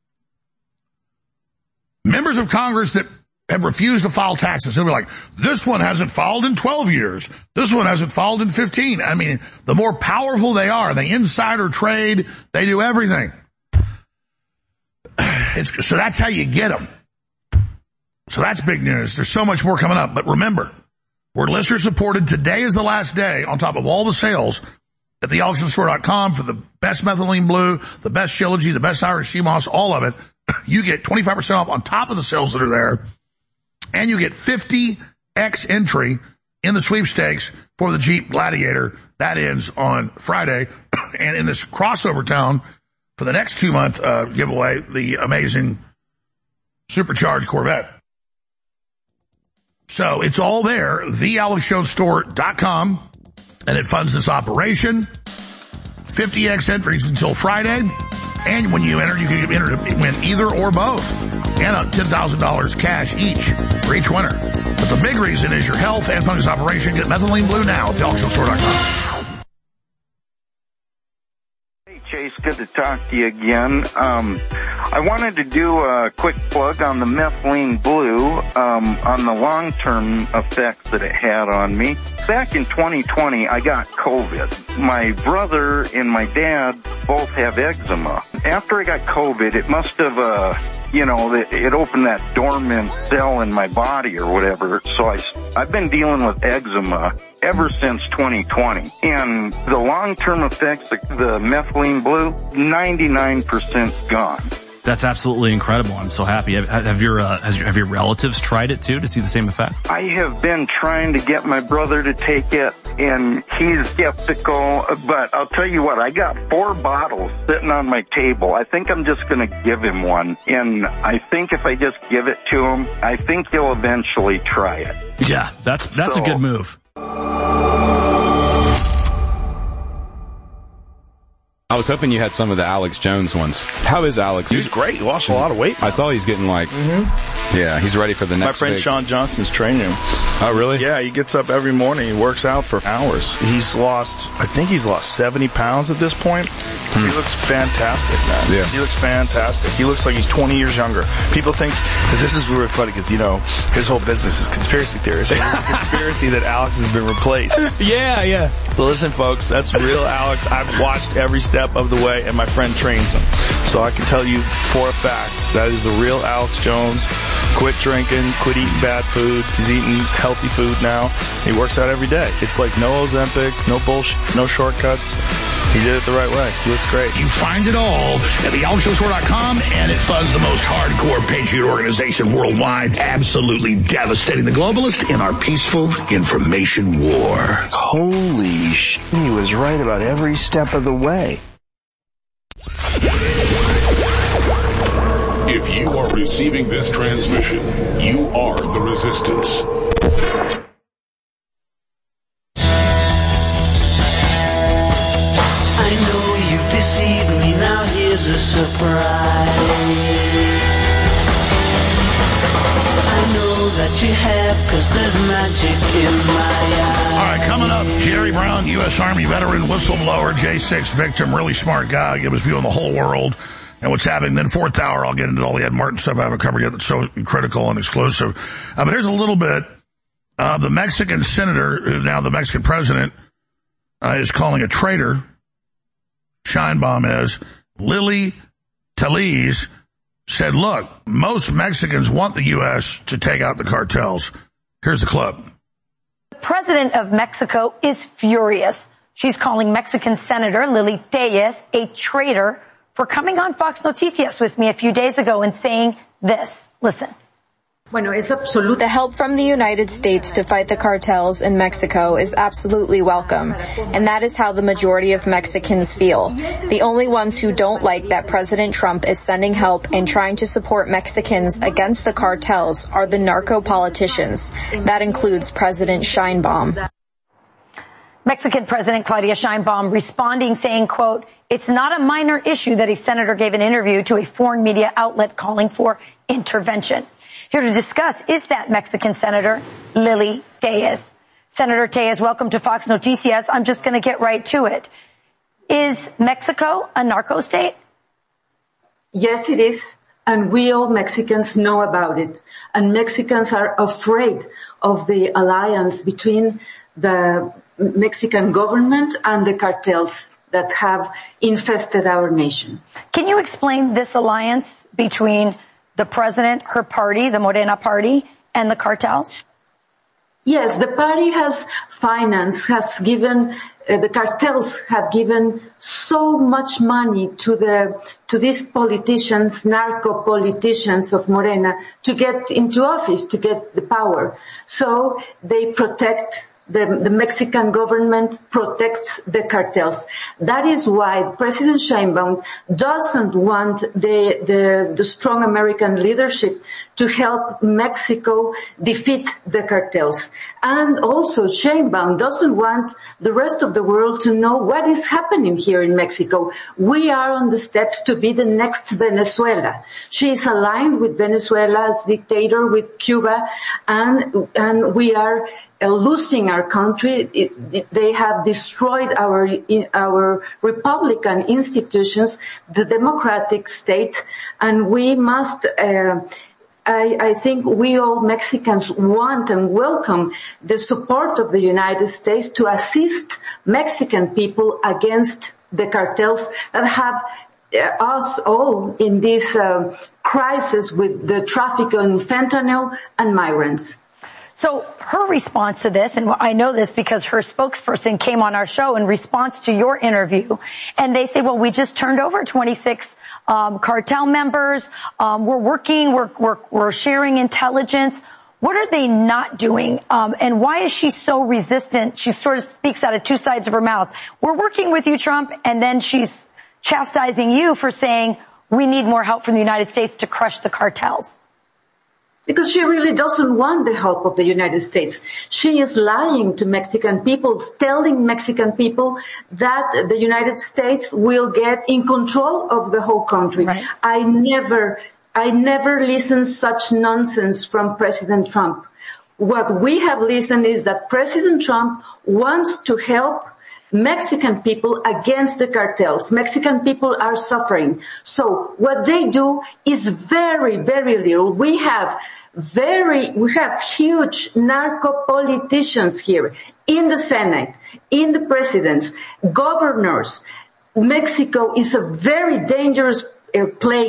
Members of Congress that have refused to file taxes. They'll be like, this one hasn't filed in twelve years. This one hasn't filed in fifteen. I mean, the more powerful they are, they insider trade, they do everything. It's, so that's how you get them. So that's big news. There's so much more coming up. But remember, we're listener supported. Today is the last day on top of all the sales at the alex jones store dot com for the best methylene blue, the best Shilajit, the best Irish sea moss, all of it. You get twenty-five percent off on top of the sales that are there. And you get fifty X entry in the sweepstakes for the Jeep Gladiator. That ends on Friday. And in this crossover town for the next two-month uh, giveaway, the amazing supercharged Corvette. So it's all there, the alex jones store dot com, and it funds this operation. fifty X entries until Friday. And when you enter, you can enter to win either or both. And ten thousand dollars cash each for each winner. But the big reason is your health and fungus operation. Get methylene blue now at the alex jones store dot com. Hey, Chase, good to talk to you again. Um, I wanted to do a quick plug on the methylene blue, um, on the long-term effects that it had on me. Back in twenty twenty, I got COVID. My brother and my dad both have eczema. After I got COVID, it must have, uh, you know, it, it opened that dormant cell in my body or whatever. So I, I've been dealing with eczema ever since twenty twenty. And the long-term effects, the, the methylene blue, ninety-nine percent gone. That's absolutely incredible. I'm so happy. Have, have your uh, has your, have your relatives tried it too to see the same effect? I have been trying to get my brother to take it, and he's skeptical. But I'll tell you what, I got four bottles sitting on my table. I think I'm just going to give him one, and I think if I just give it to him, I think he'll eventually try it. Yeah, that's that's so, a good move. I was hoping you had some of the Alex Jones ones. How is Alex? He's great. He lost a lot of weight. I saw he's getting like, mm-hmm. yeah, he's ready for the next My friend big... Sean Johnson's training him. Oh, really? Yeah, he gets up every morning. He works out for hours. He's lost, I think he's lost seventy pounds at this point. Hmm. He looks fantastic, man. Yeah. He looks fantastic. He looks like he's twenty years younger. People think, because this is really funny, because, you know, his whole business is conspiracy theories. It's a conspiracy that Alex has been replaced. Yeah, yeah. But listen, folks, that's real Alex. I've watched every step of the way, and my friend trains him. So I can tell you for a fact. That is the real Alex Jones. Quit drinking, quit eating bad food. He's eating healthy food now. He works out every day. It's like no Ozempic, no bullshit, no shortcuts. He did it the right way. He looks great. You find it all at the alex jones store dot com, and it funds the most hardcore patriot organization worldwide, absolutely devastating the globalists in our peaceful information war. Holy sh*! He was right about every step of the way. If you are receiving this transmission, you are the resistance. I know you've deceived me, now here's a surprise. I know that you have, cause there's magic in my eyes. All right, coming up, Jerry Brown, U S Army veteran, whistleblower, J six victim, really smart guy, give his view on the whole world and what's happening. Then fourth hour, I'll get into all the Ed Martin stuff I haven't covered yet that's so critical and exclusive. Uh, but here's a little bit. Uh, the Mexican senator, now the Mexican president, uh, is calling a traitor. Sheinbaum is. Lily Tellez said, look, most Mexicans want the U S to take out the cartels. Here's the clip. The president of Mexico is furious. She's calling Mexican Senator Lily Tellez a traitor for coming on Fox Noticias with me a few days ago and saying this. Listen. The help from the United States to fight the cartels in Mexico is absolutely welcome, and that is how the majority of Mexicans feel. The only ones who don't like that President Trump is sending help and trying to support Mexicans against the cartels are the narco politicians. That includes President Sheinbaum. Mexican President Claudia Sheinbaum responding saying, quote, it's not a minor issue that a senator gave an interview to a foreign media outlet calling for intervention. Here to discuss is that Mexican Senator Lily Tellez. Senator Tellez, welcome to Fox Noticias. I'm just going to get right to it. Is Mexico a narco state? Yes, it is. And we all Mexicans know about it. And Mexicans are afraid of the alliance between the Mexican government and the cartels that have infested our nation. Can you explain this alliance between the president, her party, the Morena party, and the cartels? Yes, the party has financed, has given, uh, the cartels have given so much money to the, to these politicians, narco politicians of Morena to get into office, to get the power. So they protect The, the Mexican government protects the cartels. That is why President Sheinbaum doesn't want the, the, the strong American leadership to help Mexico defeat the cartels. And also Sheinbaum doesn't want the rest of the world to know what is happening here in Mexico. We are on the steps to be the next Venezuela. She is aligned with Venezuela's dictator, with Cuba, and, and we are Uh, losing our country. It, it, they have destroyed our our republican institutions, the democratic state, and we must uh, I, I think we all Mexicans want and welcome the support of the United States to assist Mexican people against the cartels that have uh, us all in this uh, crisis with the traffic in fentanyl and migrants. So her response to this, and I know this because her spokesperson came on our show in response to your interview, and they say, well, we just turned over twenty-six um, cartel members. Um, we're working, we're, we're, we're sharing intelligence. What are they not doing? Um, and why is she so resistant? She sort of speaks out of two sides of her mouth. We're working with you, Trump, and then she's chastising you for saying we need more help from the United States to crush the cartels. Because she really doesn't want the help of the United States. She is lying to Mexican people, telling Mexican people that the United States will get in control of the whole country. Right. I never, I never listened such nonsense from President Trump. What we have listened is that President Trump wants to help Mexican people against the cartels. Mexican people are suffering. So what they do is very, very little. We have very, we have huge narco politicians here in the Senate, in the presidents, governors. Mexico is a very dangerous uh, place.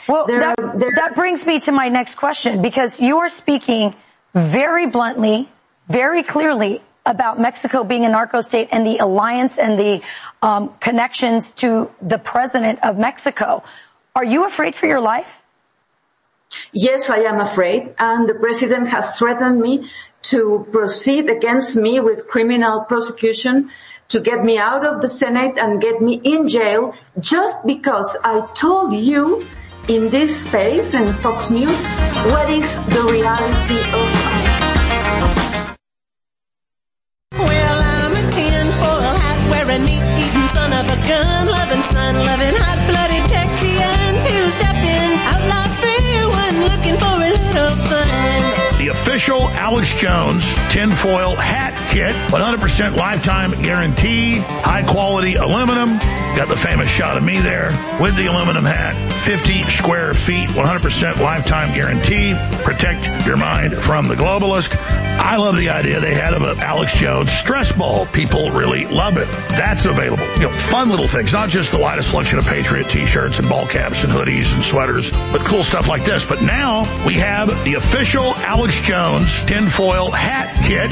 Well, There that, are- there- that brings me to my next question, because you are speaking very bluntly, very clearly about Mexico being a narco state and the alliance and the um, connections to the president of Mexico. Are you afraid for your life? Yes, I am afraid, and the president has threatened me to proceed against me with criminal prosecution, to get me out of the Senate and get me in jail, just because I told you in this space and Fox News what is the reality of our... Well, I'm a tinfoil hat wearing, meat eating son of a gun loving, sun loving, hot blooded Texian, two stepping, outlaw free one looking for a little fun. The official Alex Jones tinfoil hat kit, one hundred percent lifetime guarantee, high quality aluminum. Got the famous shot of me there with the aluminum hat, fifty square feet, one hundred percent lifetime guarantee. Protect your mind from the globalist. I love the idea they had of an Alex Jones stress ball. People really love it. That's available. You know, fun little things, not just the widest selection of Patriot t-shirts and ball caps and hoodies and sweaters, but cool stuff like this. But now we have the official Alex Jones tinfoil hat kit.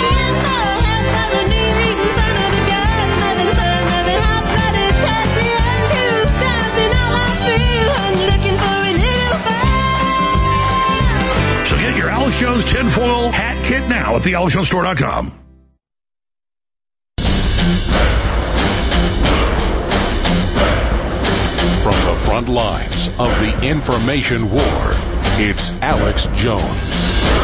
So get your Alex Jones tinfoil hat kit now at the alex jones store dot com. From the front lines of the information war, it's Alex Jones.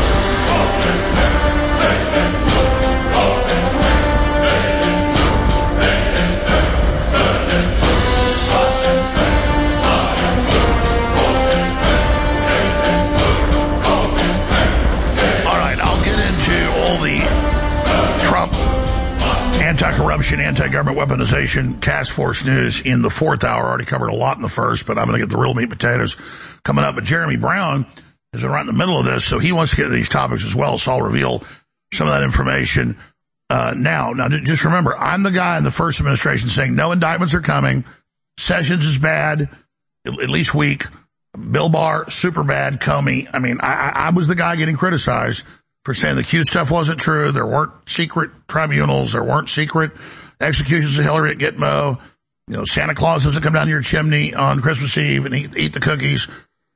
Anti-corruption, anti-government weaponization task force news in the fourth hour. Already covered a lot in the first, but I'm going to get the real meat and potatoes coming up. But Jeremy Brown has been right in the middle of this, so he wants to get to these topics as well. So I'll reveal some of that information uh, now. Now, just remember, I'm the guy in the first administration saying no indictments are coming. Sessions is bad, at least weak. Bill Barr, super bad. Comey. I mean, I, I was the guy getting criticized for saying the Q stuff wasn't true. There weren't secret tribunals. There weren't secret executions of Hillary at Gitmo. You know, Santa Claus doesn't come down to your chimney on Christmas Eve and eat, eat the cookies.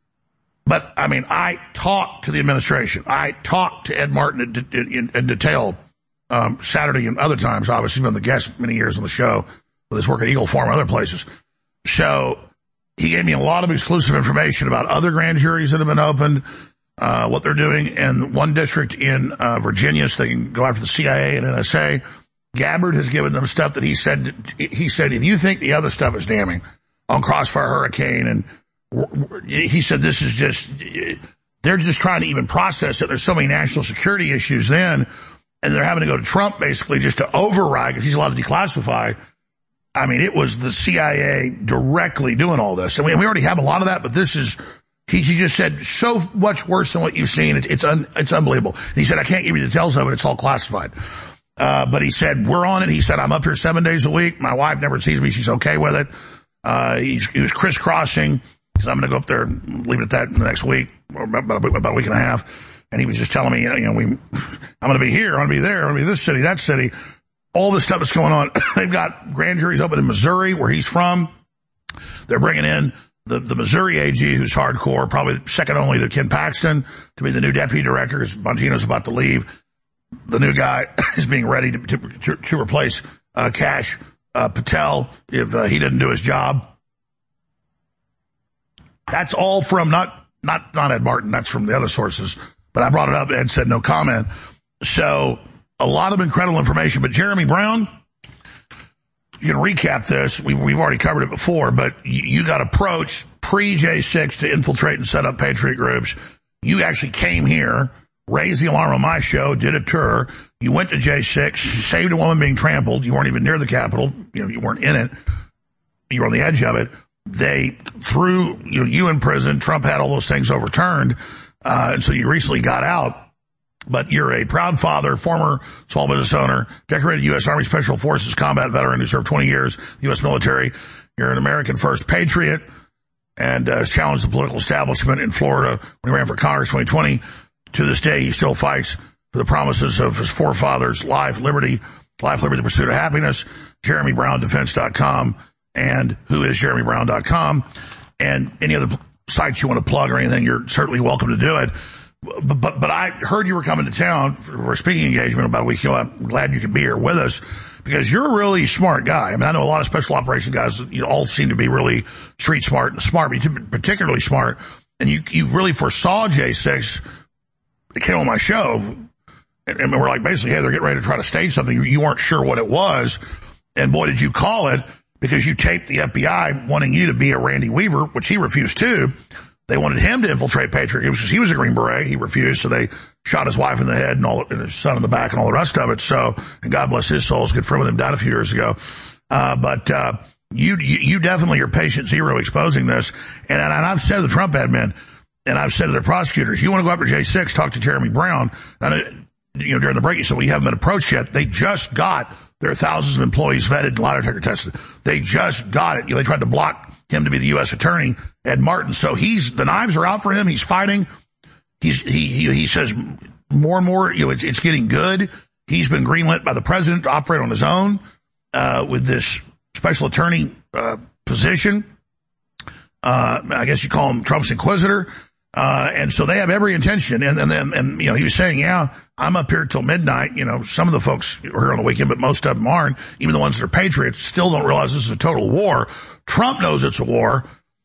But, I mean, I talked to the administration. I talked to Ed Martin in, in, in detail um, Saturday and other times. Obviously, he's been the guest many years on the show with his work at Eagle Farm and other places. So he gave me a lot of exclusive information about other grand juries that have been opened, Uh, what they're doing in one district in uh, Virginia, so they can go after the C I A and N S A. Gabbard has given them stuff that he said, he said, if you think the other stuff is damning on Crossfire Hurricane, and w- w- he said this is just, they're just trying to even process it. There's so many national security issues then, and they're having to go to Trump basically just to override, because he's allowed to declassify. I mean, it was the C I A directly doing all this. And we, we already have a lot of that, but this is, He, he just said, so much worse than what you've seen. It, it's un, it's unbelievable. And he said, I can't give you the details of it. It's all classified. Uh, but he said, we're on it. He said, I'm up here seven days a week. My wife never sees me. She's okay with it. Uh, he's, he was crisscrossing. He said, I'm going to go up there and leave it at that in the next week, or about, about a week and a half. And he was just telling me, you know, we, I'm going to be here. I'm going to be there. I'm going to be this city, that city. All this stuff is going on. They've got grand juries open in Missouri, where he's from. They're bringing in The, the Missouri A G, who's hardcore, probably second only to Ken Paxton, to be the new deputy director, because Bongino's about to leave. The new guy is being ready to, to, to replace uh, Kash uh, Patel if uh, he didn't do his job. That's all from not, not, not Ed Martin. That's from the other sources. But I brought it up. Ed said no comment. So a lot of incredible information. But Jeremy Brown, you can recap this. We, we've already covered it before, but you, you got approached pre-J six to infiltrate and set up Patriot groups. You actually came here, raised the alarm on my show, did a tour. You went to J six, saved a woman being trampled. You weren't even near the Capitol. You know, you weren't in it. You were on the edge of it. They threw you, know, you in prison. Trump had all those things overturned. Uh, and so you recently got out. But you're a proud father, former small business owner, decorated U S Army Special Forces combat veteran who served twenty years in the U S military. You're an American First Patriot. and uh, challenged the political establishment in Florida when he ran for Congress in twenty twenty. To this day, he still fights for the promises of his forefathers, life, liberty, life, liberty, the pursuit of happiness. Jeremy Brown Defense dot com and who is Jeremy Brown dot com. And any other sites you want to plug or anything, you're certainly welcome to do it. But, but, but I heard you were coming to town for a speaking engagement about a week ago. I'm glad you could be here with us because you're a really smart guy. I mean, I know a lot of special operations guys, you know, all seem to be really street smart and smart, but you're particularly smart. And you, you really foresaw J six. It came on my show. And, and we're like, basically, hey, they're getting ready to try to stage something. You weren't sure what it was. And boy, did you call it because you taped the F B I wanting you to be a Randy Weaver, which he refused to. They wanted him to infiltrate Patriot because he was a Green Beret. He refused, so they shot his wife in the head and all, and his son in the back and all the rest of it. So, and God bless his soul. It's a good friend with him, died a few years ago. Uh, but, uh, you, you, you definitely are patient zero exposing this. And, and I've said to the Trump admin, and I've said to the prosecutors, you want to go after J six, talk to Jeremy Brown. And, you know, during the break, you said, we haven't been approached yet. They just got their thousands of employees vetted and lie detector tested. They just got it. You know, they tried to block him to be the U S attorney, Ed Martin. So he's, the knives are out for him. He's fighting. He's, he, he, he says more and more, you know, it's, it's getting good. He's been greenlit by the president to operate on his own, uh, with this special attorney, uh, position. Uh, I guess you call him Trump's inquisitor. Uh, and so they have every intention. And, and then, and, you know, he was saying, yeah, I'm up here till midnight. You know, some of the folks are here on the weekend, but most of them aren't. Even the ones that are patriots still don't realize this is a total war. Trump knows it's a war,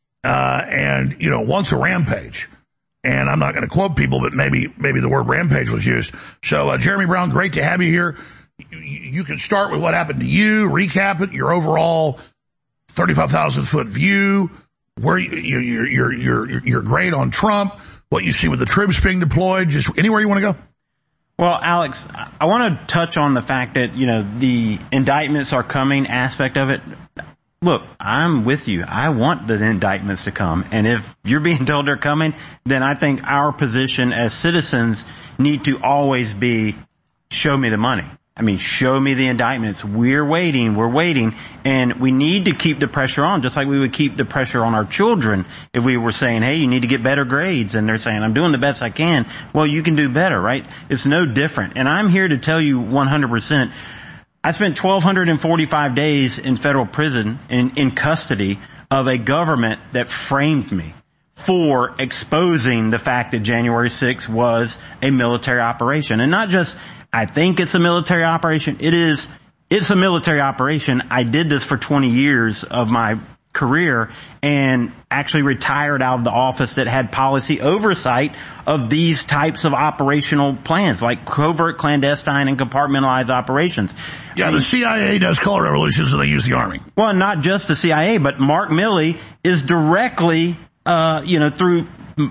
uh, and, you know, wants a rampage. And I'm not going to quote people, but maybe, maybe the word rampage was used. So, uh, Jeremy Brown, great to have you here. You, you can start with what happened to you, recap it, your overall thirty-five thousand foot view, where you, you, you're, you're, you're, you're great on Trump, what you see with the troops being deployed, just anywhere you want to go. Well, Alex, I want to touch on the fact that, you know, the indictments are coming aspect of it. Look, I'm with you. I want the indictments to come. And if you're being told they're coming, then I think our position as citizens need to always be, show me the money. I mean, show me the indictments. We're waiting. We're waiting. And we need to keep the pressure on, just like we would keep the pressure on our children if we were saying, hey, you need to get better grades. And they're saying, I'm doing the best I can. Well, you can do better, right? It's no different. And I'm here to tell you one hundred percent. I spent twelve forty-five days in federal prison in, in custody of a government that framed me for exposing the fact that January sixth was a military operation. And not just, I think it's a military operation. It is, it's a military operation. I did this for twenty years of my career and actually retired out of the office that had policy oversight of these types of operational plans, like covert, clandestine, and compartmentalized operations. Yeah, I mean, the C I A does color revolutions and they use the Army. Well, not just the C I A, but Mark Milley is directly, uh, you know, through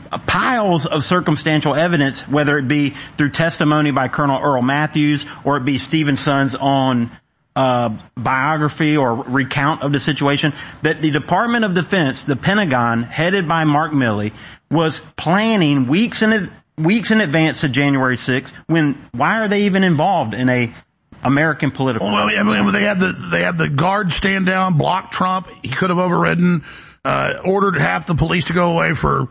piles of circumstantial evidence, whether it be through testimony by Colonel Earl Matthews or it be Stephen Sund's own uh biography or recount of the situation, that the Department of Defense, the Pentagon, headed by Mark Milley, was planning weeks in weeks in advance to January sixth. When why are they even involved in a American political? Well, I mean, they had the they had the guards stand down, block Trump. He could have overridden, uh ordered half the police to go away for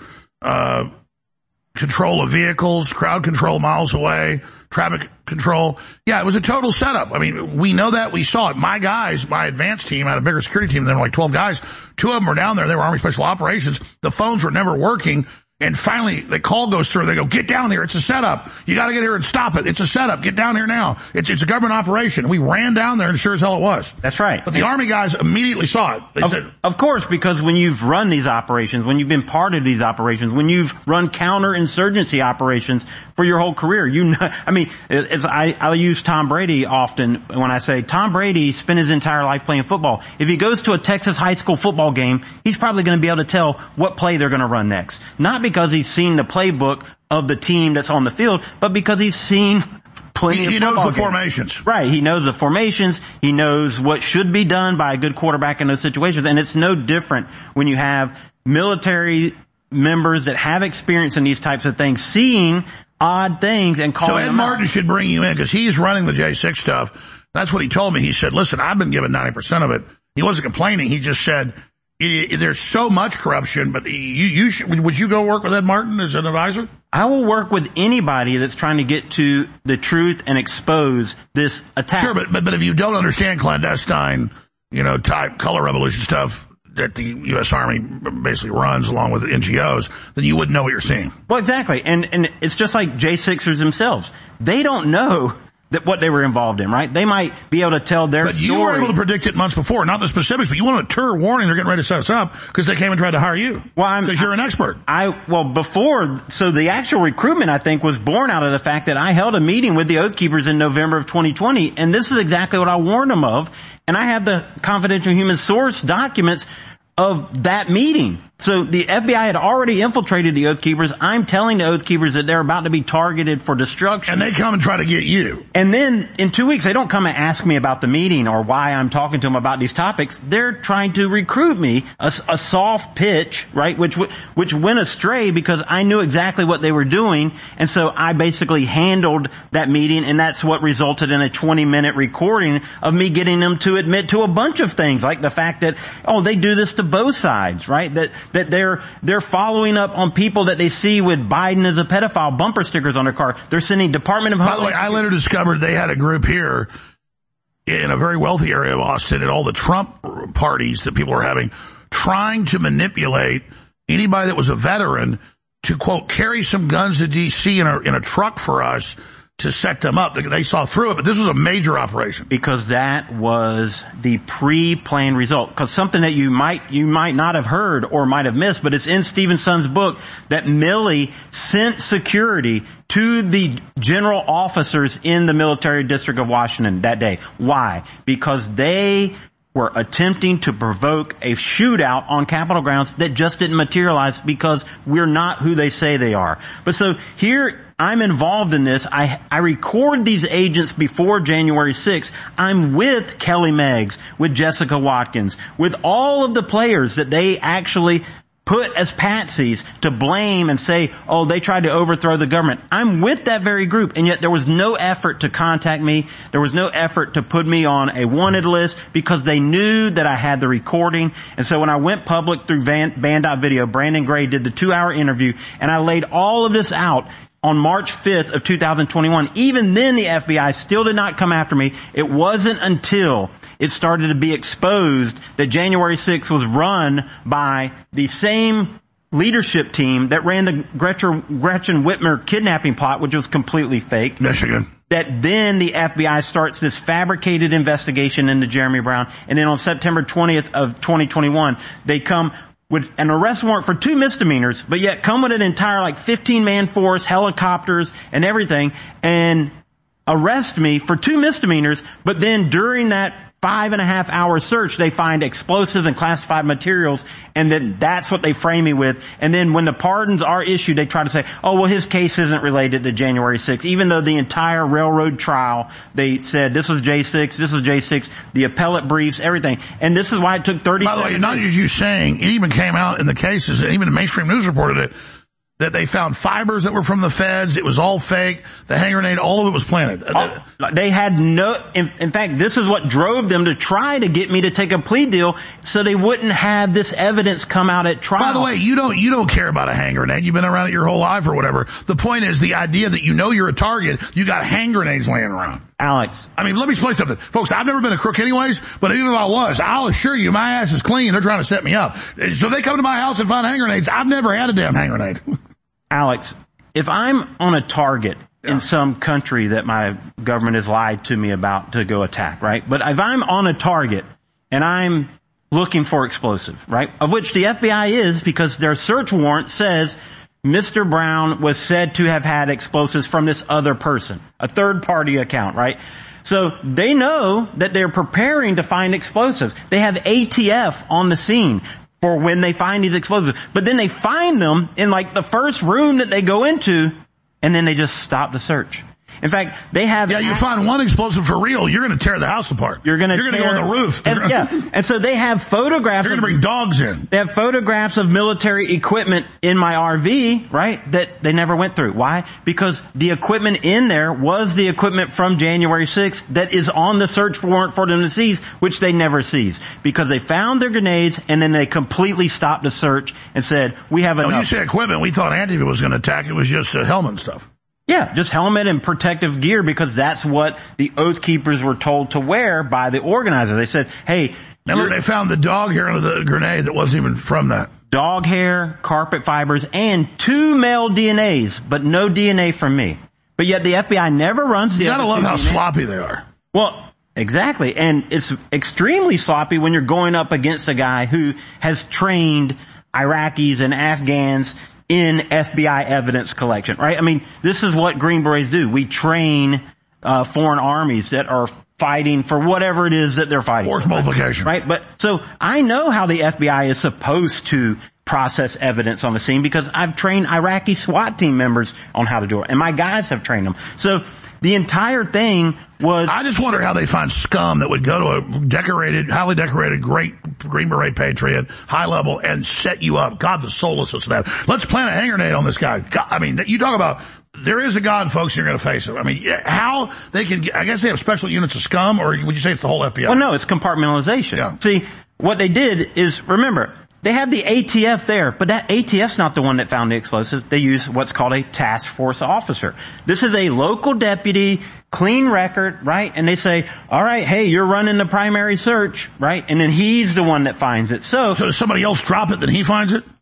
uh control of vehicles, crowd control miles away, traffic control. Yeah, it was a total setup. I mean, we know that. We saw it. My guys, my advanced team, I had a bigger security team than like twelve guys. Two of them were down there. They were Army Special Operations. The phones were never working. And finally, the call goes through. They go, get down here. It's a setup. You got to get here and stop it. It's a setup. Get down here now. It's it's a government operation. We ran down there, and sure as hell it was. That's right. But the Army guys immediately saw it. They of, said, of course, because when you've run these operations, when you've been part of these operations, when you've run counterinsurgency operations for your whole career, you know. I mean, it's, I I use Tom Brady often when I say Tom Brady spent his entire life playing football. If he goes to a Texas high school football game, he's probably going to be able to tell what play they're going to run next. Not because he's seen the playbook of the team that's on the field, but because he's seen plenty he, of football He knows the games. formations. Right. He knows the formations. He knows what should be done by a good quarterback in those situations. And it's no different when you have military members that have experience in these types of things, seeing odd things and calling them out. So Ed Martin should bring you in because he's running the J six stuff. That's what he told me. He said, listen, I've been given ninety percent of it. He wasn't complaining. He just said, it, there's so much corruption, but you, you should, would you go work with Ed Martin as an advisor? I will work with anybody that's trying to get to the truth and expose this attack. Sure, but, but, but if you don't understand clandestine, you know, type color revolution stuff that the U S Army basically runs along with the N G Os, then you wouldn't know what you're seeing. Well, exactly. And, and it's just like J sixers themselves. They don't know that what they were involved in, right? They might be able to tell their but story. But you were able to predict it months before, not the specifics, but you wanted a tour warning they're getting ready to set us up because they came and tried to hire you. Well, I'm, because you're an expert. I, well, before, so the actual recruitment, I think, was born out of the fact that I held a meeting with the Oath Keepers in November of twenty twenty, and this is exactly what I warned them of, and I have the confidential human source documents of that meeting. So the F B I had already infiltrated the Oath Keepers. I'm telling the Oath Keepers that they're about to be targeted for destruction. And they come and try to get you. And then in two weeks, they don't come and ask me about the meeting or why I'm talking to them about these topics. They're trying to recruit me, a, a soft pitch, right, which which went astray because I knew exactly what they were doing. And so I basically handled that meeting, and that's what resulted in a twenty-minute recording of me getting them to admit to a bunch of things, like the fact that, oh, they do this to both sides, right, that that they're they're following up on people that they see with Biden as a pedophile bumper stickers on their car. They're sending Department of By Homeland the way, I later discovered they had a group here in a very wealthy area of Austin and all the Trump parties that people were having trying to manipulate anybody that was a veteran to, quote, carry some guns to D C in a, in a truck for us to set them up. They saw through it, but this was a major operation. Because that was the pre-planned result. Because something that you might, you might not have heard or might have missed, but it's in Stevenson's book that Milley sent security to the general officers in the military district of Washington that day. Why? Because they were attempting to provoke a shootout on Capitol grounds that just didn't materialize because we're not who they say they are. But so here, I'm involved in this. I, I record these agents before January sixth. I'm with Kelly Meggs, with Jessica Watkins, with all of the players that they actually put as patsies to blame and say, oh, they tried to overthrow the government. I'm with that very group, and yet there was no effort to contact me. There was no effort to put me on a wanted list because they knew that I had the recording. And so when I went public through Van, Van Video, Brandon Gray did the two-hour interview, and I laid all of this out on March fifth of two thousand twenty-one. Even then, the F B I still did not come after me. It wasn't until it started to be exposed that January sixth was run by the same leadership team that ran the Gretchen, Gretchen Whitmer kidnapping plot, which was completely fake. Michigan. That then the F B I starts this fabricated investigation into Jeremy Brown. And then on September twentieth of twenty twenty-one, they come with an arrest warrant for two misdemeanors, but yet come with an entire like fifteen man force, helicopters and everything, and arrest me for two misdemeanors. But then during that five and a half hour search, they find explosives and classified materials, and then that's what they frame me with. And then when the pardons are issued, they try to say, oh, well, his case isn't related to January sixth, even though the entire railroad trial, they said this was J six, this was J six, the appellate briefs, everything. And this is why it took thirty By the way, not just you saying, it even came out in the cases, and even the mainstream news reported it, that they found fibers that were from the feds. It was all fake. The hand grenade, all of it was planted. Oh, they had no, in, in fact, this is what drove them to try to get me to take a plea deal so they wouldn't have this evidence come out at trial. By the way, you don't, you don't care about a hand grenade. You've been around it your whole life or whatever. The point is the idea that you know you're a target, you got hand grenades laying around. Alex. I mean, let me explain something. Folks, I've never been a crook anyways, but even if I was, I'll assure you my ass is clean. They're trying to set me up. So they come to my house and find hand grenades. I've never had a damn hand grenade. Alex, if I'm on a target yeah. in some country that my government has lied to me about to go attack, right? But if I'm on a target and I'm looking for explosive, right? Of which the F B I is, because their search warrant says Mister Brown was said to have had explosives from this other person, a third party account, right? So they know that they're preparing to find explosives. They have A T F on the scene for when they find these explosives. But then they find them in like the first room that they go into, and then they just stop the search. In fact, they have... Yeah, you find one explosive for real, you're going to tear the house apart. You're going to You're going to go on the roof. And, yeah, and so they have photographs... You're going to bring dogs in. They have photographs of military equipment in my R V, right, that they never went through. Why? Because the equipment in there was the equipment from January sixth that is on the search warrant for them to seize, which they never seized. Because they found their grenades, and then they completely stopped the search and said, we have enough. When you say equipment, we thought Antifa was going to attack. It was just uh, helmet stuff. Yeah, just helmet and protective gear, because that's what the Oath Keepers were told to wear by the organizer. They said, hey... Now look, they found the dog hair under the grenade that wasn't even from that. Dog hair, carpet fibers, and two male D N As, but no D N A from me. But yet the F B I never runs the... You gotta love how D N A. sloppy they are. Well, exactly. And it's extremely sloppy when you're going up against a guy who has trained Iraqis and Afghans in F B I evidence collection, right? I mean, this is what Green Berets do. We train uh foreign armies that are fighting for whatever it is that they're fighting. Force multiplication. Right? But so I know how the F B I is supposed to process evidence on the scene, because I've trained Iraqi SWAT team members on how to do it, and my guys have trained them. So the entire thing was... I just wonder how they find scum that would go to a decorated, highly decorated, great Green Beret patriot, high level, and set you up. God, the soullessness of that. Let's plant a hand grenade on this guy. God, I mean, you talk about... There is a God, folks, and you're going to face him. I mean, how they can... I guess they have special units of scum, or would you say it's the whole F B I? Well, no, it's compartmentalization. Yeah. See, what they did is, remember... They had the A T F there, but that A T F's not the one that found the explosives. They use what's called a task force officer. This is a local deputy, clean record, right? And they say, all right, hey, you're running the primary search, right? And then he's the one that finds it. So, so does somebody else drop it, then he finds it?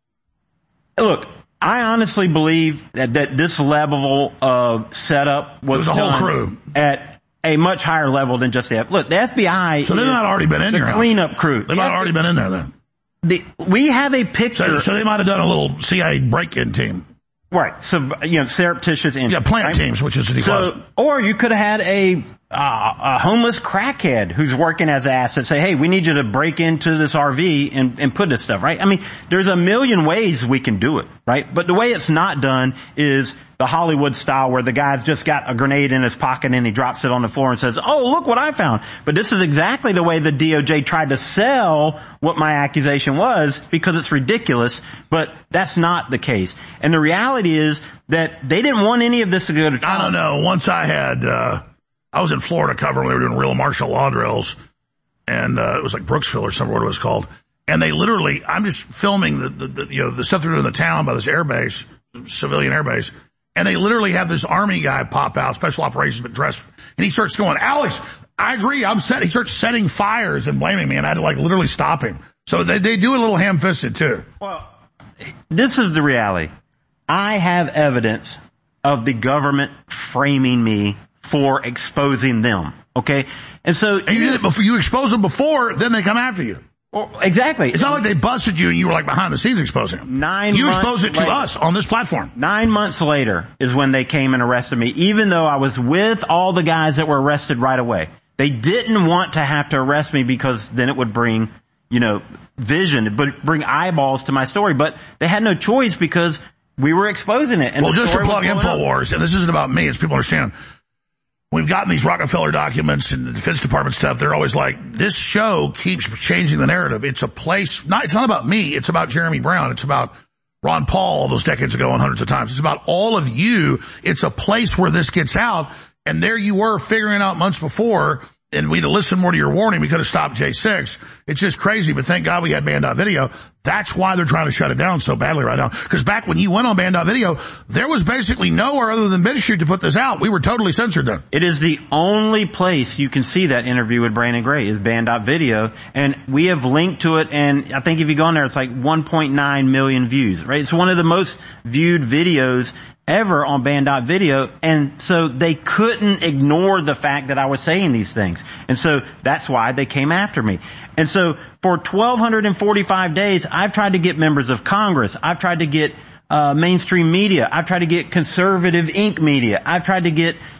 Look, I honestly believe that, that this level of setup was, it was a whole done crew at a much higher level than just the F. Look, the F B I. So they've not already been in the there. Cleanup crew. They've not already been in there then. The, we have a picture. So, so they might have done a little C I A break-in team. Right. So, you know, surreptitious entry. Yeah, plant right? teams, which is the So, or you could have had a, uh, a homeless crackhead who's working as an asset say, hey, we need you to break into this R V and, and put this stuff, right? I mean, there's a million ways we can do it, right? But the way it's not done is the Hollywood style, where the guy's just got a grenade in his pocket and he drops it on the floor and says, oh, look what I found. But this is exactly the way the D O J tried to sell what my accusation was, because it's ridiculous, but that's not the case. And the reality is that they didn't want any of this to go to trial. I don't know. Once I had, uh, I was in Florida covering, we were doing real martial law drills, and, uh, it was like Brooksville or something, what it was called. And they literally, I'm just filming the, the, the you know, the stuff they're doing in the town by this airbase, civilian airbase. And they literally have this army guy pop out, special operations, but dressed, and he starts going, Alex, I agree, I'm set. He starts setting fires and blaming me, and I had to like literally stop him. So they, they do a little ham-fisted too. Well, this is the reality. I have evidence of the government framing me for exposing them. Okay? And so. And you did it before, you exposed them before, then they come after you. Well, exactly. It's not like they busted you and you were like behind the scenes exposing them. Nine you months exposed it to later, us on this platform. Nine months later is when they came and arrested me, even though I was with all the guys that were arrested right away. They didn't want to have to arrest me because then it would bring, you know, vision, but bring eyeballs to my story. But they had no choice because we were exposing it. And well, just to plug InfoWars, InfoWars, and this isn't about me, it's people understand. We've gotten these Rockefeller documents and the Defense Department stuff. They're always like, this show keeps changing the narrative. It's a place, not, it's not about me. It's about Jeremy Brown. It's about Ron Paul all those decades ago and hundreds of times. It's about all of you. It's a place where this gets out. And there you were figuring out months before, and we'd have listened more to your warning. We could have stopped J six. It's just crazy, but thank God we had Band.video. That's why they're trying to shut it down so badly right now. Because back when you went on Band.video, there was basically nowhere other than BitChute to put this out. We were totally censored then. It is the only place you can see that interview with Brandon Gray is Band.video. And we have linked to it, and I think if you go on there, it's like one point nine million views, right? It's one of the most viewed videos ever on Band.video, and so they couldn't ignore the fact that I was saying these things. And so that's why they came after me. And so for twelve forty-five days, I've tried to get members of Congress. I've tried to get uh mainstream media. I've tried to get conservative Incorporated media. I've tried to get,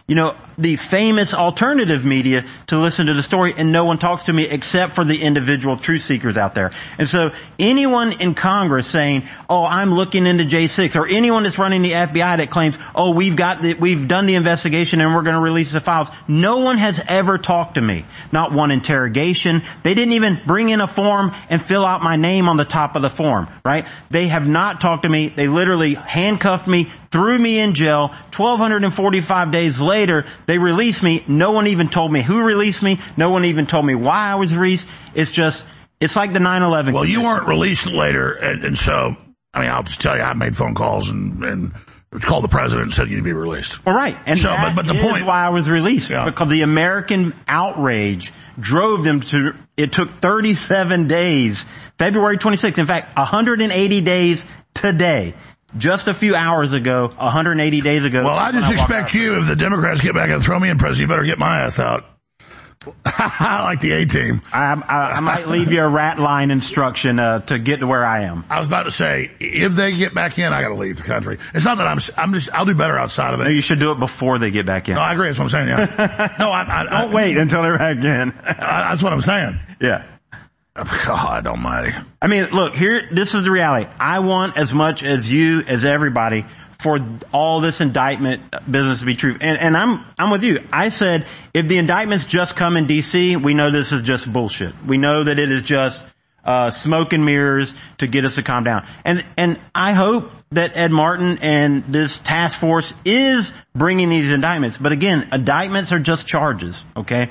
you know, the famous alternative media to listen to the story, and no one talks to me except for the individual truth seekers out there. And so anyone in Congress saying, oh, I'm looking into J six, or anyone that's running the F B I that claims, oh, we've got the, we've done the investigation and we're going to release the files. No one has ever talked to me. Not one interrogation. They didn't even bring in a form and fill out my name on the top of the form, right? They have not talked to me. They literally handcuffed me, threw me in jail. twelve forty-five days later, they released me. No one even told me who released me. No one even told me why I was released. It's just, it's like the nine eleven. Well, you weren't released later, and, and so, I mean, I'll just tell you, I made phone calls and, and called the president and said you'd be released. All right. And so, that but, but the is point, why I was released. Yeah. Because the American outrage drove them to, it took thirty-seven days, February twenty-sixth, in fact, one hundred eighty days today. Just a few hours ago, one hundred eighty days ago. Well, I just I expect you, if the Democrats get back and throw me in prison, you better get my ass out. I like the A-team. I, I, I might leave you a rat line instruction uh, to get to where I am. I was about to say, if they get back in, I got to leave the country. It's not that I'm. I'm just. I'll do better outside of it. No, you should do it before they get back in. No, I agree. That's what I'm saying. Yeah. No, I, I don't I, wait until they're back in. I, that's what I'm saying. Yeah. God almighty. I mean, look, here, this is the reality. I want as much as you, as everybody, for all this indictment business to be true. And, and I'm, I'm with you. I said, if the indictments just come in D C, we know this is just bullshit. We know that it is just, uh, smoke and mirrors to get us to calm down. And, and I hope that Ed Martin and this task force is bringing these indictments. But again, indictments are just charges, okay?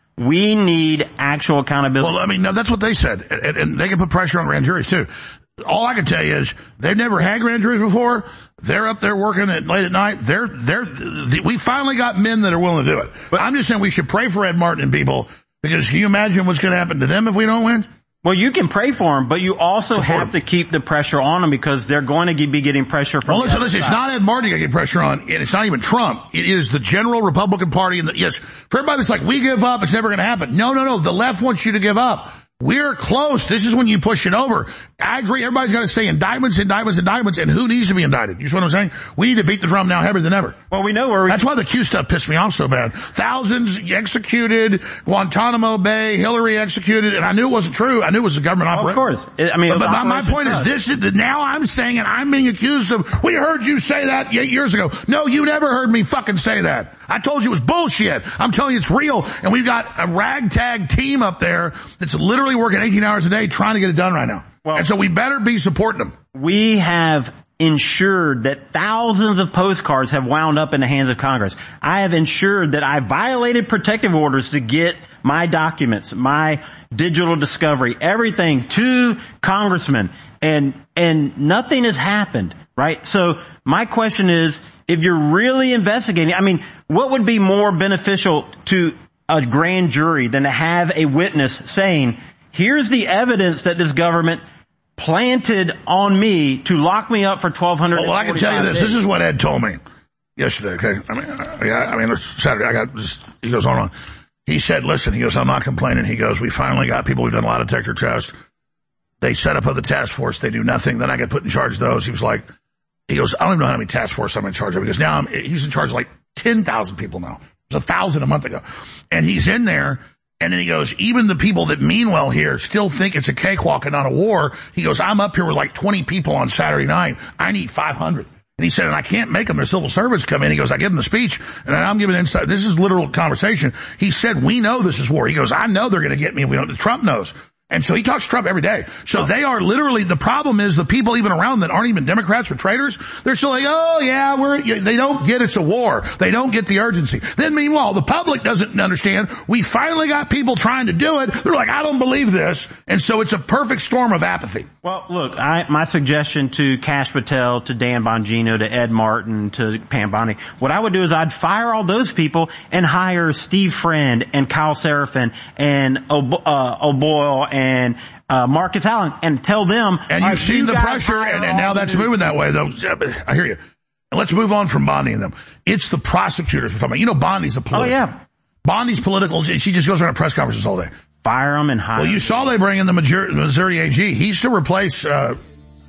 We need actual accountability. Well, I mean, no, that's what they said. And, and they can put pressure on grand juries, too. All I can tell you is they've never had grand juries before. They're up there working at late at night. They're, they're, the, we finally got men that are willing to do it. But I'm just saying we should pray for Ed Martin and people, because can you imagine what's going to happen to them if we don't win? Well, you can pray for them, but you also Support have them. to keep the pressure on them, because they're going to be getting pressure from well, listen, the listen, it's not Ed Martin going to get pressure on, and it's not even Trump. It is the general Republican Party. And the, yes, for everybody that's like, we give up, it's never going to happen. No, no, no. The left wants you to give up. We're close. This is when you push it over. I agree. Everybody's got to say indictments, indictments, indictments, and who needs to be indicted? You see what I'm saying? We need to beat the drum now heavier than ever. Well, we know where we... That's why the Q stuff pissed me off so bad. Thousands executed, Guantanamo Bay, Hillary executed, and I knew it wasn't true. I knew it was a government operation. Well, of course. I mean, but, but my, my point is this, is now I'm saying it, I'm being accused of, we heard you say that eight years ago. No, you never heard me fucking say that. I told you it was bullshit. I'm telling you it's real, and we've got a ragtag team up there that's literally working eighteen hours a day trying to get it done right now. Well, and so we better be supporting them. We have ensured that thousands of postcards have wound up in the hands of Congress. I have ensured that I violated protective orders to get my documents, my digital discovery, everything to congressmen, and and nothing has happened, right? So my question is, if you're really investigating, I mean, what would be more beneficial to a grand jury than to have a witness saying, here's the evidence that this government planted on me to lock me up for twelve hundred. Well, I can tell you this. Days. This is what Ed told me yesterday. Okay, I mean, I, I mean, Saturday. I got this. He goes on. on. He said, "Listen," he goes, "I'm not complaining." He goes, "We finally got people who've done a lot of detector tests. They set up the task force. They do nothing. Then I got put in charge of those." He was like, "He goes, I don't even know how many task force I'm in charge of, because now I'm, he's in charge of like ten thousand people now. It was a thousand a month ago, and he's in there." And then he goes, even the people that mean well here still think it's a cakewalk and not a war. He goes, I'm up here with like twenty people on Saturday night. I need five hundred. And he said, and I can't make them. Their civil servants come in. He goes, I give them the speech, and I'm giving insight. This is literal conversation. He said, we know this is war. He goes, I know they're going to get me. We don't. Trump knows. And so he talks to Trump every day. So they are literally, the problem is the people even around that aren't even Democrats or traitors, they're still like, oh yeah, we're, they don't get it's a war. They don't get the urgency. Then meanwhile, the public doesn't understand. We finally got people trying to do it. They're like, I don't believe this. And so it's a perfect storm of apathy. Well, look, I, my suggestion to Kash Patel, to Dan Bongino, to Ed Martin, to Pam Bondi, what I would do is I'd fire all those people and hire Steve Friend and Kyle Seraphin and O'Boyle uh, O'Boyle and and uh, Marcus Allen, and tell them. And you've seen the pressure, and, and now that's moving that way, though. I hear you. And let's move on from Bondi and them. It's the prosecutors we're talking about. You know, Bondi's a political. Oh, yeah. Bondi's political. She just goes around press conferences all day. Fire them and hire Well, you saw they bring in the Missouri A G. He's to replace uh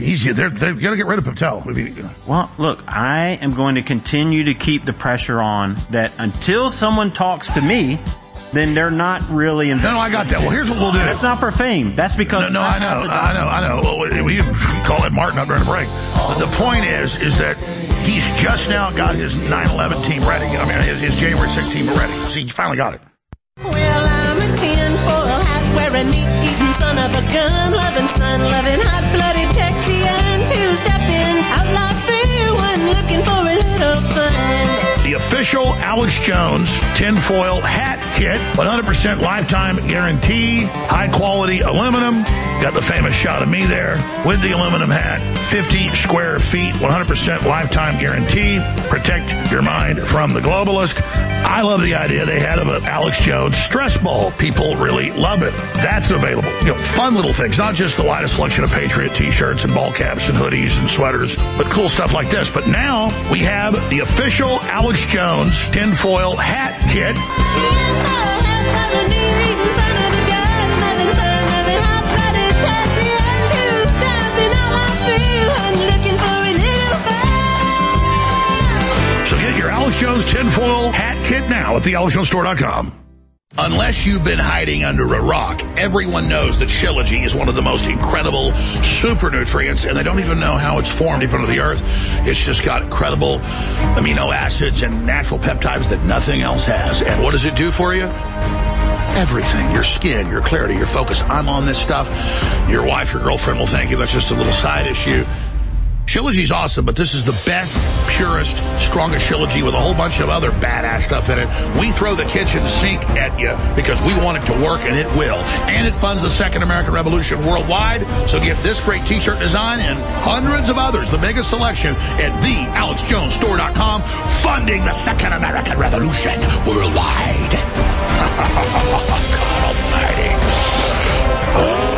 He's, they're, they're going to get rid of Patel. Well, look, I am going to continue to keep the pressure on that until someone talks to me, then they're not really invested. No, no, I got that. Well, here's what we'll do. That's not for fame. That's because... No, no, I know, I know, I know. Well, we call it Martin up during the break. But the point is, is that he's just now got his nine eleven team ready. I mean, his, his January sixth team ready. So he finally got it. Well, I'm a tinfoil hat wearing, meat-eating son of a gun, loving, sun-loving, hot-blooded Texian, two-stepping, outlaw free one, looking for a little fun. The official Alex Jones tinfoil hat kit, one hundred percent lifetime guarantee, high-quality aluminum. Got the famous shot of me there with the aluminum hat. fifty square feet, one hundred percent lifetime guarantee. Protect your mind from the globalist. I love the idea they had of an Alex Jones stress ball. People really love it. That's available. You know, fun little things, not just the widest selection of Patriot t-shirts and ball caps and hoodies and sweaters, but cool stuff like this. But now we have the official Alex Jones tinfoil hat kit. So get your Alex Jones tinfoil hat kit now at the alex jones store dot com. Unless you've been hiding under a rock, everyone knows that Shilajit is one of the most incredible super nutrients, and they don't even know how it's formed deep under the earth. It's just got incredible amino acids and natural peptides that nothing else has. And what does it do for you? Everything. Your skin, your clarity, your focus. I'm on this stuff. Your wife, your girlfriend will thank you. That's just a little side issue. Shilajit's awesome, but this is the best, purest, strongest Shilajit with a whole bunch of other badass stuff in it. We throw the kitchen sink at you because we want it to work, and it will. And it funds the Second American Revolution worldwide. So get this great t-shirt design and hundreds of others, the biggest selection, at the alex jones store dot com, funding the Second American Revolution worldwide. God almighty. Oh.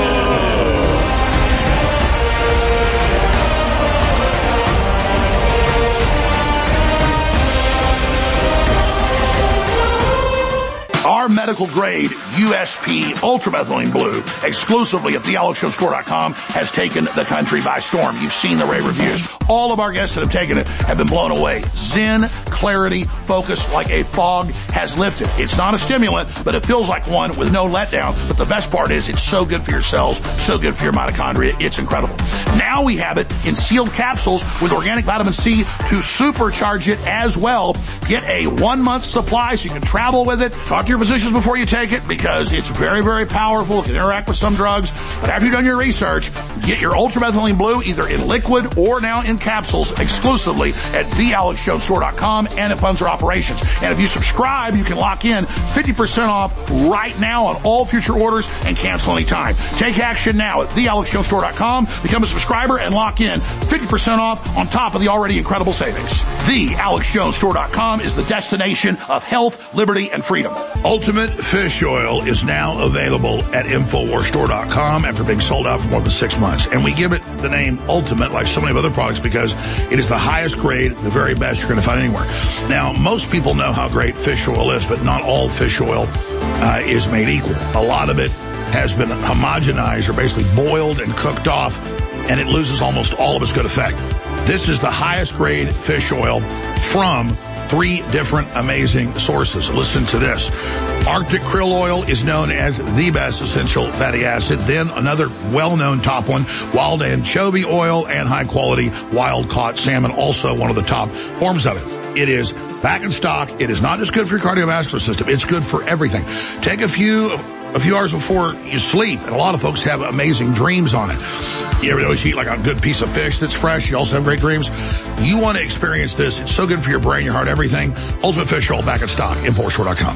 Our medical grade U S P ultramethylene blue, exclusively at the alex jones store dot com, has taken the country by storm. You've seen the rave reviews. All of our guests that have taken it have been blown away. Zen, clarity, focus like a fog has lifted. It's not a stimulant, but it feels like one with no letdown. But the best part is it's so good for your cells, so good for your mitochondria. It's incredible. Now we have it in sealed capsules with organic vitamin C to supercharge it as well. Get a one-month supply so you can travel with it. Talk to your physicians before you take it because it's very, very powerful. It can interact with some drugs. But after you've done your research, get your ultramethylene blue either in liquid or now in capsules exclusively at the alex jones store dot com, and it funds our operations. And if you subscribe, you can lock in fifty percent off right now on all future orders and cancel anytime. Take action now at the alex jones store dot com. Become a subscriber and lock in fifty percent off on top of the already incredible savings. the alex jones store dot com is the destination of health, liberty, and freedom. Ultimate Fish Oil is now available at infowars store dot com after being sold out for more than six months. And we give it the name Ultimate, like so many other products, because it is the highest grade, the very best you're going to find anywhere. Now, most people know how great fish oil is, but not all fish oil uh, is made equal. A lot of it has been homogenized or basically boiled and cooked off, and it loses almost all of its good effect. This is the highest grade fish oil from three different amazing sources. Listen to this. Arctic krill oil is known as the best essential fatty acid. Then another well-known top one, wild anchovy oil and high-quality wild-caught salmon, also one of the top forms of it. It is back in stock. It is not just good for your cardiovascular system. It's good for everything. Take a few a few hours before you sleep, and a lot of folks have amazing dreams on it. You ever always eat like a good piece of fish that's fresh? You also have great dreams. You want to experience this. It's so good for your brain, your heart, everything. Ultimate Fish Oil, back in stock. infowars store dot com.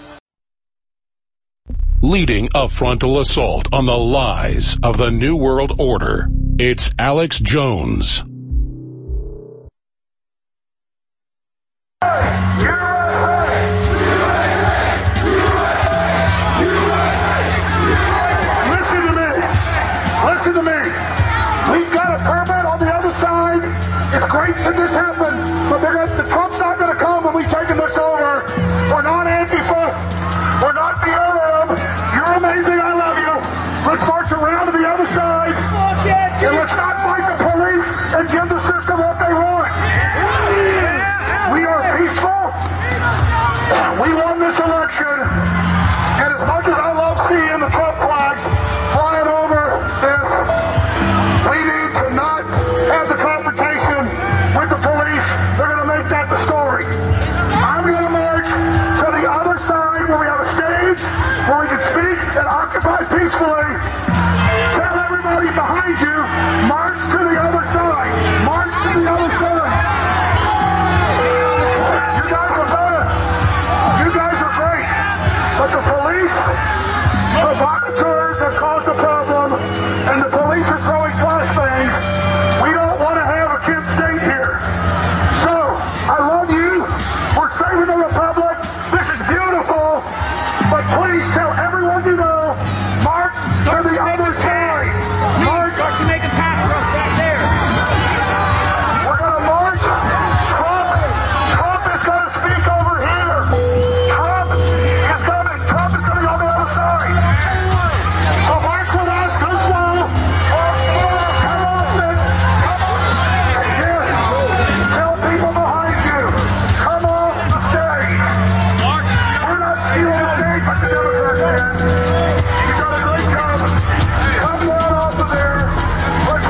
Leading a frontal assault on the lies of the New World Order, it's Alex Jones. It's great that this happened, but gonna, the Trump's not going to come and we've taken this over. We're not Antifa. We're not B L M. You're amazing. I love you. Let's march around to the other side. And let's not fight the police and give the system what they want. We are peaceful. We won this election. And as much as I love seeing the Trump flags flying over this, we need to not have the confrontation with the police. They're going to make that the story. I'm going to march to the other side where we have a stage where we can speak and occupy peacefully. Tell everybody behind you, march to the other side. March to the other side. You guys are better. You guys are great. But the police, provocateurs have caused a problem, and the police are throwing flashbangs. We don't want to have a Kent State here. So, I love you. We're saving the Republic. This is beautiful. But please tell everyone you know, march to the other side. March. Start to make a path for us back there. We're going to march. Trump, Trump is going to speak over here. Trump is going to, Trump is going to go to the other side. So march with us. Go slow. Come on, then. Yes. Tell people behind you. Come off the stage. We're not stealing the stage like the Democrats did. You done a great job. Come down off of there. Let's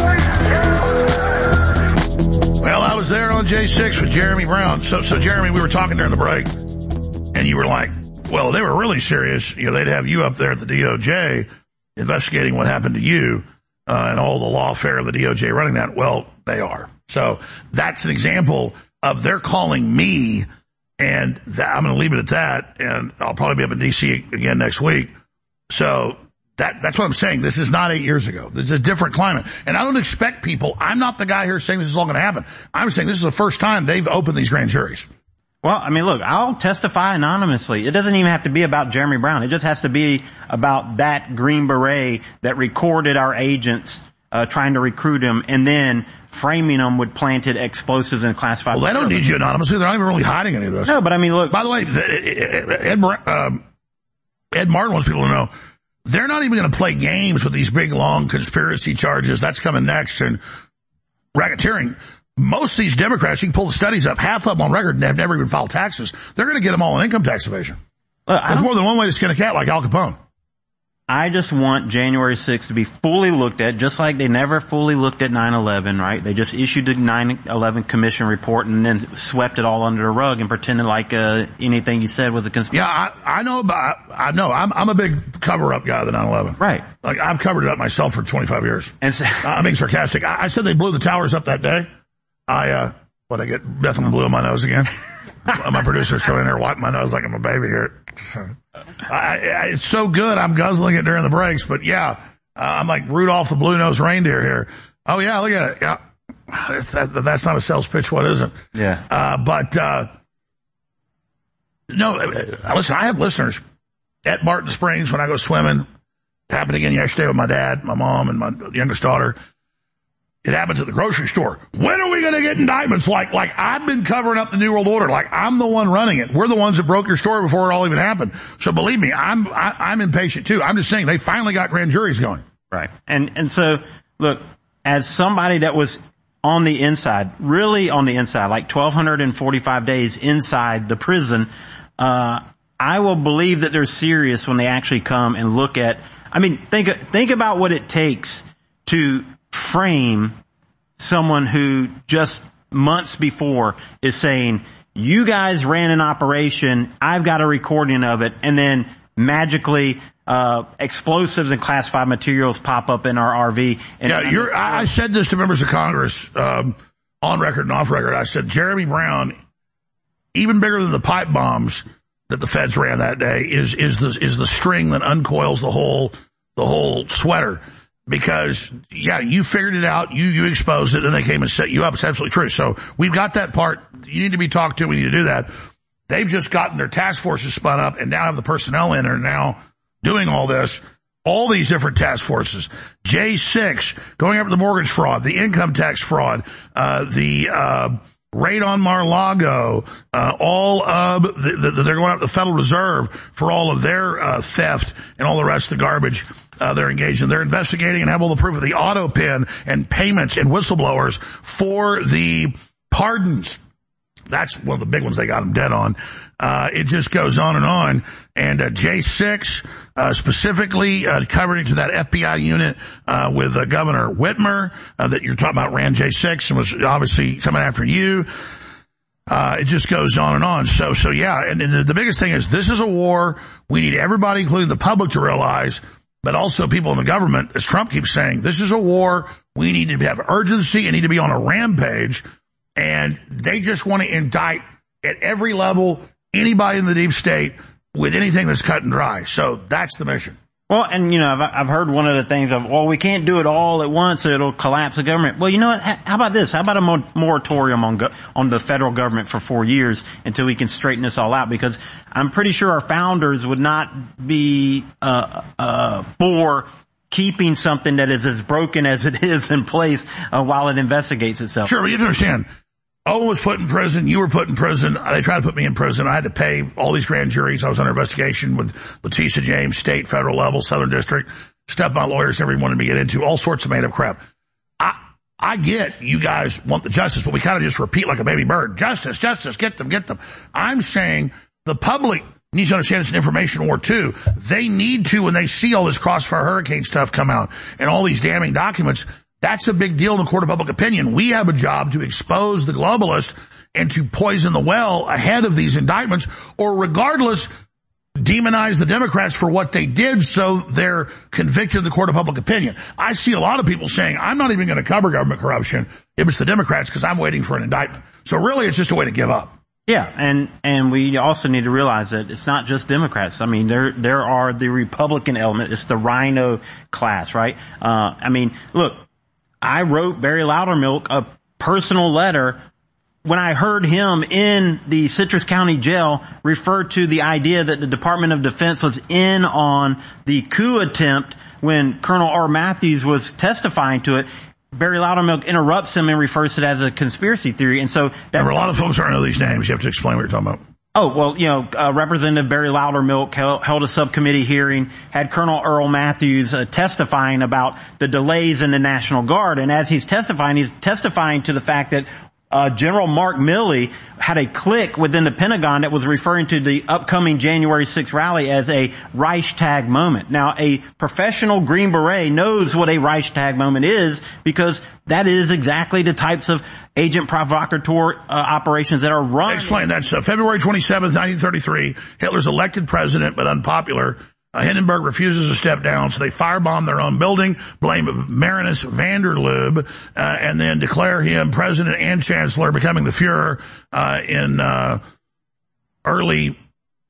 peacefully. Well, I was there on J six with Jeremy Brown. So, so Jeremy, we were talking during the break, and you were like, well, they were really serious. You know, they'd have you up there at the D O J investigating what happened to you uh, and all the lawfare of the D O J running that. Well, they are. So that's an example of they're calling me, and that, I'm going to leave it at that, and I'll probably be up in D C again next week. So that that's what I'm saying. This is not eight years ago. This is a different climate. And I don't expect people, I'm not the guy here saying this is all going to happen. I'm saying this is the first time they've opened these grand juries. Well, I mean, look, I'll testify anonymously. It doesn't even have to be about Jeremy Brown. It just has to be about that Green Beret that recorded our agents uh, trying to recruit him and then framing them with planted explosives and classified. Well, they don't need you anonymously. They're not even really hiding any of this. No, but I mean, look. By the way, Ed, um, Ed Martin wants people to know they're not even going to play games with these big, long conspiracy charges. That's coming next. And racketeering. Most of these Democrats, you can pull the studies up, half of them on record have never even filed taxes. They're going to get them all in income tax evasion. Uh, There's more than one way to skin a cat, like Al Capone. I just want January sixth to be fully looked at, just like they never fully looked at nine eleven, right? They just issued the nine eleven commission report and then swept it all under the rug and pretended like uh, anything you said was a conspiracy. Yeah, I, I know about, I know, I'm, I'm a big cover-up guy of the nine eleven. Right. Like, I've covered it up myself for twenty-five years. And so, I'm being sarcastic. I, I said they blew the towers up that day. I, uh, what, I get definitely blew on my nose again? My producer's coming in there wiping my nose like I'm a baby here. I, I, it's so good, I'm guzzling it during the breaks, but yeah, uh, I'm like Rudolph the blue-nosed reindeer here. Oh yeah, look at it. Yeah. It's, that, that's not a sales pitch, what is it? Yeah. Uh, but, uh, no, uh, listen, I have listeners at Martin Springs when I go swimming. It happened again yesterday with my dad, my mom, and my youngest daughter. It happens at the grocery store. When are we going to get indictments? Like, like I've been covering up the New World Order. Like I'm the one running it. We're the ones that broke your story before it all even happened. So believe me, I'm, I, I'm impatient too. I'm just saying they finally got grand juries going. Right. And, and so look, as somebody that was on the inside, really on the inside, like twelve forty-five days inside the prison, uh, I will believe that they're serious when they actually come and look at, I mean, think, think about what it takes to frame someone who just months before is saying, you guys ran an operation, I've got a recording of it, and then magically uh explosives and classified materials pop up in our R V. And yeah, you're, I, I said this to members of Congress um on record and off record. I said Jeremy Brown, even bigger than the pipe bombs that the feds ran that day, is is the is the string that uncoils the whole the whole sweater. Because, yeah, you figured it out, you, you exposed it, and they came and set you up. It's absolutely true. So we've got that part. You need to be talked to. We need to do that. They've just gotten their task forces spun up and now have the personnel in and now doing all this. All these different task forces. J six, going after the mortgage fraud, the income tax fraud, uh, the, uh, raid on Mar-a-Lago, uh, all of the, the, they're going after the Federal Reserve for all of their, uh, theft and all the rest of the garbage. uh, they're engaged in. They're investigating and have all the proof of the auto pin and payments and whistleblowers for the pardons. That's one of the big ones they got them dead on. Uh, it just goes on and on. And uh, J six, uh, specifically uh, covering to that F B I unit uh, with uh, Governor Whitmer uh, that you're talking about ran J six and was obviously coming after you. Uh, it just goes on and on. So, so yeah, and, and the biggest thing is this is a war. We need everybody, including the public, to realize, but also people in the government, as Trump keeps saying, this is a war. We need to have urgency and need to be on a rampage. And they just want to indict at every level anybody in the deep state with anything that's cut and dry. So that's the mission. Well, and, you know, I've, I've heard one of the things of, well, we can't do it all at once. It'll collapse the government. Well, you know what? How about this? How about a moratorium on go- on the federal government for four years until we can straighten this all out? Because I'm pretty sure our founders would not be uh uh for keeping something that is as broken as it is in place uh, while it investigates itself. Sure, but you have to understand. Owen was put in prison. You were put in prison. They tried to put me in prison. I had to pay all these grand juries. I was under investigation with Letitia James, state, federal level, Southern District, stuff my lawyers never wanted me to get into, all sorts of made-up crap. I I get you guys want the justice, but we kind of just repeat like a baby bird. Justice, justice, get them, get them. I'm saying the public needs to understand it's an information war, too. They need to, when they see all this Crossfire Hurricane stuff come out and all these damning documents, that's a big deal in the court of public opinion. We have a job to expose the globalists and to poison the well ahead of these indictments, or regardless, demonize the Democrats for what they did so they're convicted in the court of public opinion. I see a lot of people saying, I'm not even going to cover government corruption if it's the Democrats because I'm waiting for an indictment. So really, it's just a way to give up. Yeah, and, and we also need to realize that it's not just Democrats. I mean, there, there are the Republican element. It's the rhino class, right? Uh, I mean, look, I wrote Barry Loudermilk a personal letter when I heard him in the Citrus County jail refer to the idea that the Department of Defense was in on the coup attempt when Colonel R. Matthews was testifying to it. Barry Loudermilk interrupts him and refers to it as a conspiracy theory. And so that, Remember, a lot of folks don't know these names. You have to explain what you're talking about. Oh, well, you know, uh, Representative Barry Loudermilk held, held a subcommittee hearing, had Colonel Earl Matthews uh, testifying about the delays in the National Guard. And as he's testifying, he's testifying to the fact that uh General Mark Milley had a clique within the Pentagon that was referring to the upcoming January sixth rally as a Reichstag moment. Now, a professional Green Beret knows what a Reichstag moment is because that is exactly the types of agent provocateur uh, operations that are run. Explain. That's uh, February twenty-seventh, nineteen thirty-three. Hitler's elected president, but unpopular. Uh, Hindenburg refuses to step down, so they firebomb their own building, blame Marinus van der Lubbe, uh, and then declare him president and chancellor, becoming the Fuhrer uh, in uh, early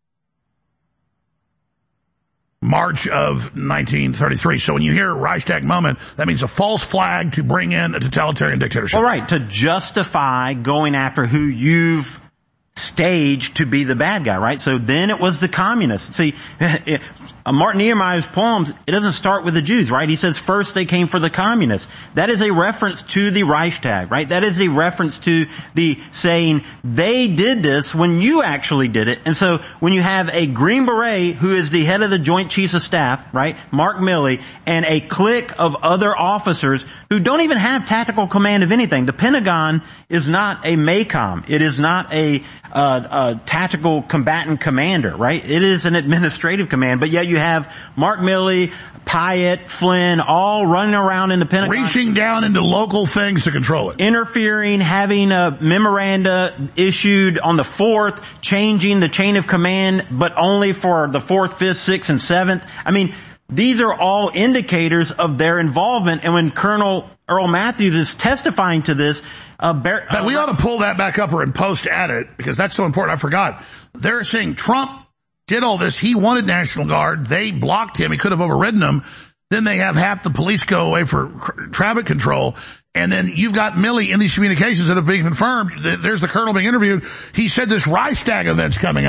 March of nineteen thirty-three. So when you hear Reichstag moment, that means a false flag to bring in a totalitarian dictatorship. All right, to justify going after who you've staged to be the bad guy, right? So then it was the communists. See, Martin Niemeyer's poems, it doesn't start with the Jews, right? He says first they came for the communists. That is a reference to the Reichstag, right? That is a reference to the saying they did this when you actually did it. And so when you have a Green Beret who is the head of the Joint Chiefs of Staff, right, Mark Milley, and a clique of other officers who don't even have tactical command of anything. The Pentagon is not a MACOM. It is not a Uh, a tactical combatant commander, right? It is an administrative command, but yet you have Mark Milley, Pyatt, Flynn, all running around in the Pentagon. Reaching down into local things to control it. Interfering, having a memoranda issued on the fourth, changing the chain of command, but only for the fourth, fifth, sixth, and seventh. I mean, these are all indicators of their involvement, and when Colonel Earl Matthews is testifying to this, Uh, Bear, but we ought to pull that back up or and post at it because that's so important. I forgot. They're saying Trump did all this. He wanted National Guard. They blocked him. He could have overridden them. Then they have half the police go away for traffic control. And then you've got Milley in these communications that have been confirmed. There's the colonel being interviewed. He said this Reichstag event's coming up.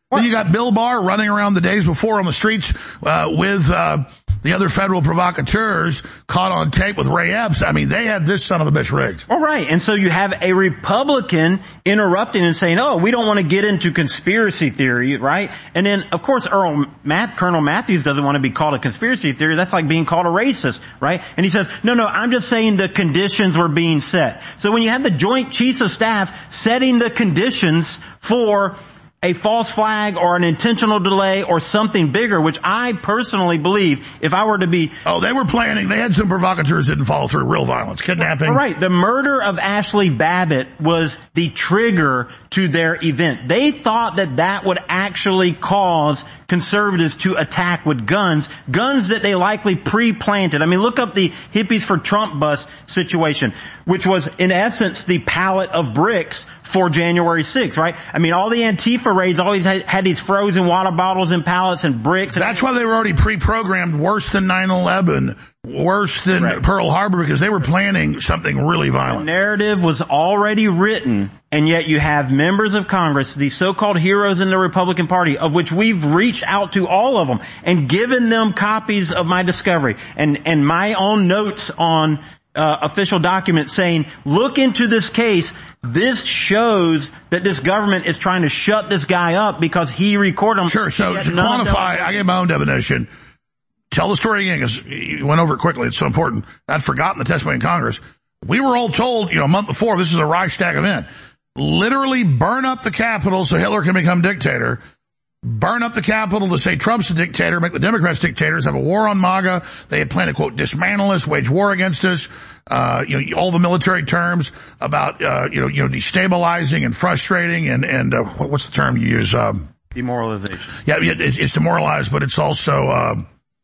Then you got Bill Barr running around the days before on the streets uh, with uh, the other federal provocateurs caught on tape with Ray Epps. I mean, they had this son of a bitch rigged. All right. And so you have a Republican interrupting and saying, oh, we don't want to get into conspiracy theory, right? And then, of course, Earl Math, Colonel Matthews doesn't want to be called a conspiracy theory. That's like being called a racist, right? And he says, no, no, I'm just saying the conditions were being set. So when you have the Joint Chiefs of Staff setting the conditions for a false flag or an intentional delay or something bigger, which I personally believe if I were to be... Oh, they were planning. They had some provocateurs that didn't follow through. Real violence, kidnapping. Right. The murder of Ashley Babbitt was the trigger to their event. They thought that that would actually cause conservatives to attack with guns, guns that they likely pre-planted. I mean, look up the Hippies for Trump bus situation, which was in essence the pallet of bricks for January sixth, right? I mean, all the Antifa raids always had, had these frozen water bottles and pallets and bricks. And that's why they were already pre-programmed worse than nine eleven, worse than right. Pearl Harbor, because they were planning something really violent. The narrative was already written, and yet you have members of Congress, the so-called heroes in the Republican Party, of which we've reached out to all of them and given them copies of my discovery and, and my own notes on uh, official documents saying, look into this case. This shows that this government is trying to shut this guy up because he recorded them. Sure, so to quantify, I gave my own definition. Tell the story again, because you went over it quickly. It's so important. I'd forgotten the testimony in Congress. We were all told, you know, a month before, this is a Reichstag event. Literally burn up the Capitol so Hitler can become dictator. Burn up the Capitol to say Trump's a dictator, make the Democrats dictators, have a war on MAGA. They had planned to, quote, dismantle us, wage war against us. Uh, you know, all the military terms about, uh, you know, you know, destabilizing and frustrating and, and, uh, what's the term you use? Um, Demoralization. Yeah, it's, it's demoralized, but it's also, um,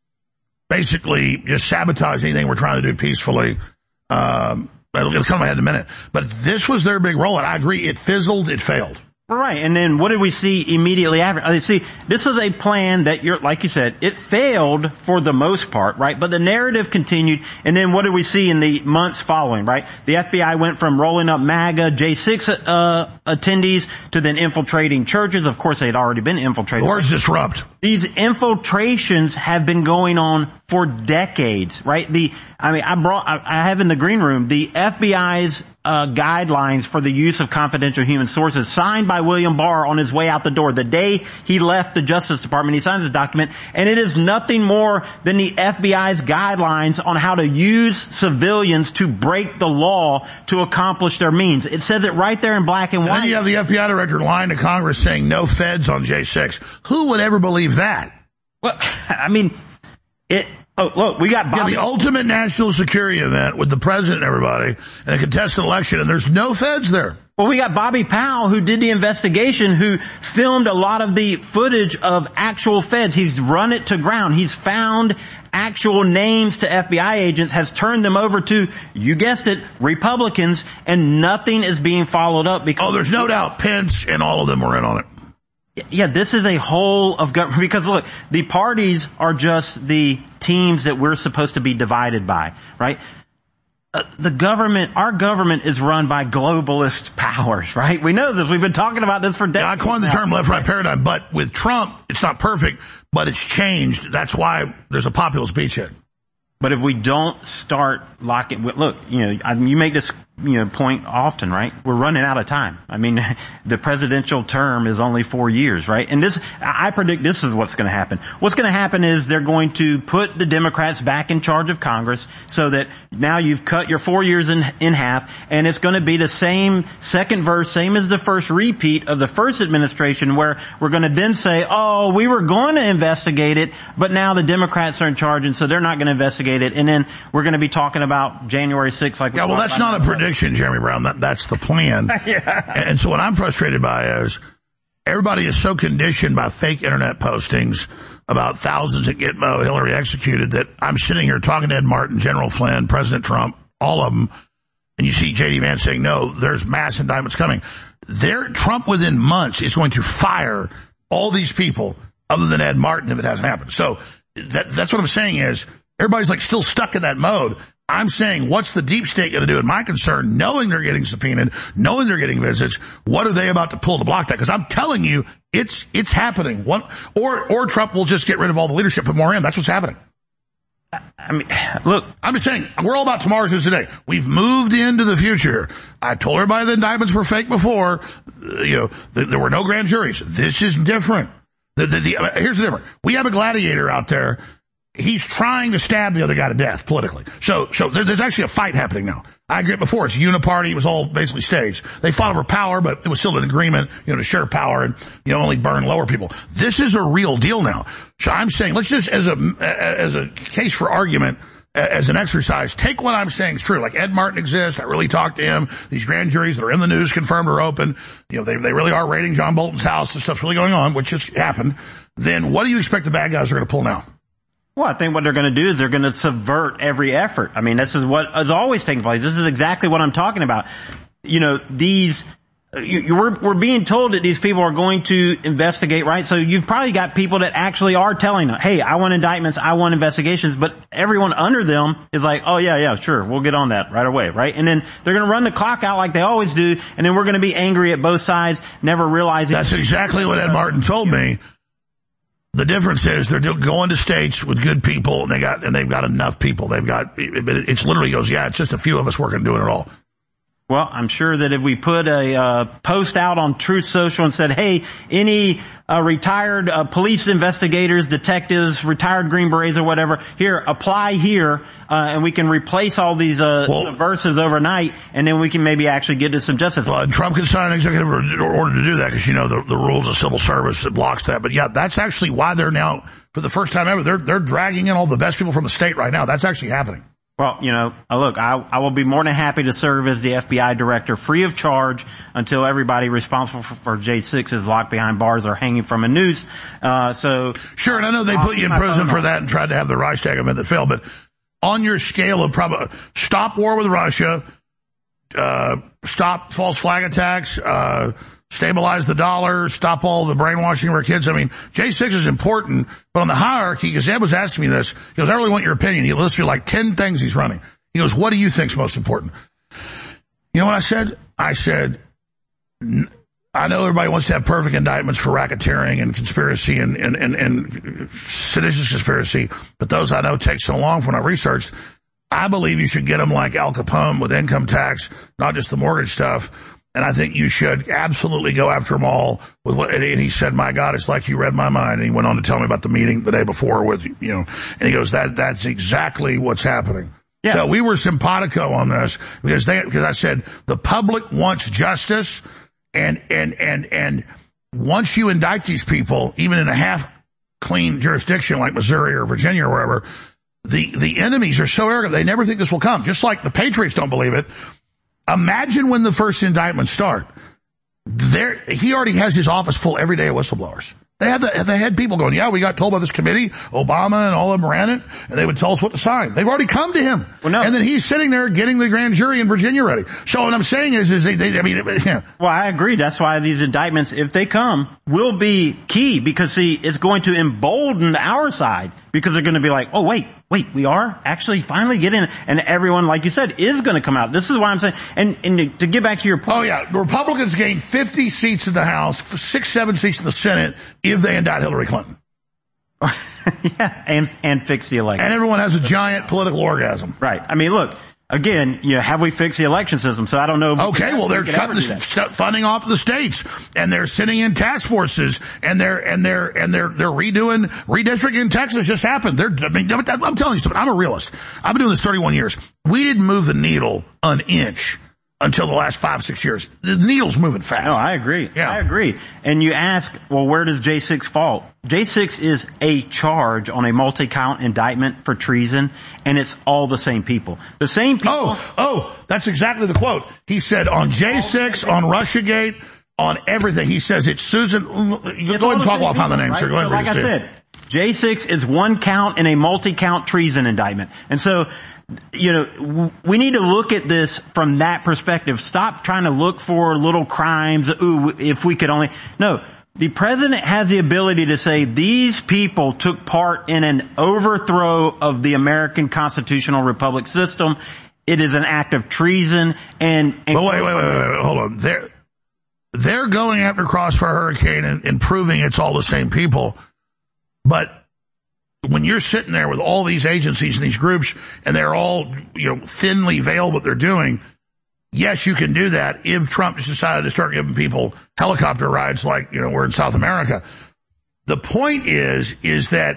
basically just sabotage anything we're trying to do peacefully. Um, it'll, it'll come ahead in a minute. But this was their big role, and I agree, it fizzled, it failed. All right, and then what did we see immediately after? I mean, see, this is a plan that you're, like you said, it failed for the most part, right? But the narrative continued, and then what did we see in the months following, right? The F B I went from rolling up MAGA J six uh attendees to then infiltrating churches. Of course, they had already been infiltrated. The words disrupt. These infiltrations have been going on for decades, right? The, I mean, I brought, I, I have in the green room the F B I's Uh, guidelines for the use of confidential human sources signed by William Barr on his way out the door. The day he left the Justice Department, he signs this document, and it is nothing more than the F B I's guidelines on how to use civilians to break the law to accomplish their means. It says it right there in black and white. And then you have the F B I director lying to Congress saying no feds on J six. Who would ever believe that? Well, I mean, it... Oh, look, we got Bobby. Yeah, the ultimate national security event with the president and everybody in a contested election, and there's no feds there. Well, we got Bobby Powell, who did the investigation, who filmed a lot of the footage of actual feds. He's run it to ground. He's found actual names to F B I agents, has turned them over to, you guessed it, Republicans, and nothing is being followed up because... Oh, there's no doubt Pence and all of them were in on it. Yeah, this is a whole of government, because look, the parties are just the teams that we're supposed to be divided by, right? Uh, the government, our government is run by globalist powers, right? We know this. We've been talking about this for decades. Yeah, I coined the now. term left-right paradigm, but with Trump, it's not perfect, but it's changed. That's why there's a populist beachhead. But if we don't start locking, look, you know, I mean, you make this, you know, point often, right? We're running out of time. I mean, the presidential term is only four years, right? And this, I predict this is what's going to happen. What's going to happen is they're going to put the Democrats back in charge of Congress so that now you've cut your four years in, in half, and it's going to be the same second verse, same as the first repeat of the first administration, where we're going to then say, oh, we were going to investigate it, but now the Democrats are in charge, and so they're not going to investigate it. And then we're going to be talking about January sixth like we Yeah, well, that's not a prediction, Jeremy Brown. That, that's the plan. Yeah. And so what I'm frustrated by is everybody is so conditioned by fake internet postings about thousands that get uh, Hillary executed that I'm sitting here talking to Ed Martin, General Flynn, President Trump, all of them, and you see J D Vance saying, no, there's mass indictments coming. There, Trump within months is going to fire all these people other than Ed Martin if it hasn't happened. So that, that's what I'm saying is everybody's like still stuck in that mode. I'm saying, what's the deep state going to do? And my concern, knowing they're getting subpoenaed, knowing they're getting visits, what are they about to pull to block that? Because I'm telling you, it's it's happening. One, or or Trump will just get rid of all the leadership, put more in. That's what's happening. I mean, look, I'm just saying, we're all about tomorrow's news today. We've moved into the future. I told everybody the indictments were fake before. Uh, you know, th- there were no grand juries. This is different. The, the, the, uh, here's the difference. We have a gladiator out there. He's trying to stab the other guy to death politically. So, so there, there's actually a fight happening now. I agree before. It's uniparty. It was all basically staged. They fought over power, but it was still an agreement, you know, to share power and, you know, only burn lower people. This is a real deal now. So I'm saying, let's just, as a, as a case for argument, as an exercise, take what I'm saying is true. Like Ed Martin exists. I really talked to him. These grand juries that are in the news, confirmed or open, you know, they, they really are raiding John Bolton's house. The stuff's really going on, which has happened. Then what do you expect the bad guys are going to pull now? Well, I think what they're going to do is they're going to subvert every effort. I mean, this is what is always taking place. This is exactly what I'm talking about. You know, these, you, you, we're, we're being told that these people are going to investigate, right? So you've probably got people that actually are telling them, hey, I want indictments, I want investigations, but everyone under them is like, oh yeah, yeah, sure, we'll get on that right away, right? And then they're going to run the clock out like they always do, and then we're going to be angry at both sides, never realizing. That's exactly what Ed Martin told me. The difference is they're going to states with good people, and they got and they've got enough people. They've got it's literally goes, yeah, it's just a few of us working doing it all. Well, I'm sure that if we put a uh, post out on Truth Social and said, hey, any uh, retired uh, police investigators, detectives, retired Green Berets or whatever, here, apply here, uh, and we can replace all these uh, well, verses overnight, and then we can maybe actually get to some justice. Well, Trump can sign an executive order to do that because, you know, the, the rules of civil service that blocks that. But, yeah, that's actually why they're now, for the first time ever, they're they're dragging in all the best people from the state right now. That's actually happening. Well, you know, look, I, I will be more than happy to serve as the F B I director free of charge until everybody responsible for, for J six is locked behind bars or hanging from a noose. Uh, so. Sure, and I know they I'll put you in prison for that and tried to have the Reichstag amendment fail, but on your scale of probably, stop war with Russia, uh, stop false flag attacks, uh, stabilize the dollar, stop all the brainwashing of our kids. I mean, J six is important, but on the hierarchy, because Ed was asking me this, he goes, I really want your opinion. He lists me like ten things he's running. He goes, what do you think's most important? You know what I said? I said, I know everybody wants to have perfect indictments for racketeering and conspiracy and, and, and, and seditious conspiracy, but those I know take so long when I researched. I believe you should get them like Al Capone with income tax, not just the mortgage stuff. And I think you should absolutely go after them all with what, and he said, my God, it's like you read my mind. And he went on to tell me about the meeting the day before with, you know, and he goes, that, that's exactly what's happening. Yeah. So we were simpatico on this because they, because I said the public wants justice and, and, and, and once you indict these people, even in a half clean jurisdiction like Missouri or Virginia or wherever, the, the enemies are so arrogant. They never think this will come. Just like the Patriots don't believe it. Imagine when the first indictments start. There, he already has his office full every day of whistleblowers. They had the, they had people going, yeah, we got told by this committee, Obama and all of them ran it, and they would tell us what to sign. They've already come to him. Well, no. And then he's sitting there getting the grand jury in Virginia ready. So what I'm saying is, is they, they I mean, yeah. Well, I agree. That's why these indictments, if they come, will be key because, see, it's going to embolden our side because they're going to be like, oh, wait, wait, we are actually finally getting, and everyone, like you said, is going to come out. This is why I'm saying, and, and to get back to your point. Oh, yeah. The Republicans gained fifty seats in the House, six, seven seats in the Senate if they indict Hillary Clinton. Yeah, and, and fix the election. And everyone has a giant political orgasm. Right. I mean, look. Again, you know, have we fixed the election system? So I don't know. If okay, well, they're cutting the funding off of the states, and they're sitting in task forces, and they're and they're and they're they're redoing redistricting in Texas. Just happened. They're. I mean, I'm telling you something. I'm a realist. I've been doing this thirty-one years. We didn't move the needle an inch until the last five, six years. The needle's moving fast. No, I agree. Yeah. I agree. And you ask, well, where does J six fall? J six is a charge on a multi-count indictment for treason, and it's all the same people. The same people. Oh, oh, that's exactly the quote. He said on J six, on Russiagate, on everything. He says it's Susan. Go ahead and talk while I find the name, sir. Go ahead. So like I said, J six is one count in a multi-count treason indictment. And so, you know, we need to look at this from that perspective. Stop trying to look for little crimes. Ooh, if we could only, no, the president has the ability to say these people took part in an overthrow of the American constitutional republic system. It is an act of treason. And, and well, wait, wait, wait, wait, wait, hold on. They're, they're going after Crossfire Hurricane and, and proving it's all the same people. But when you're sitting there with all these agencies and these groups, and they're all, you know, thinly veiled what they're doing, yes, you can do that if Trump just decided to start giving people helicopter rides like, you know, we're in South America. The point is, is that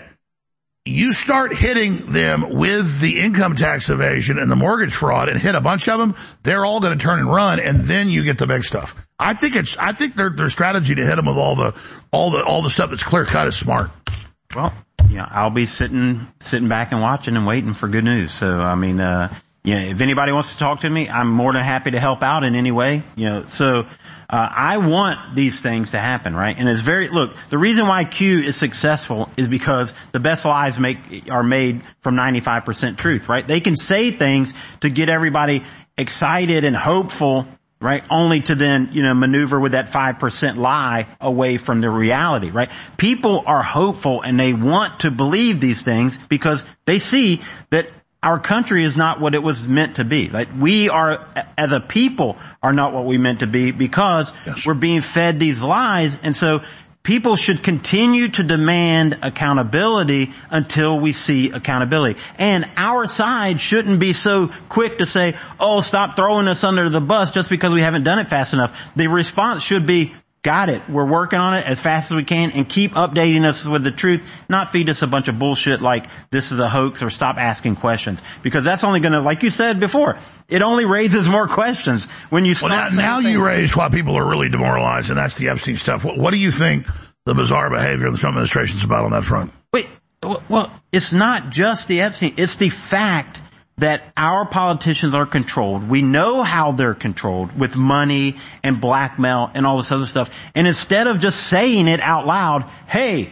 you start hitting them with the income tax evasion and the mortgage fraud and hit a bunch of them, they're all going to turn and run, and then you get the big stuff. I think it's, I think their, their strategy to hit them with all the, all the, all the stuff that's clear cut is smart. Well, yeah, I'll be sitting, sitting back and watching and waiting for good news. So, I mean, uh, yeah, if anybody wants to talk to me, I'm more than happy to help out in any way. You know, so, uh, I want these things to happen, right? And it's very, look, the reason why Q is successful is because the best lies make, are made from ninety-five percent truth, right? They can say things to get everybody excited and hopeful, right? Only to then, you know, maneuver with that five percent lie away from the reality, right? People are hopeful and they want to believe these things because they see that our country is not what it was meant to be. Like, we are, as a people, are not what we meant to be because yes. we're being fed these lies. And so people should continue to demand accountability until we see accountability. And our side shouldn't be so quick to say, oh, stop throwing us under the bus just because we haven't done it fast enough. The response should be, got it. We're working on it as fast as we can, and keep updating us with the truth, not feed us a bunch of bullshit like this is a hoax or stop asking questions. Because that's only going to, like you said before, it only raises more questions when you stop. Well, now, now you raise why people are really demoralized, and that's the Epstein stuff. What, what do you think the bizarre behavior of the Trump administration is about on that front? Wait, well, it's not just the Epstein. It's the fact that our politicians are controlled. We know how they're controlled with money and blackmail and all this other stuff. And instead of just saying it out loud, hey,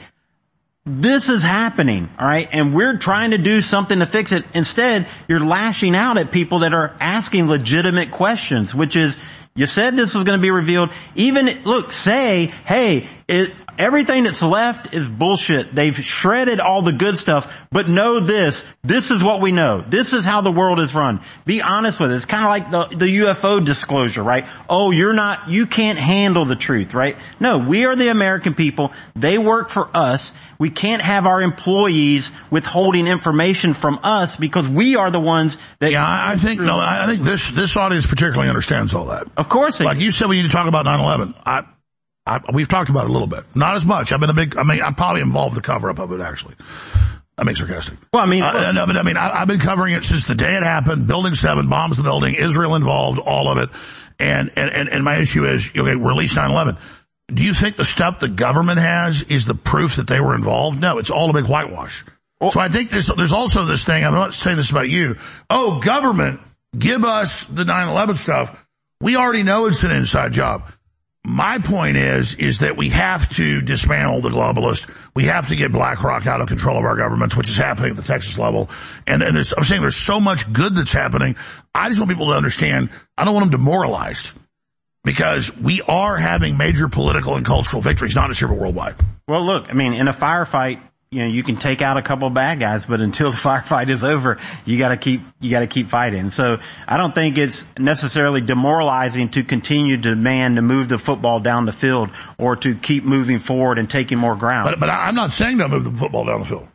this is happening, all right, and we're trying to do something to fix it, instead you're lashing out at people that are asking legitimate questions, which is, you said this was going to be revealed. Even, look, say, hey, it, everything that's left is bullshit. They've shredded all the good stuff, but know this. This is what we know. This is how the world is run. Be honest with it. It's kind of like the, the U F O disclosure, right? Oh, you're not, you can't handle the truth, right? No, we are the American people. They work for us. We can't have our employees withholding information from us because we are the ones that... Yeah, I think, no, I think this, this audience particularly understands all that. Of course. Like you said, we need to talk about nine eleven. I, I, we've talked about it a little bit. Not as much. I've been a big, I mean, I'm probably involved in the cover-up of it, actually. I'm being sarcastic. Well, I mean... Uh, no, but I mean, I, I've been covering it since the day it happened. Building seven, bombs the building, Israel involved, all of it. And, and, and, and my issue is, okay, release nine eleven. Do you think the stuff the government has is the proof that they were involved? No, it's all a big whitewash. Well, so I think there's, there's also this thing, I'm not saying this about you. Oh, government, give us the nine eleven stuff. We already know it's an inside job. My point is, is that we have to dismantle the globalists. We have to get BlackRock out of control of our governments, which is happening at the Texas level. And, and there's, I'm saying there's so much good that's happening. I just want people to understand, I don't want them demoralized. Because we are having major political and cultural victories, not just here but worldwide. Well, look, I mean, in a firefight, you know, you can take out a couple of bad guys, but until the firefight is over, you gotta keep, you gotta keep fighting. So I don't think it's necessarily demoralizing to continue to demand to move the football down the field or to keep moving forward and taking more ground. But, but I'm not saying don't move the football down the field.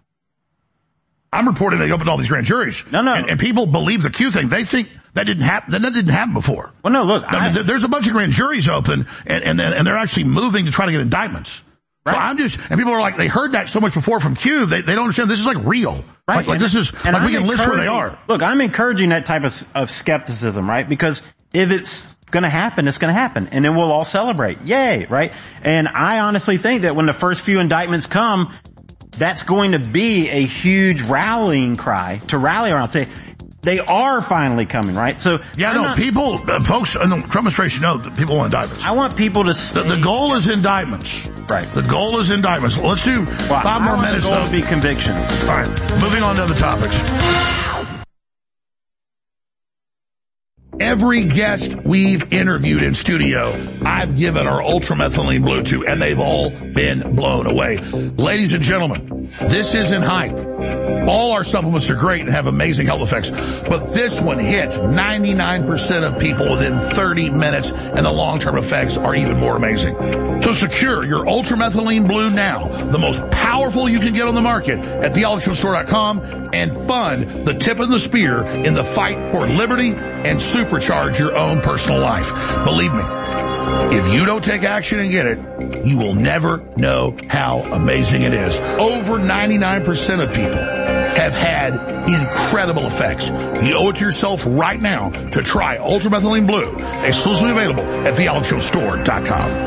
I'm reporting they opened all these grand juries. No, no. And, and people believe the Q thing. They think that didn't happen. That didn't happen before. Well, no, look. No, I, there's a bunch of grand juries open, and, and, and they're actually moving to try to get indictments. Right. So I'm just, and people are like, they heard that so much before from Q, they, they don't understand this is like real. Right. Like, like this is, and like I'm we can list where they are. Look, I'm encouraging that type of, of skepticism, right? Because if it's going to happen, it's going to happen. And then we'll all celebrate. Yay, right? And I honestly think that when the first few indictments come, that's going to be a huge rallying cry to rally around. Say, they are finally coming, right? So yeah, no, not, people, uh, folks in the Trump administration know that people want indictments. I want people to. The, the goal is indictments, right? The goal is indictments. Let's do well, five I more want minutes. The goal though. to be convictions. All right, moving on to other topics. Every guest we've interviewed in studio, I've given our ultramethylene blue to, and they've all been blown away. Ladies and gentlemen, this isn't hype. All our supplements are great and have amazing health effects, but this one hits ninety-nine percent of people within thirty minutes, and the long-term effects are even more amazing. So secure your ultramethylene blue now, the most powerful you can get on the market, at the alex jones store dot com, and fund the tip of the spear in the fight for liberty and supercharge your own personal life. Believe me, if you don't take action and get it, you will never know how amazing it is. Over ninety-nine percent of people have had incredible effects. You owe it to yourself right now to try Ultramethylene Blue, exclusively available at the alex jones store dot com.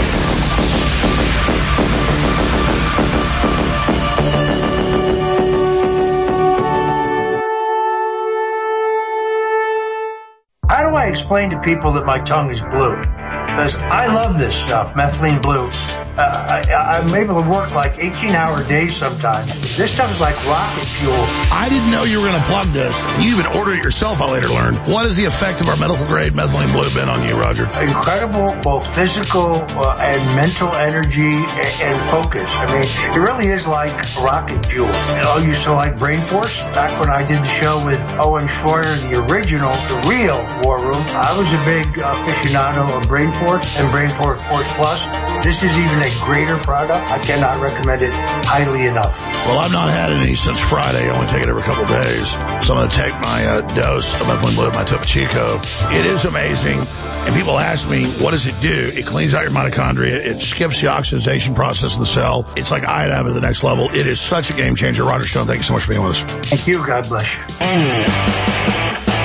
How do I explain to people that my tongue is blue? Because I love this stuff, methylene blue. Uh, I, I'm able to work like eighteen-hour days sometimes. This stuff is like rocket fuel. I didn't know you were going to plug this. You even ordered it yourself, I later learned. What has the effect of our medical-grade methylene blue been on you, Roger? Incredible, both physical uh, and mental energy and, and focus. I mean, it really is like rocket fuel. You know, I used to like Brain Force. Back when I did the show with Owen Schroyer, the original, the real War Room, I was a big aficionado of Brain Force and Brain Force Plus. This is even a greater product. I cannot recommend it highly enough. Well, I've not had any since Friday. I only take it every couple of days. So I'm going to take my uh, dose of methylene blue, my Topo Chico. It is amazing. And people ask me, what does it do? It cleans out your mitochondria. It skips the oxidation process in the cell. It's like iodine to the next level. It is such a game changer. Roger Stone, thank you so much for being with us. Thank you. God bless you.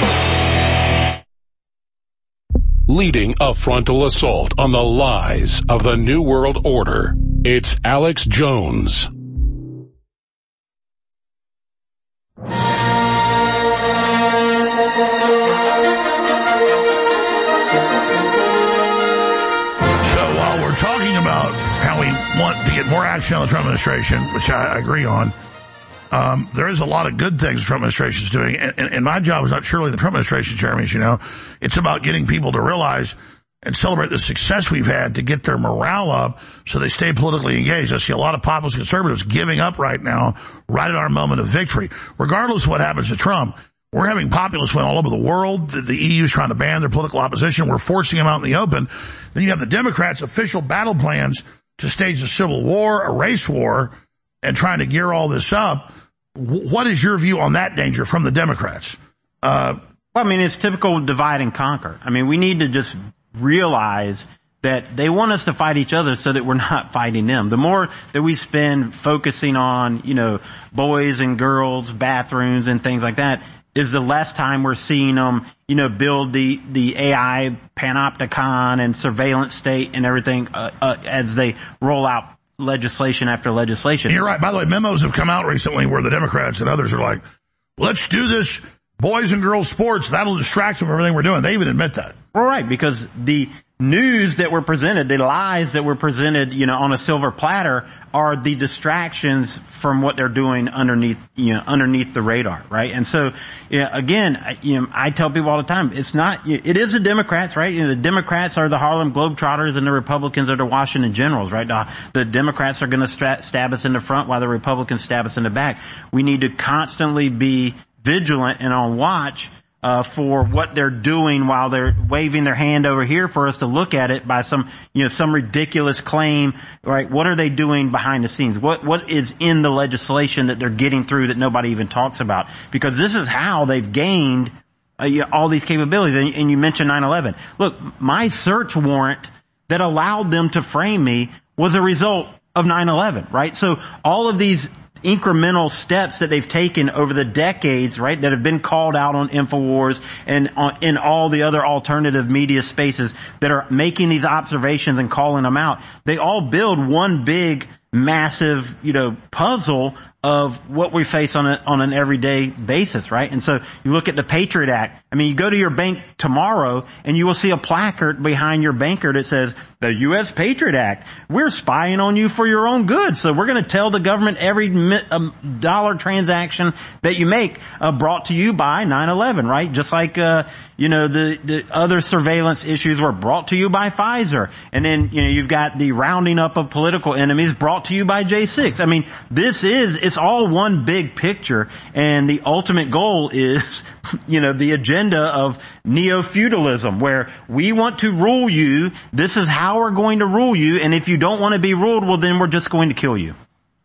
Leading a frontal assault on the lies of the New World Order, it's Alex Jones. So while we're talking about how we want to get more action on the Trump administration, which I agree on, Um, there is a lot of good things the Trump administration is doing, and, and, and my job is not surely the Trump administration, Jeremy, as you know. It's about getting people to realize and celebrate the success we've had to get their morale up so they stay politically engaged. I see a lot of populist conservatives giving up right now, right at our moment of victory. Regardless of what happens to Trump, we're having populists win all over the world. The, the E U is trying to ban their political opposition. We're forcing them out in the open. Then you have the Democrats' official battle plans to stage a civil war, a race war, and trying to gear all this up. What is your view on that danger from the Democrats? Uh, well, I mean, it's typical divide and conquer. I mean, we need to just realize that they want us to fight each other so that we're not fighting them. The more that we spend focusing on, you know, boys and girls, bathrooms and things like that, is the less time we're seeing them, you know, build the, the A I panopticon and surveillance state and everything uh, uh, as they roll out legislation after legislation. You're right. By the way, memos have come out recently where the Democrats and others are like, let's do this boys and girls sports. That'll distract them from everything we're doing. They even admit that. Well, right, because the news that were presented, the lies that were presented, you know, on a silver platter are the distractions from what they're doing underneath, you know, underneath the radar, right? And so, yeah, again, I, you know, I tell people all the time, it's not, it is the Democrats, right? You know, the Democrats are the Harlem Globetrotters and the Republicans are the Washington Generals, right? The, the Democrats are going to stra- stab us in the front while the Republicans stab us in the back. We need to constantly be vigilant and on watch Uh, for what they're doing while they're waving their hand over here for us to look at it by some, you know, some ridiculous claim, right? What are they doing behind the scenes? What, what is in the legislation that they're getting through that nobody even talks about? Because this is how they've gained uh, you know, all these capabilities. And, and you mentioned nine eleven. Look, my search warrant that allowed them to frame me was a result of nine eleven, right? So all of these incremental steps that they've taken over the decades, right, that have been called out on InfoWars and on, in all the other alternative media spaces that are making these observations and calling them out. They all build one big, massive, you know, puzzle of what we face on a, on an everyday basis, right? And so you look at the Patriot Act. I mean, you go to your bank tomorrow and you will see a placard behind your banker that says, the U S Patriot Act, we're spying on you for your own good. So we're going to tell the government every mi- um, dollar transaction that you make, uh, brought to you by nine eleven, right? Just like, uh, you know, the, the other surveillance issues were brought to you by Pfizer. And then, you know, you've got the rounding up of political enemies brought to you by J six. I mean, this is, it's all one big picture. And the ultimate goal is, you know, the agenda of neo-feudalism, where we want to rule you. This is how we're going to rule you. And if you don't want to be ruled, well, then we're just going to kill you.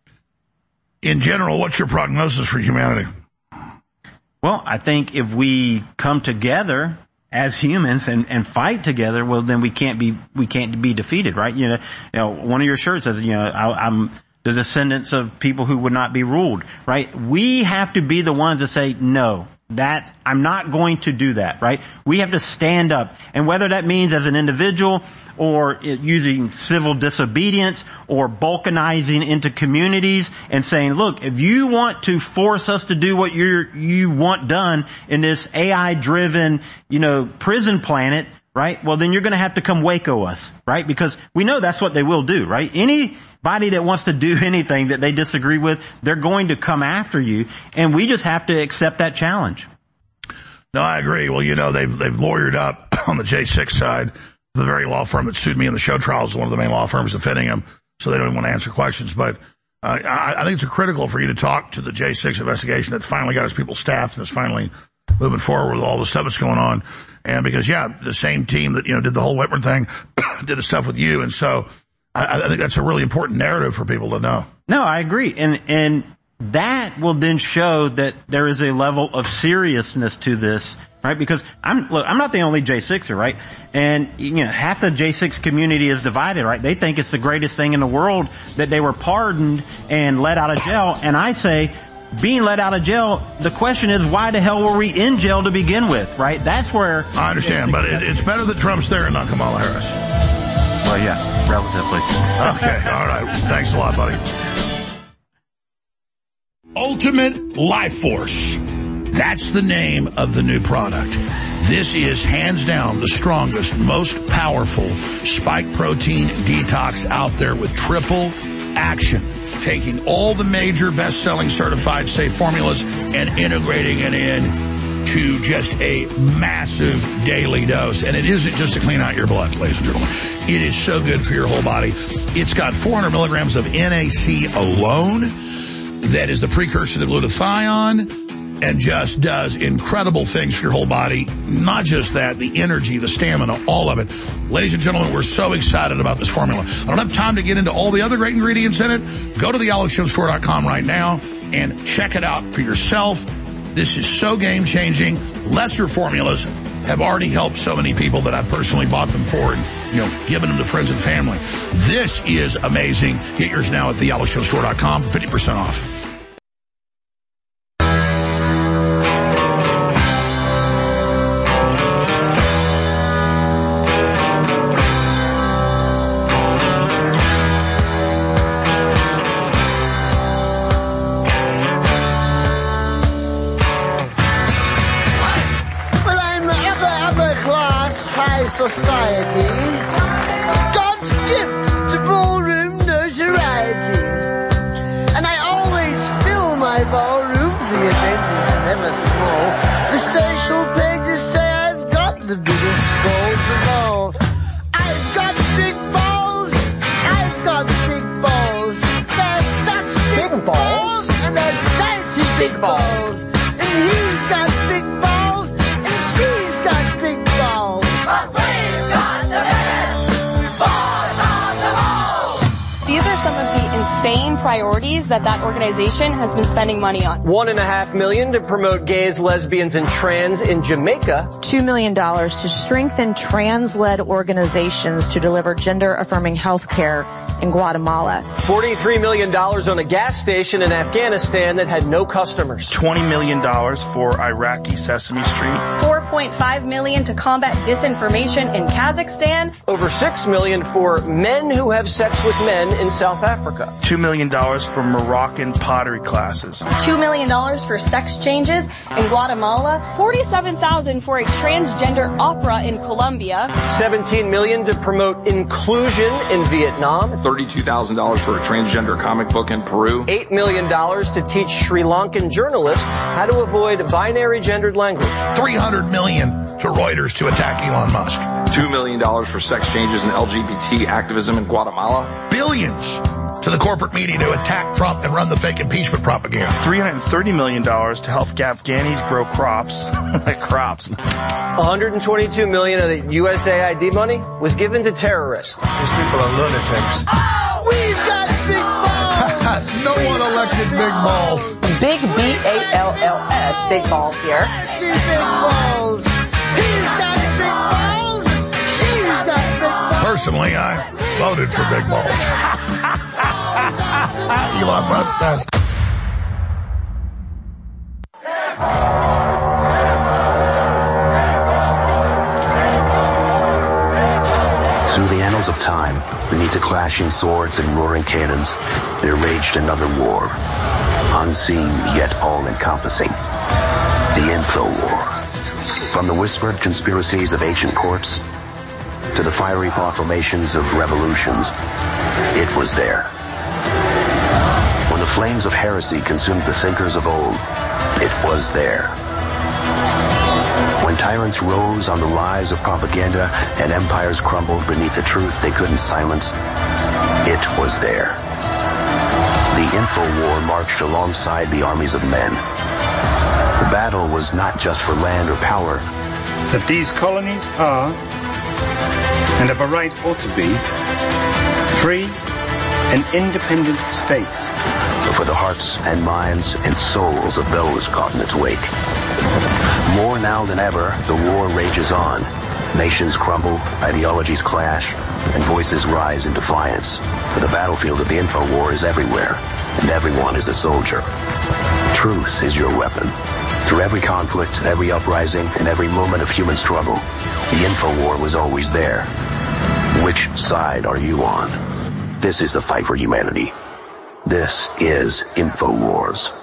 In general, what's your prognosis for humanity? Well, I think if we come together as humans and, and fight together, well, then we can't be, we can't be defeated, right? You know, you know, one of your shirts says, you know, I, I'm the descendants of people who would not be ruled, right? We have to be the ones that say, no, that, I'm not going to do that, right? We have to stand up. And whether that means as an individual or using civil disobedience or balkanizing into communities and saying, look, if you want to force us to do what you you want done in this A I-driven, you know, prison planet, right? Well, then you're going to have to come Waco us, right? Because we know that's what they will do, right? Anybody that wants to do anything that they disagree with, they're going to come after you, and we just have to accept that challenge. No, I agree. Well, you know, they've they've lawyered up on the J six side. The very law firm that sued me in the show trial is one of the main law firms defending him, so they don't even want to answer questions. But uh, I, I think it's critical for you to talk to the J six investigation that finally got his people staffed and is finally moving forward with all the stuff that's going on. And because, yeah, the same team that, you know, did the whole Whitmer thing did the stuff with you. And so I, I think that's a really important narrative for people to know. No, I agree. And, and that will then show that there is a level of seriousness to this, right? Because I'm, look, I'm not the only J sixer, right? And, you know, half the J six community is divided, right? They think it's the greatest thing in the world that they were pardoned and let out of jail. And I say, being let out of jail, the question is, why the hell were we in jail to begin with, right? That's where... I understand, but it, it's better that Trump's there and not Kamala Harris. Well, yeah, relatively. Okay, all right. Thanks a lot, buddy. Ultimate Life Force. That's the name of the new product. This is hands down the strongest, most powerful spike protein detox out there with triple action. Taking all the major best-selling certified safe formulas and integrating it in to just a massive daily dose. And it isn't just to clean out your blood, ladies and gentlemen. It is so good for your whole body. It's got four hundred milligrams of N A C alone. That is the precursor to glutathione. And just does incredible things for your whole body. Not just that, the energy, the stamina, all of it. Ladies and gentlemen, we're so excited about this formula. I don't have time to get into all the other great ingredients in it. Go to the alex jones store dot com right now and check it out for yourself. This is so game-changing. Lesser formulas have already helped so many people that I've personally bought them for and, you know, given them to friends and family. This is amazing. Get yours now at the alex jones store dot com for fifty percent off. Society, God's gift to ballroom notoriety. And I always fill my ballroom, the event is never small. The social pages say I've got the biggest balls of all. I've got big balls, I've got big balls. They're such big, big balls, balls, and they're mighty big balls. And he's got big balls, and she's got big balls. These are some of the insane priorities that that organization has been spending money on. One and a half million to promote gays, lesbians, and trans in Jamaica. Two million dollars to strengthen trans-led organizations to deliver gender-affirming health care in Guatemala. forty-three million dollars on a gas station in Afghanistan that had no customers. twenty million dollars for Iraqi Sesame Street. four point five million dollars to combat disinformation in Kazakhstan. Over six million dollars for men who have sex with men in South Africa. two million dollars for Moroccan pottery classes. two million dollars for sex changes in Guatemala. forty-seven thousand dollars for a transgender opera in Colombia. seventeen million dollars to promote inclusion in Vietnam. thirty-two thousand dollars for a transgender comic book in Peru. eight million dollars to teach Sri Lankan journalists how to avoid binary gendered language. three hundred million dollars to Reuters to attack Elon Musk. two million dollars for sex changes and L G B T activism in Guatemala. Billions to the corporate media to attack Trump and run the fake impeachment propaganda. three hundred thirty million dollars to help Afghanis grow crops. like crops. one hundred twenty-two million dollars of the U S A I D money was given to terrorists. These people are lunatics. Oh, we've got big balls! No one elected big balls. Big B A L L S, big balls here. Big balls. He's got big balls. She's got big balls. Personally, I voted for big balls. Elon Musk does. Through the annals of time, beneath the clashing swords and roaring cannons, there raged another war, unseen yet all-encompassing. The Info War. From the whispered conspiracies of ancient courts to the fiery proclamations of revolutions, it was there. When the flames of heresy consumed the thinkers of old, it was there. When tyrants rose on the rise of propaganda and empires crumbled beneath the truth they couldn't silence, it was there. The Info War marched alongside the armies of men. The battle was not just for land or power. That these colonies are, and of a right ought to be, free and independent states. But for the hearts and minds and souls of those caught in its wake. More now than ever, the war rages on. Nations crumble, ideologies clash, and voices rise in defiance. For the battlefield of the Info War is everywhere, and everyone is a soldier. Truth is your weapon. Through every conflict, every uprising, and every moment of human struggle, the Info War was always there. Which side are you on? This is the fight for humanity. This is InfoWars.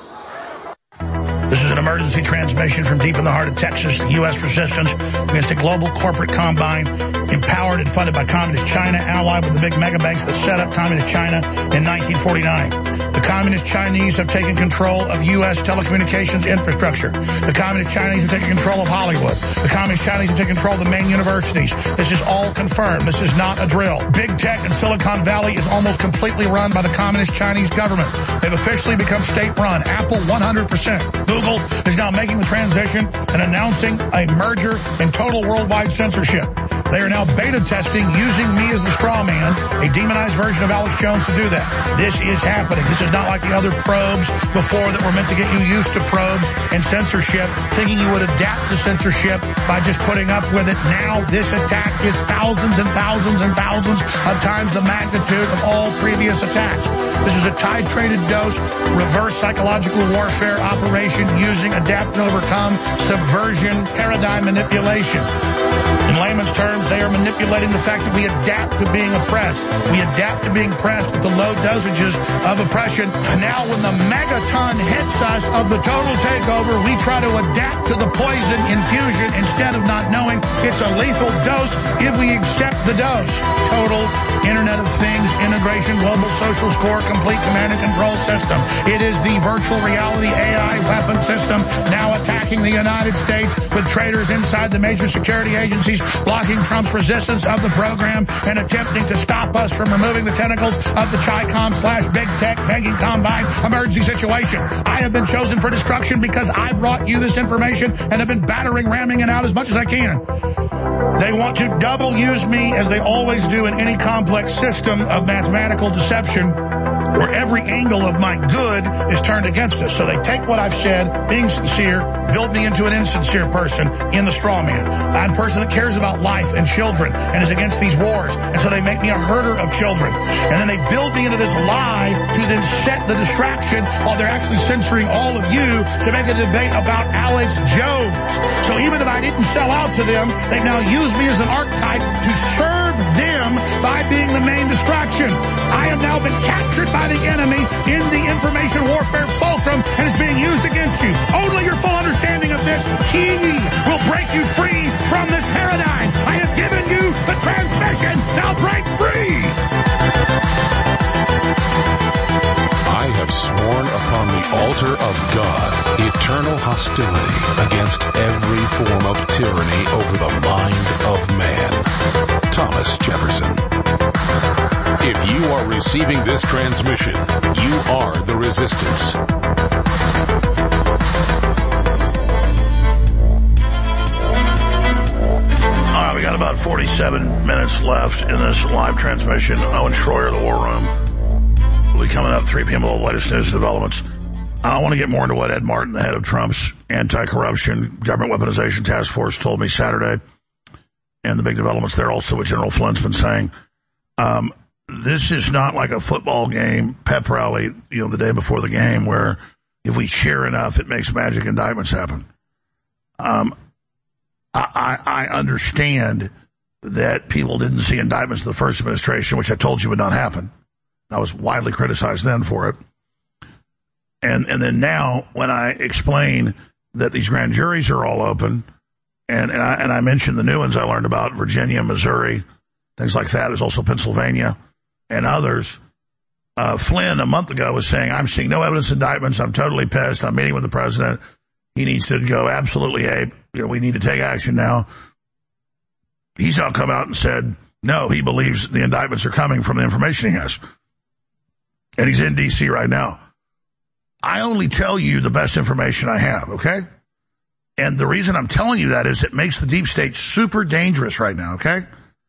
This is an emergency transmission from deep in the heart of Texas. The U S resistance against a global corporate combine, empowered and funded by Communist China, allied with the big mega banks that set up Communist China in nineteen forty-nine. The Communist Chinese have taken control of U S telecommunications infrastructure. The Communist Chinese have taken control of Hollywood. The Communist Chinese have taken control of the main universities. This is all confirmed. This is not a drill. Big tech in Silicon Valley is almost completely run by the Communist Chinese government. They've officially become state-run. Apple, one hundred percent. Google is now making the transition and announcing a merger and total worldwide censorship. They are now beta testing using me as the straw man, a demonized version of Alex Jones, to do that. This is happening. This is not like the other probes before that were meant to get you used to probes and censorship, thinking you would adapt to censorship by just putting up with it. Now this attack is thousands and thousands and thousands of times the magnitude of all previous attacks. This is a titrated dose, reverse psychological warfare operation using adapt and overcome subversion paradigm manipulation. In layman's terms, they are manipulating the fact that we adapt to being oppressed. We adapt to being pressed with the low dosages of oppression. Now when the megaton hits us of the total takeover, we try to adapt to the poison infusion instead of not knowing it's a lethal dose if we accept the dose. Total Internet of Things integration, global social score, complete command and control system. It is the virtual reality A I weapon system now attacking the United States with traitors inside the major security agencies, blocking Trump's resistance of the program and attempting to stop us from removing the tentacles of the Chi-Com slash big tech banking combine emergency situation. I have been chosen for destruction because I brought you this information and have been battering, ramming it out as much as I can. They want to double use me, as they always do in any complex system of mathematical deception, where every angle of my good is turned against us. So they take what I've said, being sincere, build me into an insincere person in the straw man. I'm a person that cares about life and children and is against these wars. And so they make me a herder of children. And then they build me into this lie to then set the distraction while they're actually censoring all of you to make a debate about Alex Jones. So even if I didn't sell out to them, they've now used me as an archetype to serve them by being the main distraction. I have now been captured by the enemy in the information warfare fulcrum and is being used against you. Only your full understanding of this key will break you free from this paradigm. I have given you the transmission. Now break free. I have sworn upon the altar of God eternal hostility against every form of tyranny over the mind of man. Thomas Jefferson. If you are receiving this transmission, you are the resistance. All right, we got about forty-seven minutes left in this live transmission. Owen Schroyer, the War Room, will be coming up three p.m. with the latest news and developments. I want to get more into what Ed Martin, the head of Trump's anti-corruption government weaponization task force, told me Saturday, and the big developments there. Also, what General Flynn's been saying. Um, this is not like a football game pep rally, you know, the day before the game, where if we cheer enough, it makes magic indictments happen. Um, I, I, I understand that people didn't see indictments in the first administration, which I told you would not happen. I was widely criticized then for it. And and then now, when I explain that these grand juries are all open, and, and, I, and I mentioned the new ones I learned about, Virginia, Missouri, things like that. There's also Pennsylvania and others. Uh, Flynn, a month ago, was saying, I'm seeing no evidence indictments. I'm totally pissed. I'm meeting with the president. He needs to go absolutely ape. You know, we need to take action now. He's now come out and said, no, he believes the indictments are coming from the information he has. And he's in D C right now. I only tell you the best information I have, okay? And the reason I'm telling you that is it makes the deep state super dangerous right now, okay?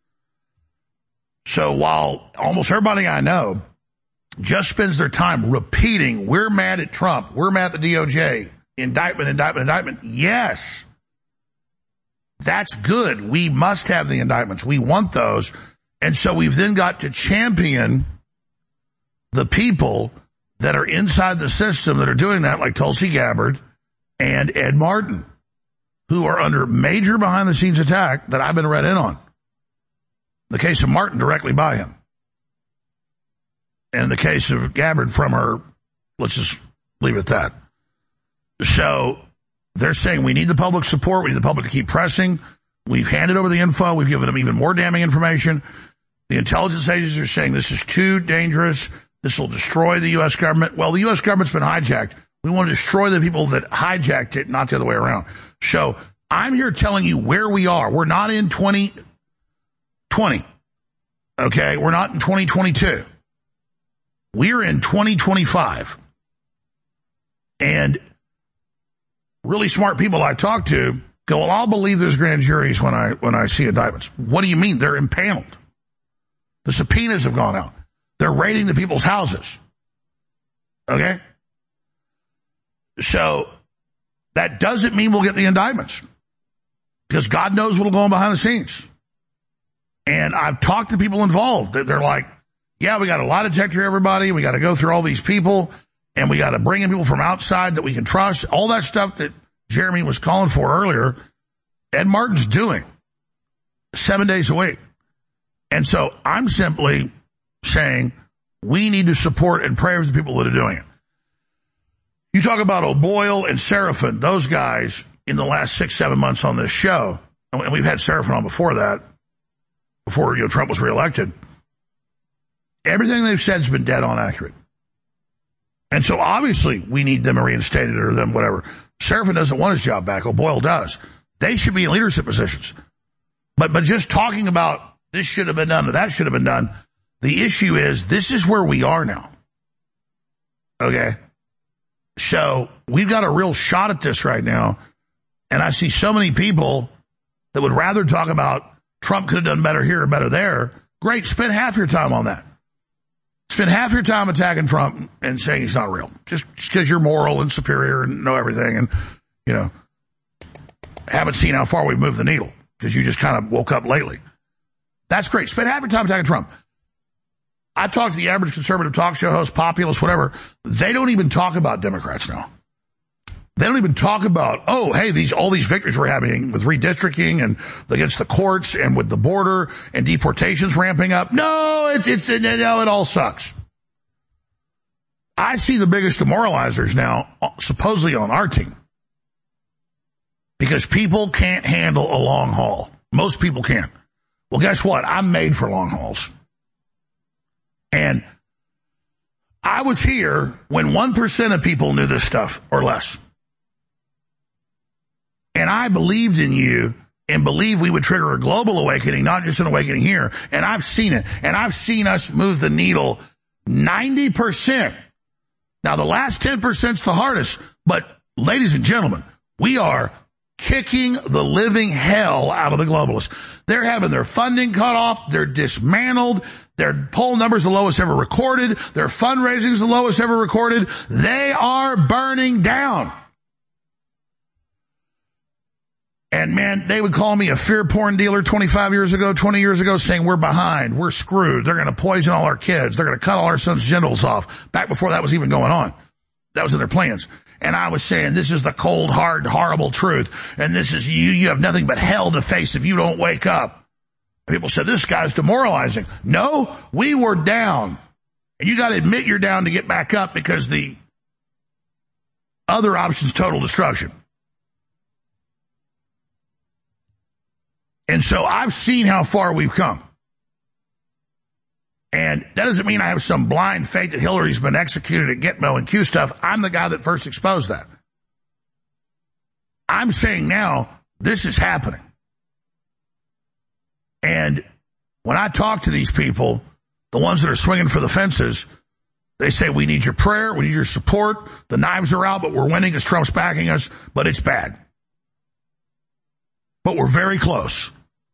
So while almost everybody I know just spends their time repeating, we're mad at Trump, we're mad at the D O J, indictment, indictment, indictment, yes, that's good. We must have the indictments. We want those. And so we've then got to champion the people that are inside the system that are doing that, like Tulsi Gabbard and Ed Martin, who are under major behind-the-scenes attack that I've been read in on. The case of Martin, directly by him. And the case of Gabbard from her, let's just leave it at that. So they're saying we need the public support. We need the public to keep pressing. We've handed over the info. We've given them even more damning information. The intelligence agencies are saying this is too dangerous. This will destroy the U S government. Well, the U S government's been hijacked. We want to destroy the people that hijacked it, not the other way around. So I'm here telling you where we are. We're not in twenty twenty. Okay? We're not in twenty twenty-two. We're in twenty twenty-five. And really smart people I talk to go, well, I'll believe there's grand juries when I when I see indictments. What do you mean? They're impaneled. The subpoenas have gone out. They're raiding the people's houses. Okay? So that doesn't mean we'll get the indictments, because God knows what'll go on behind the scenes. And I've talked to people involved that they're like, yeah, we got a lie detector, everybody. We got to go through all these people, and we got to bring in people from outside that we can trust. All that stuff that Jeremy was calling for earlier, Ed Martin's doing seven days a week. And so I'm simply saying we need to support and pray for the people that are doing it. You talk about O'Boyle and Seraphin, those guys in the last six, seven months on this show, and we've had Seraphin on before that, before you know Trump was reelected. Everything they've said has been dead on accurate. And so obviously we need them reinstated or them whatever. Seraphin doesn't want his job back. O'Boyle does. They should be in leadership positions. But but just talking about this should have been done or that should have been done, the issue is this is where we are now. Okay? So we've got a real shot at this right now. And I see so many people that would rather talk about Trump could have done better here or better there. Great, spend half your time on that. Spend half your time attacking Trump and saying he's not real. Just because you're moral and superior and know everything. And, you know, haven't seen how far we've moved the needle because you just kind of woke up lately. That's great. Spend half your time attacking Trump. I talk to the average conservative talk show host, populist, whatever. They don't even talk about Democrats now. They don't even talk about, oh, hey, these all these victories we're having with redistricting and against the courts and with the border and deportations ramping up. No, it's it's it, no, it all sucks. I see the biggest demoralizers now, supposedly on our team, because people can't handle a long haul. Most people can't. Well, guess what? I'm made for long hauls. And I was here when one percent of people knew this stuff or less. And I believed in you and believed we would trigger a global awakening, not just an awakening here. And I've seen it. And I've seen us move the needle ninety percent. Now, the last ten percent is the hardest. But, ladies and gentlemen, we are kicking the living hell out of the globalists. They're having their funding cut off. They're dismantled. Their poll numbers the lowest ever recorded. Their fundraising is the lowest ever recorded. They are burning down. And man, they would call me a fear porn dealer twenty-five years ago, twenty years ago, saying we're behind, we're screwed, they're going to poison all our kids, they're going to cut all our sons' genitals off, back before that was even going on. That was in their plans. And I was saying, this is the cold, hard, horrible truth, and this is you, you have nothing but hell to face if you don't wake up. And people said, this guy's demoralizing. No, we were down. And you got to admit you're down to get back up, because the other option is total destruction. And so I've seen how far we've come. And that doesn't mean I have some blind faith that Hillary's been executed at Gitmo and Q stuff. I'm the guy that first exposed that. I'm saying now, this is happening. And when I talk to these people, the ones that are swinging for the fences, they say, we need your prayer, we need your support, the knives are out, but we're winning because Trump's backing us, but it's bad. But we're very close.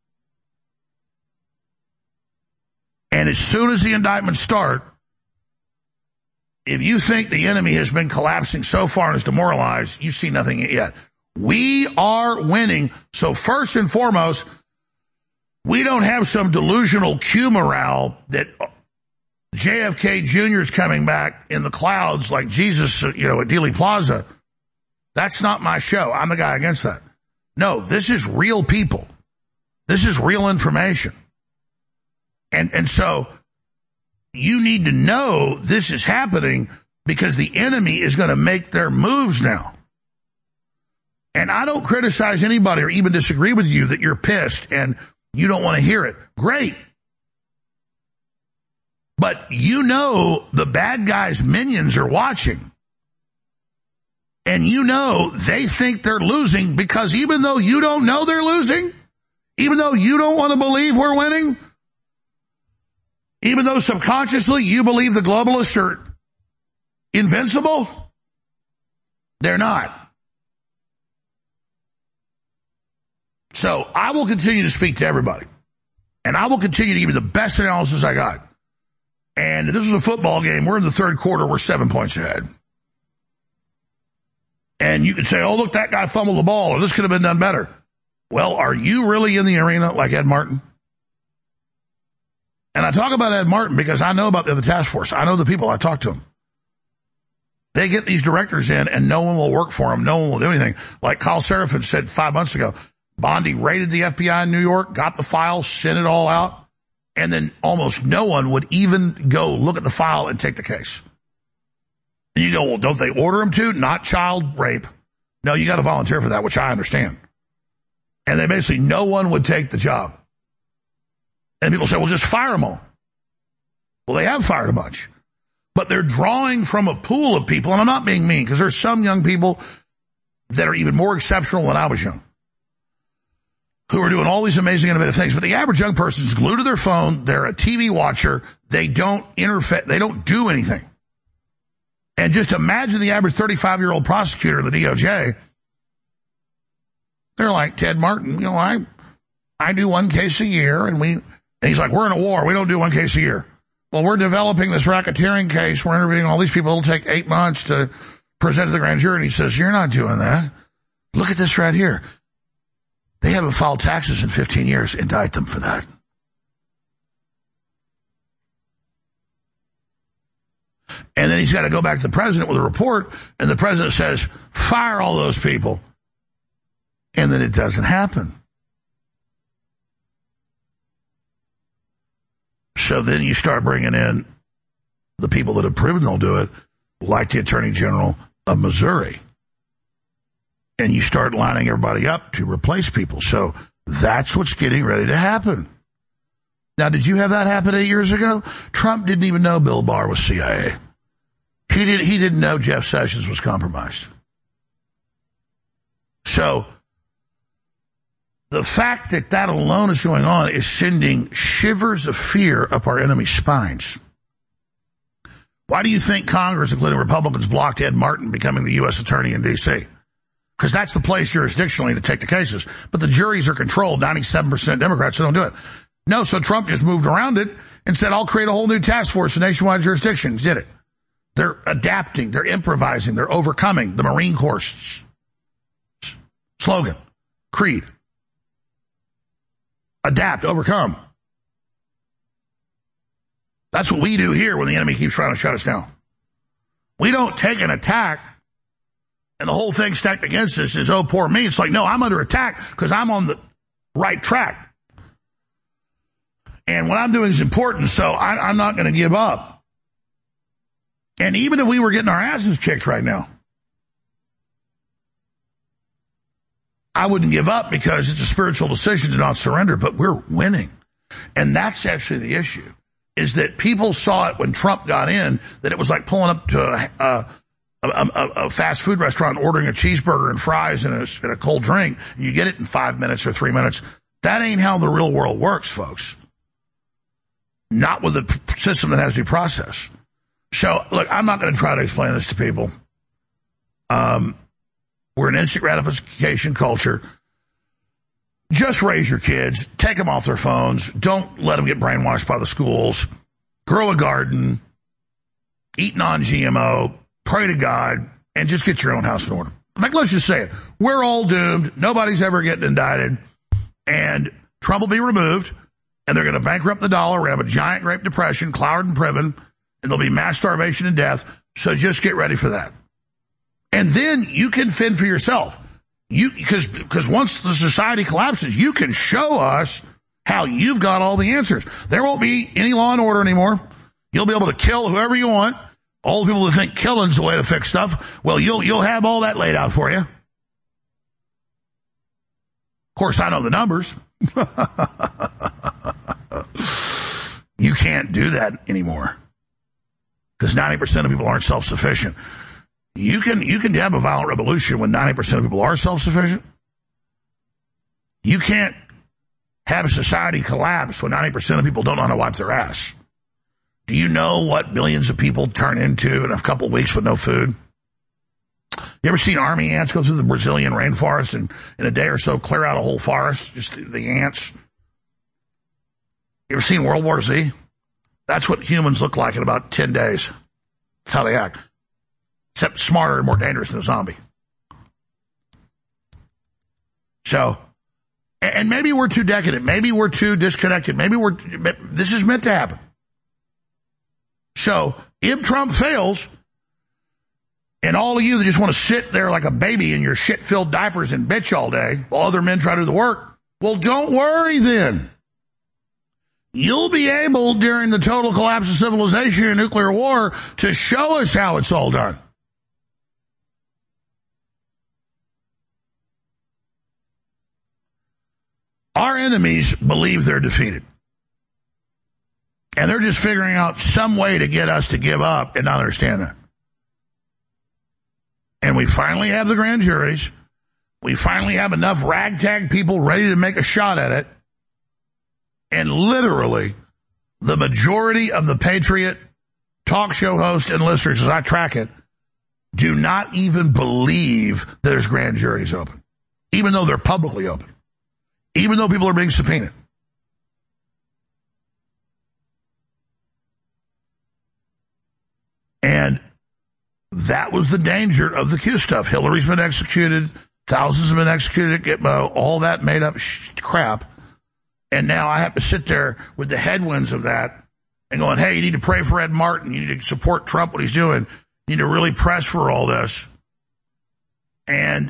And as soon as the indictments start, if you think the enemy has been collapsing so far and is demoralized, you see nothing yet. We are winning. So first and foremost, we don't have some delusional Q morale that J F K Junior is coming back in the clouds like Jesus, you know, at Dealey Plaza. That's not my show. I'm the guy against that. No, this is real people. This is real information. And and so you need to know this is happening because the enemy is going to make their moves now. And I don't criticize anybody or even disagree with you that you're pissed and you don't want to hear it. Great. But you know the bad guys' minions are watching. And you know they think they're losing because even though you don't know they're losing, even though you don't want to believe we're winning, even though subconsciously you believe the globalists are invincible, they're not. So I will continue to speak to everybody. And I will continue to give you the best analysis I got. And if this was a football game, we're in the third quarter, we're seven points ahead. And you could say, oh, look, that guy fumbled the ball, or this could have been done better. Well, are you really in the arena like Ed Martin? And I talk about Ed Martin because I know about the other task force. I know the people. I talk to them. They get these directors in, and no one will work for them. No one will do anything. Like Kyle Seraphin said five months ago, Bondi raided the F B I in New York, got the file, sent it all out, and then almost no one would even go look at the file and take the case. And you go, well, don't they order him to? Not child rape. No, you got to volunteer for that, which I understand. And they basically, no one would take the job. And people say, well, just fire them all. Well, they have fired a bunch. But they're drawing from a pool of people, and I'm not being mean, because there's some young people that are even more exceptional than I was young, who are doing all these amazing, innovative things. But the average young person is glued to their phone. They're a T V watcher. They don't interface. They don't do anything. And just imagine the average thirty-five-year-old prosecutor in the D O J. They're like, Ted Martin, you know, I I do one case a year, and we, and he's like, we're in a war. We don't do one case a year. Well, we're developing this racketeering case. We're interviewing all these people. It'll take eight months to present to the grand jury. And he says, you're not doing that. Look at this right here. They haven't filed taxes in fifteen years. Indict them for that. And then he's got to go back to the president with a report, and the president says, fire all those people. And then it doesn't happen. So then you start bringing in the people that have proven they'll do it, like the Attorney General of Missouri. And you start lining everybody up to replace people. So that's what's getting ready to happen. Now, did you have that happen eight years ago? Trump didn't even know Bill Barr was C I A. He, did, he didn't know Jeff Sessions was compromised. So the fact that that alone is going on is sending shivers of fear up our enemy's spines. Why do you think Congress, including Republicans, blocked Ed Martin becoming the U S attorney in D C? Because that's the place jurisdictionally to take the cases. But the juries are controlled, ninety-seven percent Democrats, so don't do it. No, so Trump just moved around it and said, I'll create a whole new task force in nationwide jurisdictions. Did it. They're adapting, they're improvising, they're overcoming the Marine Corps slogan, creed. Adapt, overcome. That's what we do here when the enemy keeps trying to shut us down. We don't take an attack and the whole thing stacked against us is, oh, poor me. It's like, no, I'm under attack because I'm on the right track. And what I'm doing is important, so I, I'm not going to give up. And even if we were getting our asses kicked right now, I wouldn't give up because it's a spiritual decision to not surrender, but we're winning. And that's actually the issue, is that people saw it when Trump got in, that it was like pulling up to a, a, a, a fast food restaurant, ordering a cheeseburger and fries and a, and a cold drink, and you get it in five minutes or three minutes. That ain't how the real world works, folks. Not with a system that has due process. So, look, I'm not going to try to explain this to people. Um, we're an instant gratification culture. Just raise your kids. Take them off their phones. Don't let them get brainwashed by the schools. Grow a garden. Eat non-G M O. Pray to God. And just get your own house in order. In fact, let's just say it. We're all doomed. Nobody's ever getting indicted. And Trump will be removed. And they're going to bankrupt the dollar. We're going to have a giant Great Depression, Cloward and Priven. And there'll be mass starvation and death. So just get ready for that. And then you can fend for yourself. You, because, because once the society collapses, you can show us how you've got all the answers. There won't be any law and order anymore. You'll be able to kill whoever you want. All the people that think killing's the way to fix stuff, well, you'll, you'll have all that laid out for you. Of course, I know the numbers. You can't do that anymore. Because ninety percent of people aren't self-sufficient. You can, you can have a violent revolution when ninety percent of people are self-sufficient. You can't have a society collapse when ninety percent of people don't know how to wipe their ass. Do you know what millions of people turn into in a couple of weeks with no food? You ever seen army ants go through the Brazilian rainforest and in a day or so clear out a whole forest? Just the, the ants. You ever seen World War Z? That's what humans look like in about ten days. That's how they act. Except smarter and more dangerous than a zombie. So, and maybe we're too decadent. Maybe we're too disconnected. Maybe we're, this is meant to happen. So, if Trump fails, and all of you that just want to sit there like a baby in your shit-filled diapers and bitch all day while other men try to do the work, well, don't worry then. You'll be able, during the total collapse of civilization and nuclear war, to show us how it's all done. Our enemies believe they're defeated. And they're just figuring out some way to get us to give up and not understand that. And we finally have the grand juries. We finally have enough ragtag people ready to make a shot at it. And literally, the majority of the Patriot talk show hosts and listeners, as I track it, do not even believe there's grand juries open, even though they're publicly open, even though people are being subpoenaed. And that was the danger of the Q stuff. Hillary's been executed. Thousands have been executed at Gitmo, all that made up sh- crap. And now I have to sit there with the headwinds of that and going, hey, you need to pray for Ed Martin. You need to support Trump, what he's doing. You need to really press for all this. And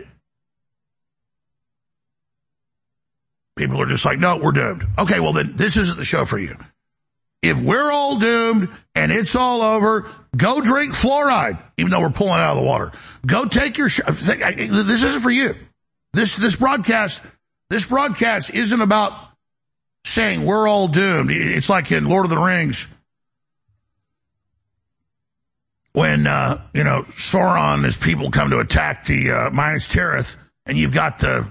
people are just like, no, we're doomed. Okay, well, then this isn't the show for you. If we're all doomed and it's all over, go drink fluoride, even though we're pulling it out of the water. Go take your sh- This isn't for you. This this broadcast, this broadcast isn't about saying we're all doomed. It's like in Lord of the Rings when, uh, you know, Sauron and his people come to attack the uh, Minas Tirith, and you've got the,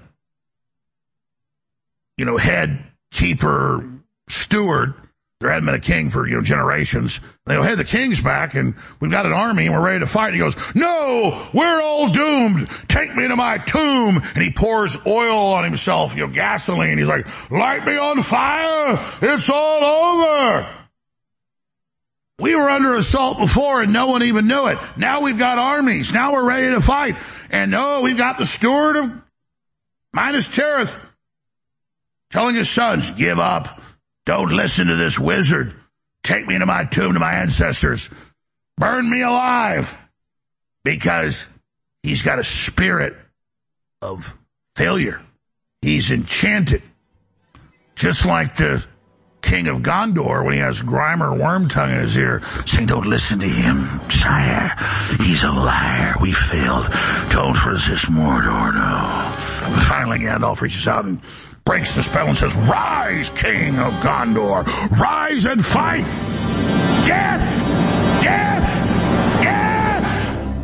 you know, head keeper steward. There hadn't been a king for, you know, generations. They go, hey, the king's back, and we've got an army, and we're ready to fight. And he goes, no, we're all doomed. Take me to my tomb. And he pours oil on himself, you know, gasoline. He's like, light me on fire. It's all over. We were under assault before, and no one even knew it. Now we've got armies. Now we're ready to fight. And no, we've got the steward of Minas Tirith telling his sons, give up. Don't listen to this wizard. Take me to my tomb, to my ancestors. Burn me alive. Because he's got a spirit of failure. He's enchanted. Just like the king of Gondor when he has Grimer Wormtongue in his ear saying, don't listen to him, sire. He's a liar. We failed. Don't resist Mordor, no. And finally, Gandalf reaches out and breaks the spell and says, rise, king of Gondor. Rise and fight. Death! Death! Death!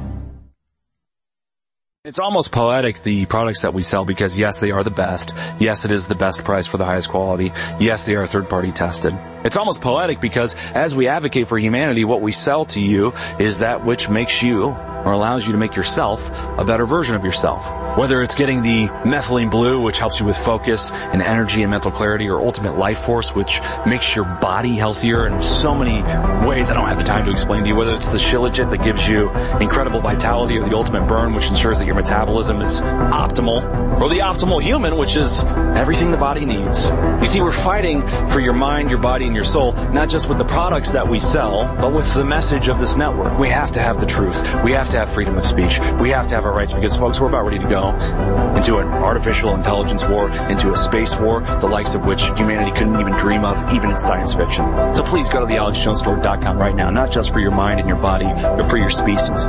It's almost poetic, the products that we sell, because yes, they are the best. Yes, it is the best price for the highest quality. Yes, they are third-party tested. It's almost poetic because as we advocate for humanity, what we sell to you is that which makes you, or allows you to make yourself, a better version of yourself. Whether it's getting the methylene blue, which helps you with focus and energy and mental clarity, or ultimate life force, which makes your body healthier in so many ways I don't have the time to explain to you. Whether it's the Shilajit that gives you incredible vitality, or the ultimate burn, which ensures that your metabolism is optimal, or the optimal human, which is everything the body needs. You see, we're fighting for your mind, your body, and your soul, not just with the products that we sell, but with the message of this network. We have to have the truth. We have to have freedom of speech. We have to have our rights, because, folks, we're about ready to go into an artificial intelligence war, into a space war, the likes of which humanity couldn't even dream of, even in science fiction. So please go to the alex jones store dot com right now, not just for your mind and your body, but for your species.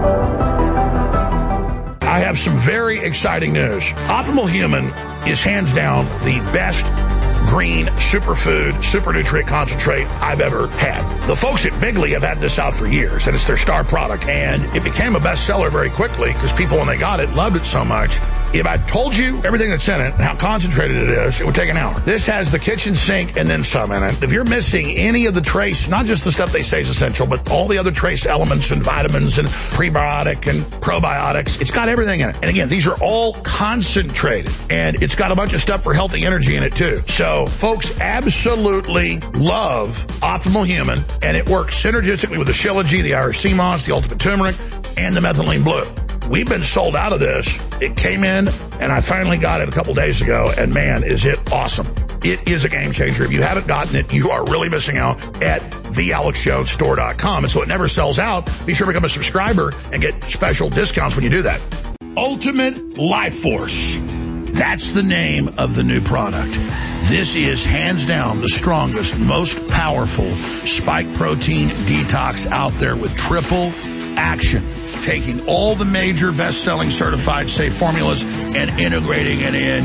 I have some very exciting news. Optimal Human is hands down the best green superfood, super nutrient concentrate I've ever had. The folks at Bigley have had this out for years, and it's their star product, and it became a bestseller very quickly because people, when they got it, loved it so much. If I told you everything that's in it, how concentrated it is, it would take an hour. This has the kitchen sink and then some in it. If you're missing any of the trace, not just the stuff they say is essential, but all the other trace elements and vitamins and prebiotic and probiotics, it's got everything in it. And again, these are all concentrated, and it's got a bunch of stuff for healthy energy in it too. So folks absolutely love Optimal Human, and it works synergistically with the Shilajit, the Irish sea moss, the ultimate turmeric, and the methylene blue. We've been sold out of this. It came in, and I finally got it a couple days ago, and man, is it awesome. It is a game changer. If you haven't gotten it, you are really missing out at the alex jones store dot com. And so it never sells out. Be sure to become a subscriber and get special discounts when you do that. Ultimate Life Force. That's the name of the new product. This is hands down the strongest, most powerful spike protein detox out there with triple action. Taking all the major best-selling certified safe formulas and integrating it in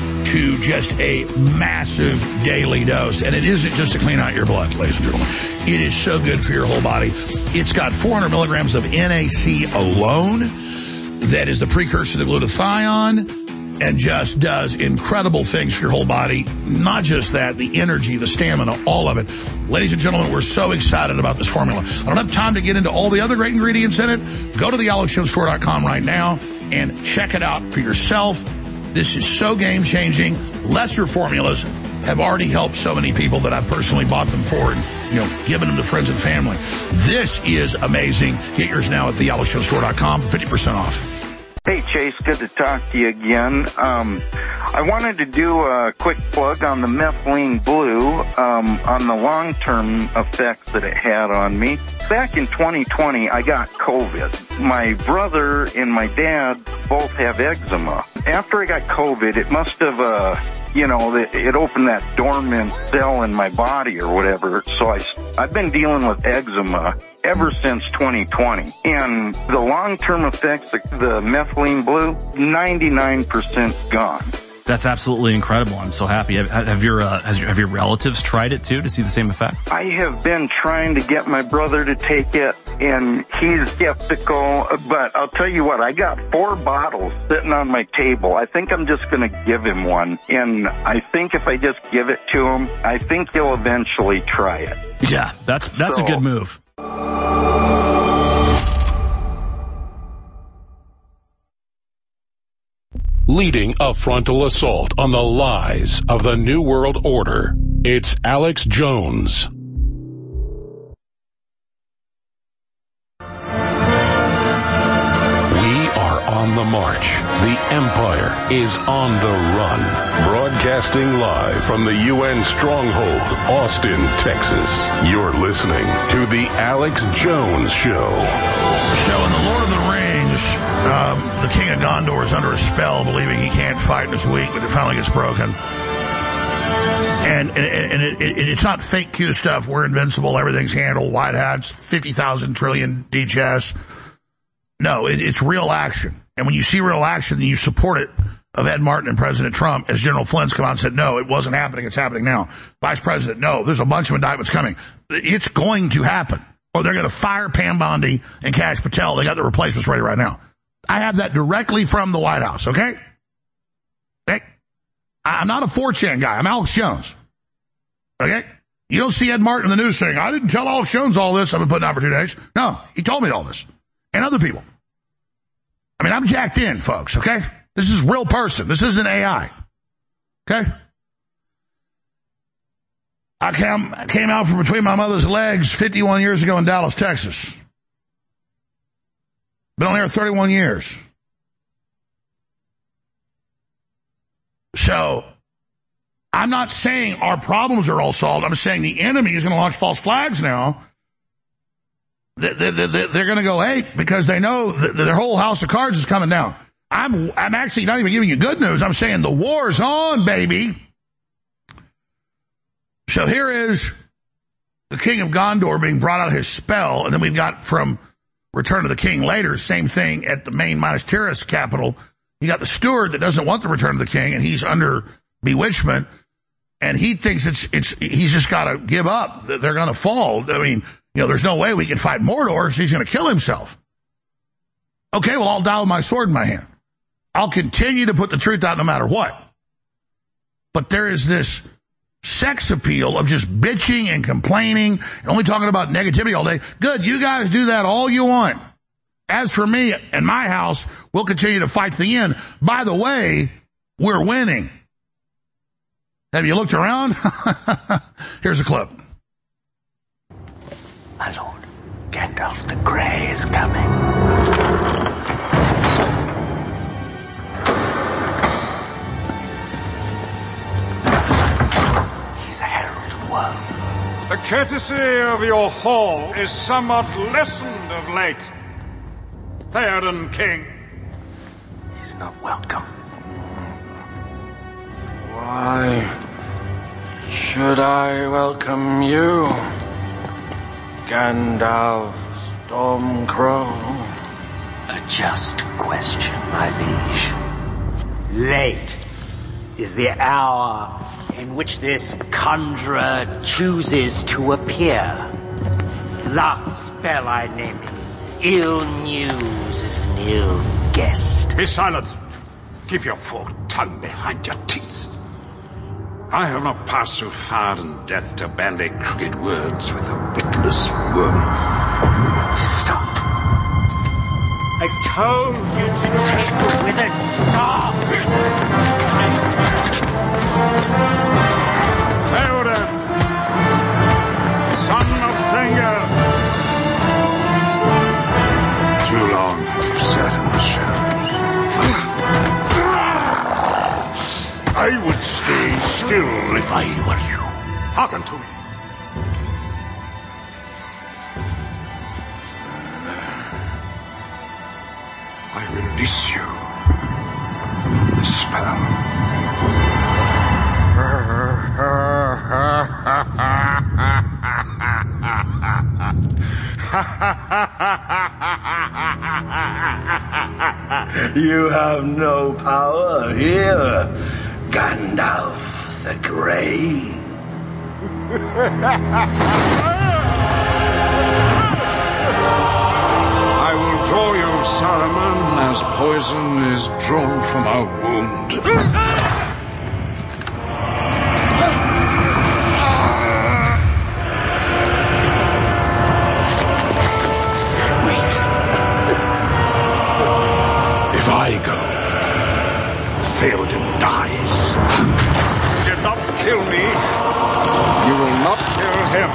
to just a massive daily dose. And it isn't just to clean out your blood, ladies and gentlemen. It is so good for your whole body. It's got four hundred milligrams of N A C alone. That is the precursor to glutathione, and just does incredible things for your whole body. Not just that, the energy, the stamina, all of it. Ladies and gentlemen, we're so excited about this formula. I don't have time to get into all the other great ingredients in it. Go to the alex jones store dot com right now and check it out for yourself. This is so game-changing. Lesser formulas have already helped so many people that I've personally bought them for and, you know, given them to friends and family. This is amazing. Get yours now at the alex jones store dot com for fifty percent off. Hey, Chase, good to talk to you again. Um, I wanted to do a quick plug on the methylene blue, um, on the long-term effects that it had on me. Back in twenty twenty, I got COVID. My brother and my dad both have eczema. After I got COVID, it must have, uh, you know, it opened that dormant cell in my body or whatever. So I, I've been dealing with eczema ever since twenty twenty. And the long-term effects, the, the methylene blue, ninety-nine percent gone. That's absolutely incredible. I'm so happy. Have, have your uh, has your, have your relatives tried it too to see the same effect? I have been trying to get my brother to take it, and he's skeptical. But I'll tell you what, I got four bottles sitting on my table. I think I'm just going to give him one, and I think if I just give it to him, I think he'll eventually try it. Yeah, that's that's so, a good move. Leading a frontal assault on the lies of the New World Order, it's Alex Jones. We are on the march. The Empire is on the run. Broadcasting live from the U N stronghold, Austin, Texas. You're listening to The Alex Jones Show. So in The Lord of the Rings, um, the King of Gondor is under a spell, believing he can't fight and is weak, but it finally gets broken. And, and, and it, it, it's not fake Q stuff. We're invincible. Everything's handled. White hats, fifty thousand trillion D chess. No, it, it's real action. And when you see real action, you support it of Ed Martin and President Trump, as General Flynn's come out and said, no, it wasn't happening. It's happening now. Vice President, no, there's a bunch of indictments coming. It's going to happen. Or they're going to fire Pam Bondi and Kash Patel. They got the replacements ready right now. I have that directly from the White House, okay? Okay? I'm not a four chan guy. I'm Alex Jones. Okay? You don't see Ed Martin in the news saying, I didn't tell Alex Jones all this I've been putting out for two days. No, he told me all this. And other people. I mean, I'm jacked in, folks, okay? This is a real person. This isn't A I. Okay? I came, came out from between my mother's legs fifty-one years ago in Dallas, Texas. Been on there thirty-one years. So, I'm not saying our problems are all solved. I'm saying the enemy is going to launch false flags now. They're going to go, hey, because they know that their whole house of cards is coming down. I'm, I'm actually not even giving you good news. I'm saying the war's on, baby. So here is the King of Gondor being brought out of his spell, and then we've got from Return of the King later, same thing at the main Minas Tirith capital. You got the steward that doesn't want the Return of the King, and he's under bewitchment, and he thinks it's it's he's just got to give up. They're going to fall. I mean, you know, there's no way we can fight Mordor, so he's going to kill himself. Okay, well, I'll die with my sword in my hand. I'll continue to put the truth out no matter what. But there is this sex appeal of just bitching and complaining and only talking about negativity all day. Good, you guys do that all you want. As for me and my house, we'll continue to fight to the end. By the way, we're winning. Have you looked around? Here's a clip. My lord, Gandalf the Grey is coming. The courtesy of your hall is somewhat lessened of late. Theoden King. He's not welcome. Why should I welcome you, Gandalf Stormcrow? A just question, my liege. Late is the hour in which this conjurer chooses to appear. Last spell I name him. Ill news is an ill guest. Be silent. Keep your forked tongue behind your teeth. I have not passed so far in death to bandy crooked words with a witless worm. Stop. I told you to take the wizard's staff. Theoden, son of Thengel. Too long have you sat in the shadows. would stay still if I were you. Hearken to me. I release you from the spell. You have no power here, Gandalf the Grey. I will draw you, Saruman, as poison is drawn from a wound. If I go, Theoden dies. You did not kill me. You will not kill him.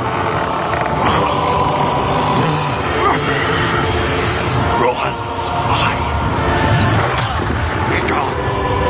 Rohan's mine. Be gone.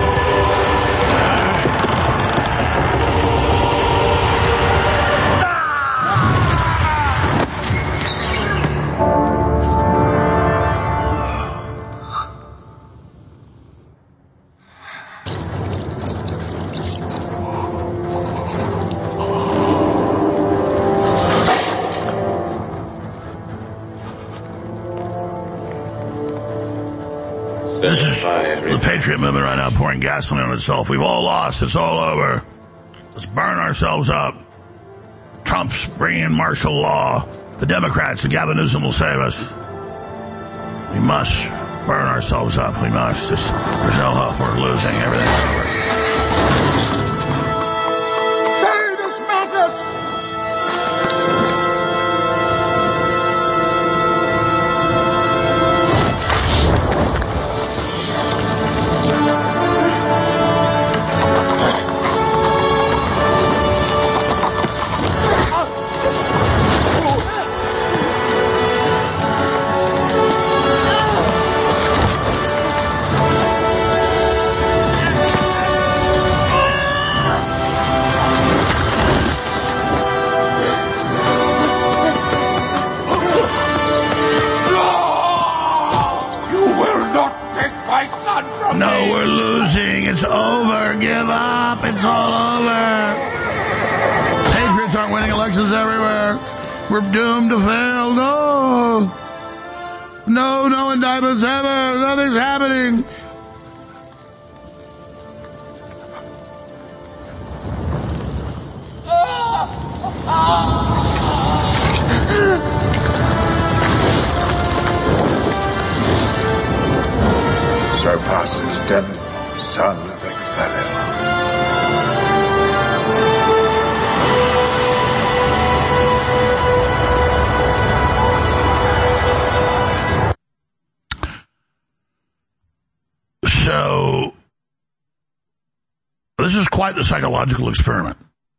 This is the Patriot movement right now, pouring gasoline on itself. We've all lost. It's all over. Let's burn ourselves up. Trump's bringing in martial law. The Democrats and Gavin Newsom will save us. We must burn ourselves up. We must. There's, there's no hope. We're losing. Everything's over. Bury this madness! No, we're losing. It's over. Give up. It's all over. Patriots aren't winning elections everywhere. We're doomed to fail. No. No, no indictments ever. Nothing's happening. Surpasses Denethor, son of Ecthelion. So, this is quite the psychological experiment.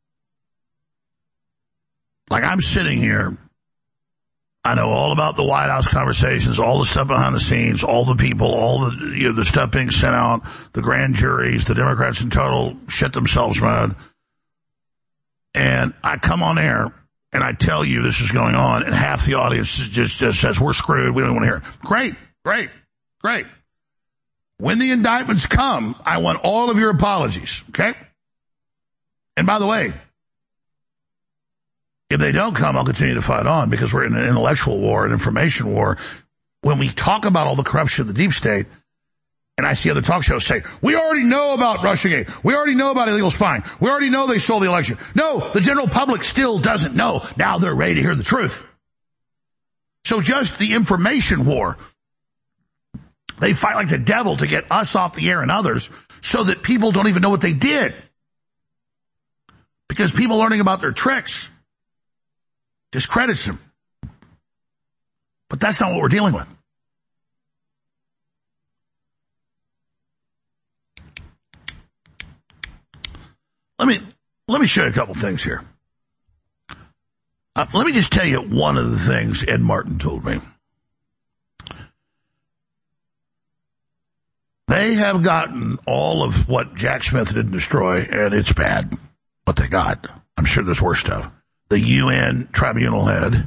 Like, I'm sitting here, I know all about the White House conversations, all the stuff behind the scenes, all the people, all the, you know, the stuff being sent out, the grand juries, the Democrats in total shit themselves mode. And I come on air and I tell you this is going on, and half the audience just, just says, we're screwed, we don't want to hear it. Great, great, great. When the indictments come, I want all of your apologies, okay? And by the way, if they don't come, I'll continue to fight on, because we're in an intellectual war, an information war. When we talk about all the corruption of the deep state, and I see other talk shows say, we already know about Russiagate. We already know about illegal spying. We already know they stole the election. No, the general public still doesn't know. Now they're ready to hear the truth. So just the information war, they fight like the devil to get us off the air and others so that people don't even know what they did. Because people learning about their tricks discredits them. But that's not what we're dealing with. Let me let me show you a couple things here. Uh, let me just tell you one of the things Ed Martin told me. They they have gotten all of what Jack Smith didn't destroy, and it's bad what they got. I'm sure there's worse stuff. The U N tribunal head.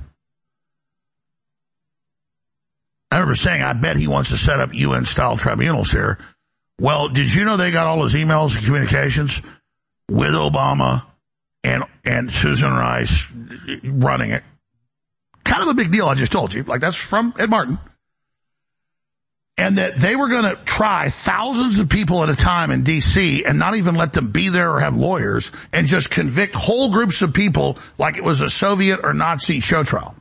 I remember saying, I bet he wants to set up U N-style tribunals here. Well, did you know they got all his emails and communications with Obama and and Susan Rice running it? Kind of a big deal, I just told you. Like, that's from Ed Martin. And that they were going to try thousands of people at a time in D C and not even let them be there or have lawyers and just convict whole groups of people like it was a Soviet or Nazi show trial.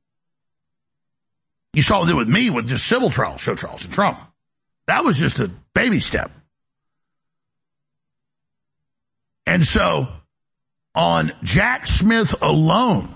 You saw what they did with me with just civil trials, show trials, and Trump. That was just a baby step. And so, on Jack Smith alone,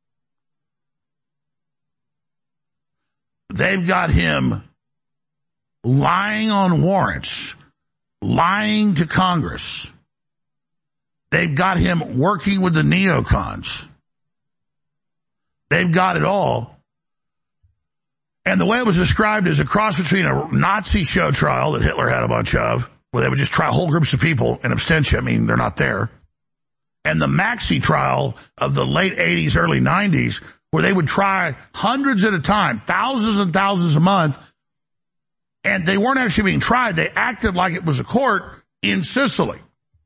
they've got him lying on warrants, lying to Congress. They've got him working with the neocons. They've got it all. And the way it was described is a cross between a Nazi show trial that Hitler had a bunch of, where they would just try whole groups of people in absentia. I mean, they're not there. And the Maxi trial of the late eighties, early nineties, where they would try hundreds at a time, thousands and thousands a month, and they weren't actually being tried. They acted like it was a court in Sicily.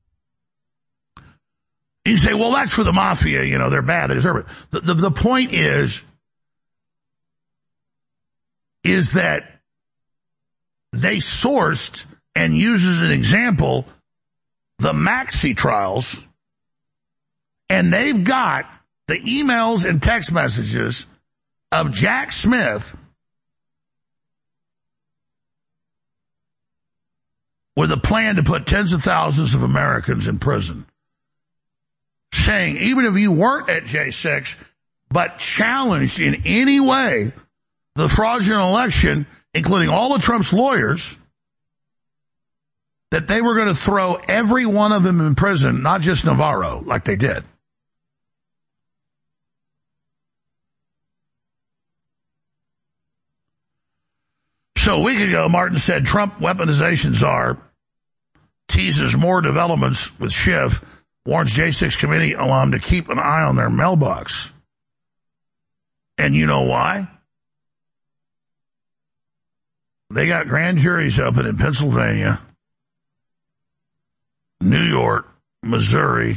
You say, well, that's for the mafia. You know, they're bad. They deserve it. The, the, the point is, is that they sourced and used as an example the Maxi trials, and they've got the emails and text messages of Jack Smith with a plan to put tens of thousands of Americans in prison, saying even if you weren't at J six but challenged in any way the fraudulent election, including all of Trump's lawyers, that they were going to throw every one of them in prison, not just Navarro, like they did. So a week ago, Martin said Trump weaponization czar teases more developments with Schiff, warns J six committee alum to keep an eye on their mailbox. And you know why? They got grand juries open in Pennsylvania, New York, Missouri,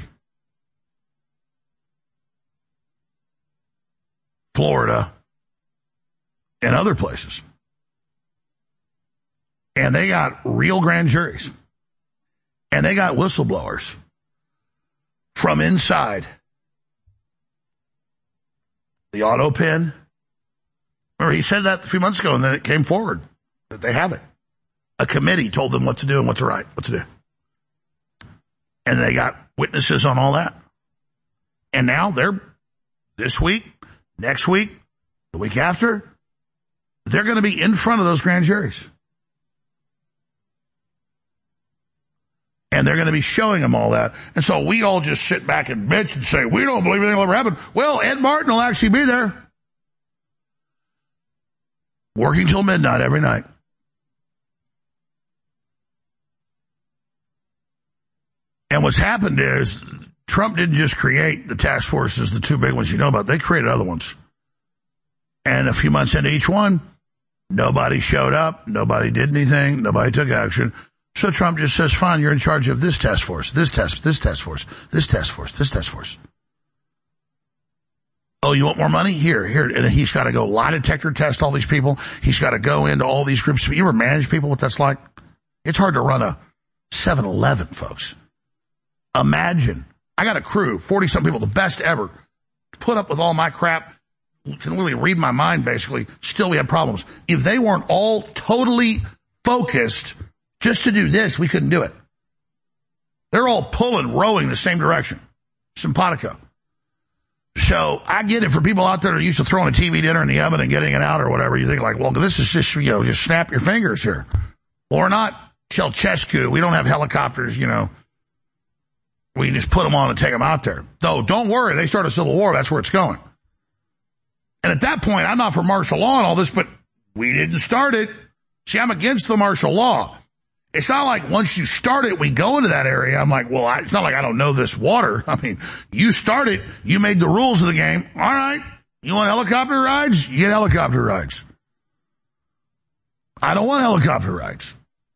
Florida, and other places. And they got real grand juries. And they got whistleblowers from inside. The auto pin. Remember, he said that a few months ago, and then it came forward that they have it. A committee told them what to do and what to write, what to do. And they got witnesses on all that. And now they're, this week, next week, the week after, they're going to be in front of those grand juries. And they're going to be showing them all that. And so we all just sit back and bitch and say, we don't believe anything will ever happen. Well, Ed Martin will actually be there. Working till midnight every night. And what's happened is Trump didn't just create the task forces, the two big ones you know about. They created other ones. And a few months into each one, nobody showed up. Nobody did anything. Nobody took action. So Trump just says, fine, you're in charge of this task force, this task, this task force, this task force, this task force. Oh, you want more money? Here, here. And he's got to go lie detector test all these people. He's got to go into all these groups. You ever manage people, what that's like? It's hard to run a seven eleven, folks. Imagine. I got a crew, forty-some people, the best ever. Put up with all my crap. Can really read my mind, basically. Still, we had problems. If they weren't all totally focused just to do this, we couldn't do it. They're all pulling, rowing the same direction. Simpatico. So I get it for people out there that are used to throwing a T V dinner in the oven and getting it out or whatever. You think like, well, this is just, you know, just snap your fingers here. Or not Ceausescu. We don't have helicopters, you know. We can just put them on and take them out there. Though, don't worry. They start a civil war. That's where it's going. And at that point, I'm not for martial law and all this, but we didn't start it. See, I'm against the martial law. It's not like once you start it, we go into that area. I'm like, well, I, it's not like I don't know this water. I mean, you start it, you made the rules of the game. All right, you want helicopter rides? You get helicopter rides. I don't want helicopter rides.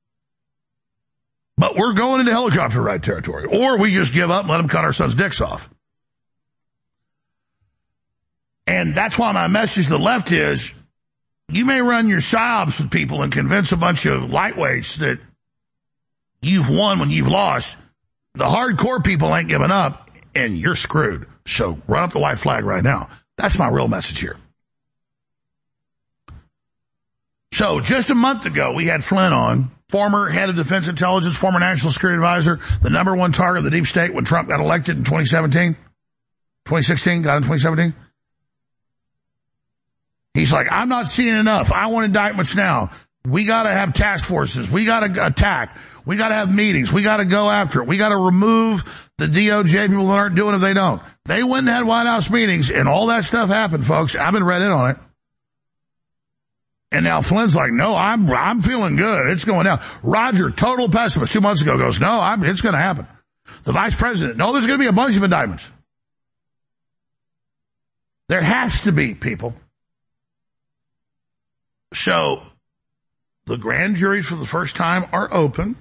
But we're going into helicopter ride territory. Or we just give up and let them cut our sons' dicks off. And that's why my message to the left is, you may run your psyops with people and convince a bunch of lightweights that you've won when you've lost. The hardcore people ain't giving up, and you're screwed. So run up the white flag right now. That's my real message here. So just a month ago, we had Flynn on, former head of defense intelligence, former national security advisor, the number one target of the deep state when Trump got elected in twenty seventeen, twenty sixteen, got in twenty seventeen. He's like, I'm not seeing enough. I want indictments now. We got to have task forces. We got to attack. We got to have meetings. We got to go after it. We got to remove the D O J people that aren't doing it if they don't. They went and had White House meetings, and all that stuff happened, folks. I've been read in on it. And now Flynn's like, no, I'm I'm feeling good. It's going down. Roger, total pessimist, two months ago goes, no, I'm, it's going to happen. The vice president, no, there's going to be a bunch of indictments. There has to be, people. So the grand juries for the first time are open.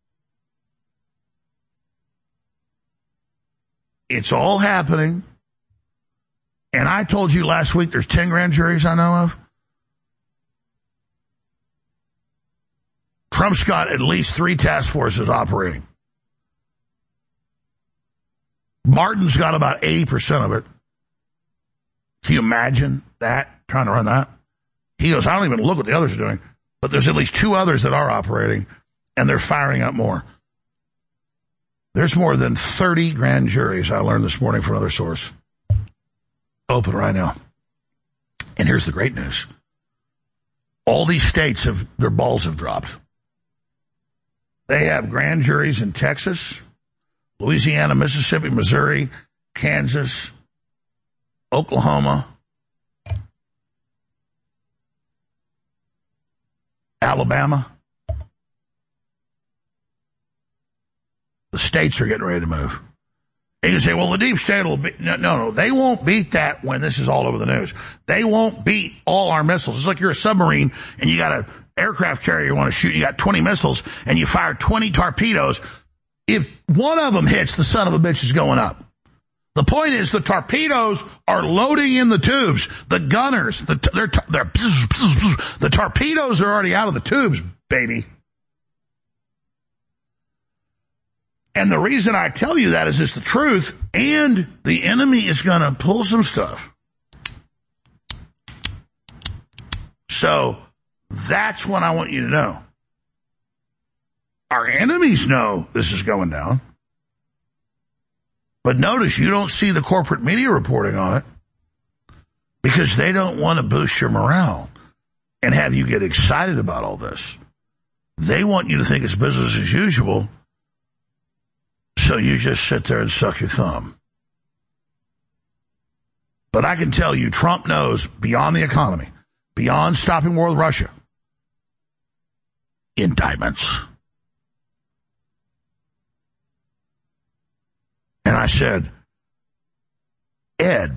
It's all happening. And I told you last week there's ten grand juries I know of. Trump's got at least three task forces operating. Martin's got about eighty percent of it. Can you imagine that, trying to run that? He goes, I don't even look what the others are doing, but there's at least two others that are operating, and they're firing up more. There's more than thirty grand juries, I learned this morning from another source, open right now. And here's the great news. All these states have, their balls have dropped. They have grand juries in Texas, Louisiana, Mississippi, Missouri, Kansas, Oklahoma, Alabama. The states are getting ready to move. And you say, well, the deep state will be... No, no, no, they won't beat that when this is all over the news. They won't beat all our missiles. It's like you're a submarine and you got an aircraft carrier you want to shoot. You got twenty missiles and you fire twenty torpedoes. If one of them hits, the son of a bitch is going up. The point is the torpedoes are loading in the tubes. The gunners, the, they're, they're, the torpedoes are already out of the tubes, baby. And the reason I tell you that is it's the truth, and the enemy is going to pull some stuff. So that's what I want you to know. Our enemies know this is going down. But notice you don't see the corporate media reporting on it because they don't want to boost your morale and have you get excited about all this. They want you to think it's business as usual, so you just sit there and suck your thumb. But I can tell you, Trump knows beyond the economy, beyond stopping war with Russia, indictments. And I said, Ed,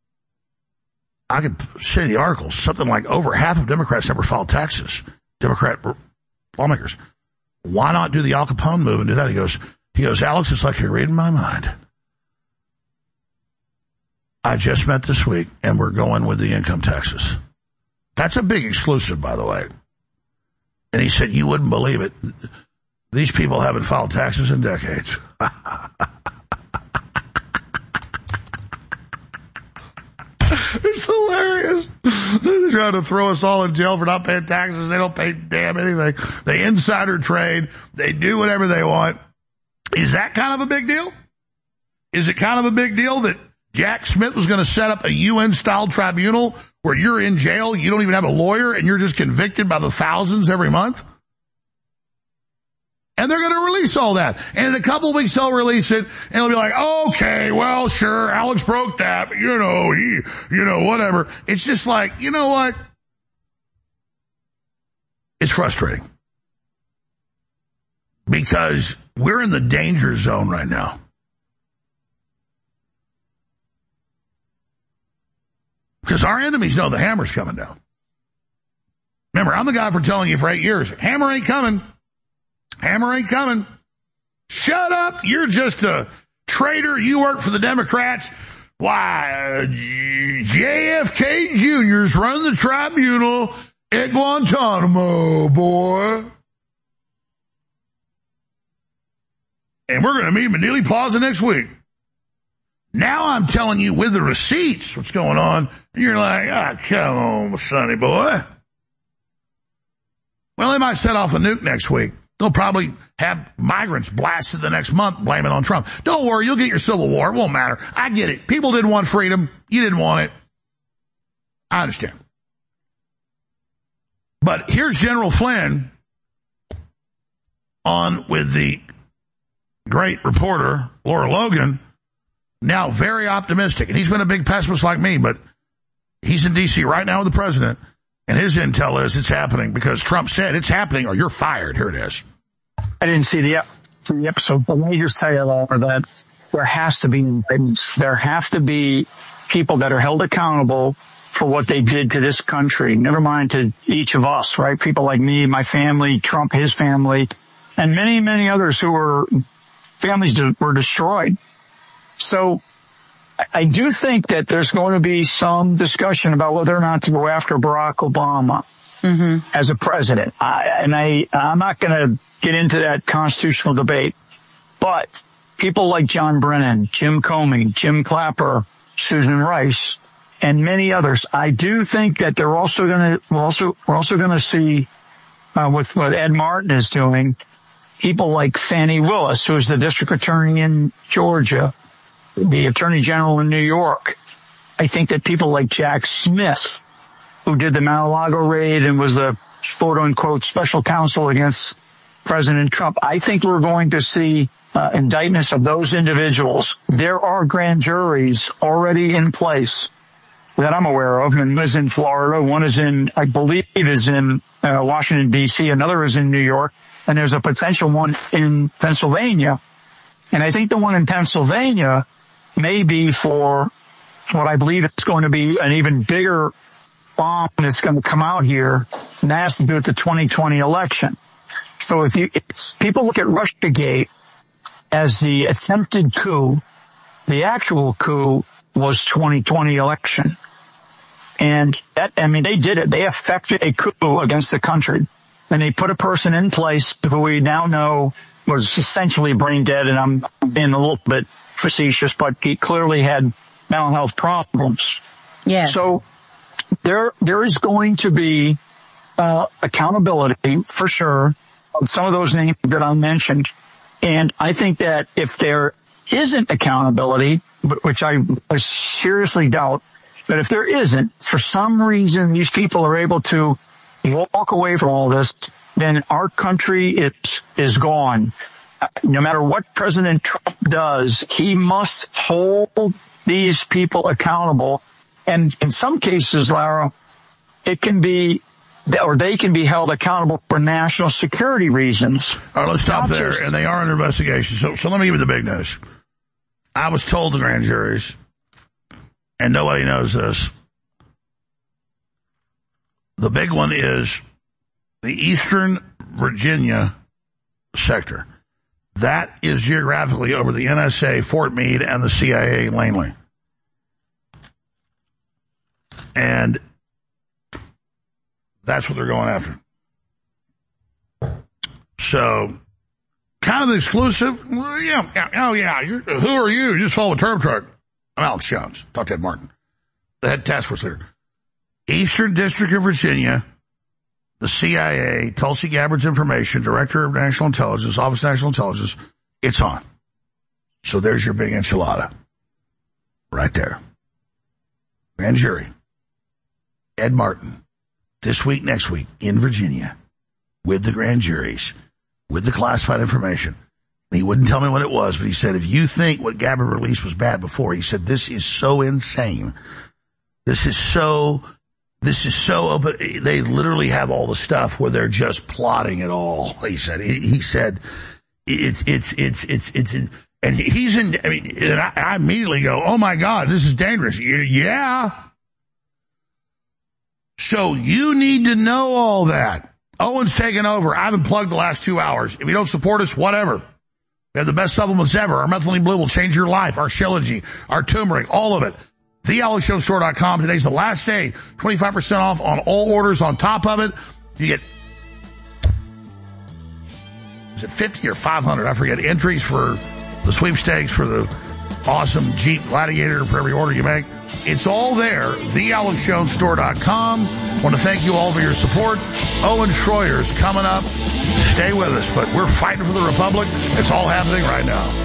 I could say the article, something like over half of Democrats never filed taxes, Democrat lawmakers. Why not do the Al Capone move and do that? He goes, he goes, Alex, it's like you're reading my mind. I just met this week, and we're going with the income taxes. That's a big exclusive, by the way. And he said, you wouldn't believe it. These people haven't filed taxes in decades. It's hilarious. They're trying to throw us all in jail for not paying taxes. They don't pay damn anything. They insider trade. They do whatever they want. Is that kind of a big deal? Is it kind of a big deal that Jack Smith was going to set up a U N-style tribunal where you're in jail, you don't even have a lawyer, and you're just convicted by the thousands every month? And they're going to release all that. And in a couple of weeks, they'll release it, and it'll be like, okay, well, sure, Alex broke that, but, you know, he, you know, whatever. It's just like, you know what? It's frustrating. because we're in the danger zone right now. Because our enemies know the hammer's coming down. Remember, I'm the guy for telling you for eight years, hammer ain't coming. Hammer ain't coming. Shut up. You're just a traitor. You work for the Democrats. Why, uh, J F K Junior's run the tribunal at Guantanamo, boy. And we're going to meet him in Dealey Plaza next week. Now I'm telling you with the receipts what's going on. And you're like, ah, oh, come on, sonny boy. Well, they might set off a nuke next week. They'll probably have migrants blasted the next month, blame it on Trump. Don't worry, you'll get your civil war. It won't matter. I get it. People didn't want freedom. You didn't want it. I understand. But here's General Flynn on with the great reporter, Laura Logan, now very optimistic. And he's been a big pessimist like me, but he's in D C right now with the president. And his intel is it's happening because Trump said it's happening or you're fired. Here it is. I didn't see the, ep- the episode, but let me just tell you, Laura, that there has to be indictments. There have to be people that are held accountable for what they did to this country. Never mind to each of us, right? People like me, my family, Trump, his family, and many, many others who were families that were destroyed. So I do think that there's going to be some discussion about whether or not to go after Barack Obama mm-hmm. as a president. I, and I, I'm not going to get into that constitutional debate, but people like John Brennan, Jim Comey, Jim Clapper, Susan Rice, and many others, I do think that they're also going to, we're also, we're also going to see, uh, with what Ed Martin is doing, people like Fannie Willis, who is the district attorney in Georgia, the attorney general in New York. I think that people like Jack Smith, who did the Mar-a-Lago raid and was the quote unquote special counsel against President Trump, I think we're going to see uh, indictments of those individuals. There are grand juries already in place that I'm aware of, and one is in Florida, one is in, I believe is in uh, Washington, D C, another is in New York, and there's a potential one in Pennsylvania. And I think the one in Pennsylvania may be for what I believe is going to be an even bigger bomb that's going to come out here, and that has to do with the twenty twenty election. So if you, it's, people look at Russiagate as the attempted coup, the actual coup was twenty twenty election. And that, I mean, they did it. They effected a coup against the country. And they put a person in place who we now know was essentially brain dead, and I'm being a little bit facetious, but he clearly had mental health problems. Yes. So there, there is going to be, uh, accountability for sure on some of those names that I mentioned. And I think that if there isn't accountability, which I, I seriously doubt, but if there isn't, for some reason these people are able to walk away from all this, then our country is, is gone. No matter what President Trump does, he must hold these people accountable. And in some cases, Lara, it can be, or they can be held accountable for national security reasons. All right, let's stop Not there. just- And they are under investigation. So, so let me give you the big news. I was told the grand juries, and nobody knows this. The big one is the Eastern Virginia sector. That is geographically over the N S A, Fort Meade, and the C I A, Langley. And that's what they're going after. So, kind of exclusive. Well, yeah, yeah, oh yeah. You're, who are you? You just follow a term truck. I'm Alex Jones. Talk to Ed Martin, the head task force leader. Eastern District of Virginia, the C I A, Tulsi Gabbard's information, Director of National Intelligence, Office of National Intelligence, it's on. So there's your big enchilada. Right there. Grand jury. Ed Martin. This week, next week, in Virginia, with the grand juries, with the classified information. He wouldn't tell me what it was, but he said, if you think what Gabbard released was bad before, he said, this is so insane. This is so... This is so open. They literally have all the stuff where they're just plotting it all. He said, he, he said, it's, it's, it's, it's, it's, it's and he's in, I mean, and I, I immediately go, oh my God, this is dangerous. Yeah. So you need to know all that. Owen's taking over. I haven't plugged the last two hours. If you don't support us, whatever. We have the best supplements ever. Our Methylene Blue will change your life. Our Shilajit, our turmeric, all of it. the alex jones store dot com. Today's the last day. twenty-five percent off on all orders. On top of it, you get, is it fifty or five hundred? I forget. Entries for the sweepstakes for the awesome Jeep Gladiator for every order you make. It's all there. the alex jones store dot com. Want to thank you all for your support. Owen Schroyer's coming up. Stay with us, but we're fighting for the Republic. It's all happening right now.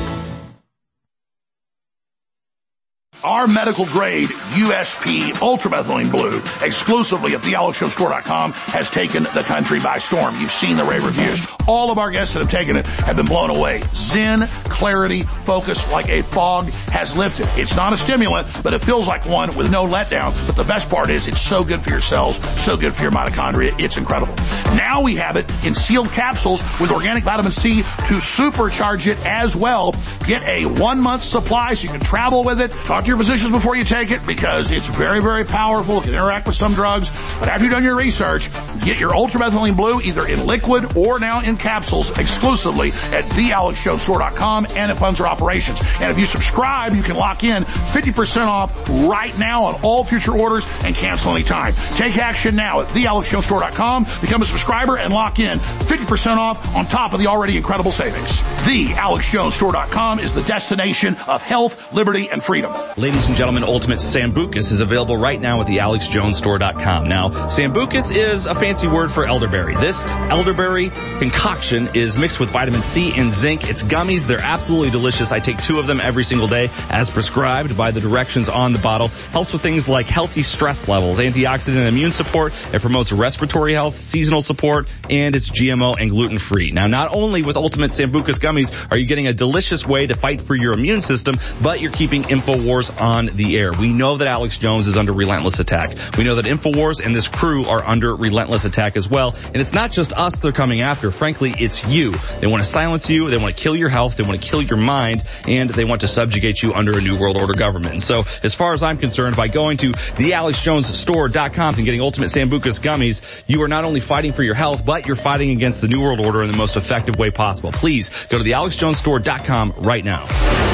Our medical grade U S P Ultramethylene Blue, exclusively at the alex jones store dot com, has taken the country by storm. You've seen the rave reviews. All of our guests that have taken it have been blown away. Zen, clarity, focus like a fog has lifted. It's not a stimulant, but it feels like one with no letdown. But the best part is it's so good for your cells, so good for your mitochondria. It's incredible. Now we have it in sealed capsules with organic vitamin C to supercharge it as well. Get a one-month supply so you can travel with it. Talk to your physicians before you take it because it's very, very powerful. It can interact with some drugs. But after you've done your research, get your Ultramethylene Blue either in liquid or now in capsules exclusively at the alex jones store dot com, and it funds our operations. And if you subscribe, you can lock in fifty percent off right now on all future orders and cancel anytime. Take action now at the alex jones store dot com. Become a subscriber and lock in fifty percent off on top of the already incredible savings. the alex jones store dot com is the destination of health, liberty, and freedom. Ladies and gentlemen, Ultimate Sambucus is available right now at the alex jones store dot com. Now, Sambucus is a fancy word for elderberry. This elderberry concoction is mixed with vitamin C and zinc. It's gummies. They're absolutely delicious. I take two of them every single day as prescribed by the directions on the bottle. Helps with things like healthy stress levels, antioxidant and immune support. It promotes respiratory health, seasonal support, and it's G M O and gluten-free. Now, not only with Ultimate Sambucus gummies are you getting a delicious way to fight for your immune system, but you're keeping InfoWars on the air. We know that Alex Jones is under relentless attack. We know that InfoWars and this crew are under relentless attack as well. And it's not just us they're coming after. Frankly, it's you. They want to silence you. They want to kill your health. They want to kill your mind. And they want to subjugate you under a New World Order government. And so, as far as I'm concerned, by going to the alex jones store dot com and getting Ultimate Sambucus gummies, you are not only fighting for your health, but you're fighting against the New World Order in the most effective way possible. Please go to the alex jones store dot com right now.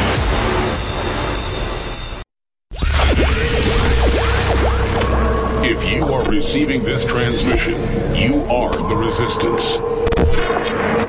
If you are receiving this transmission, you are the resistance.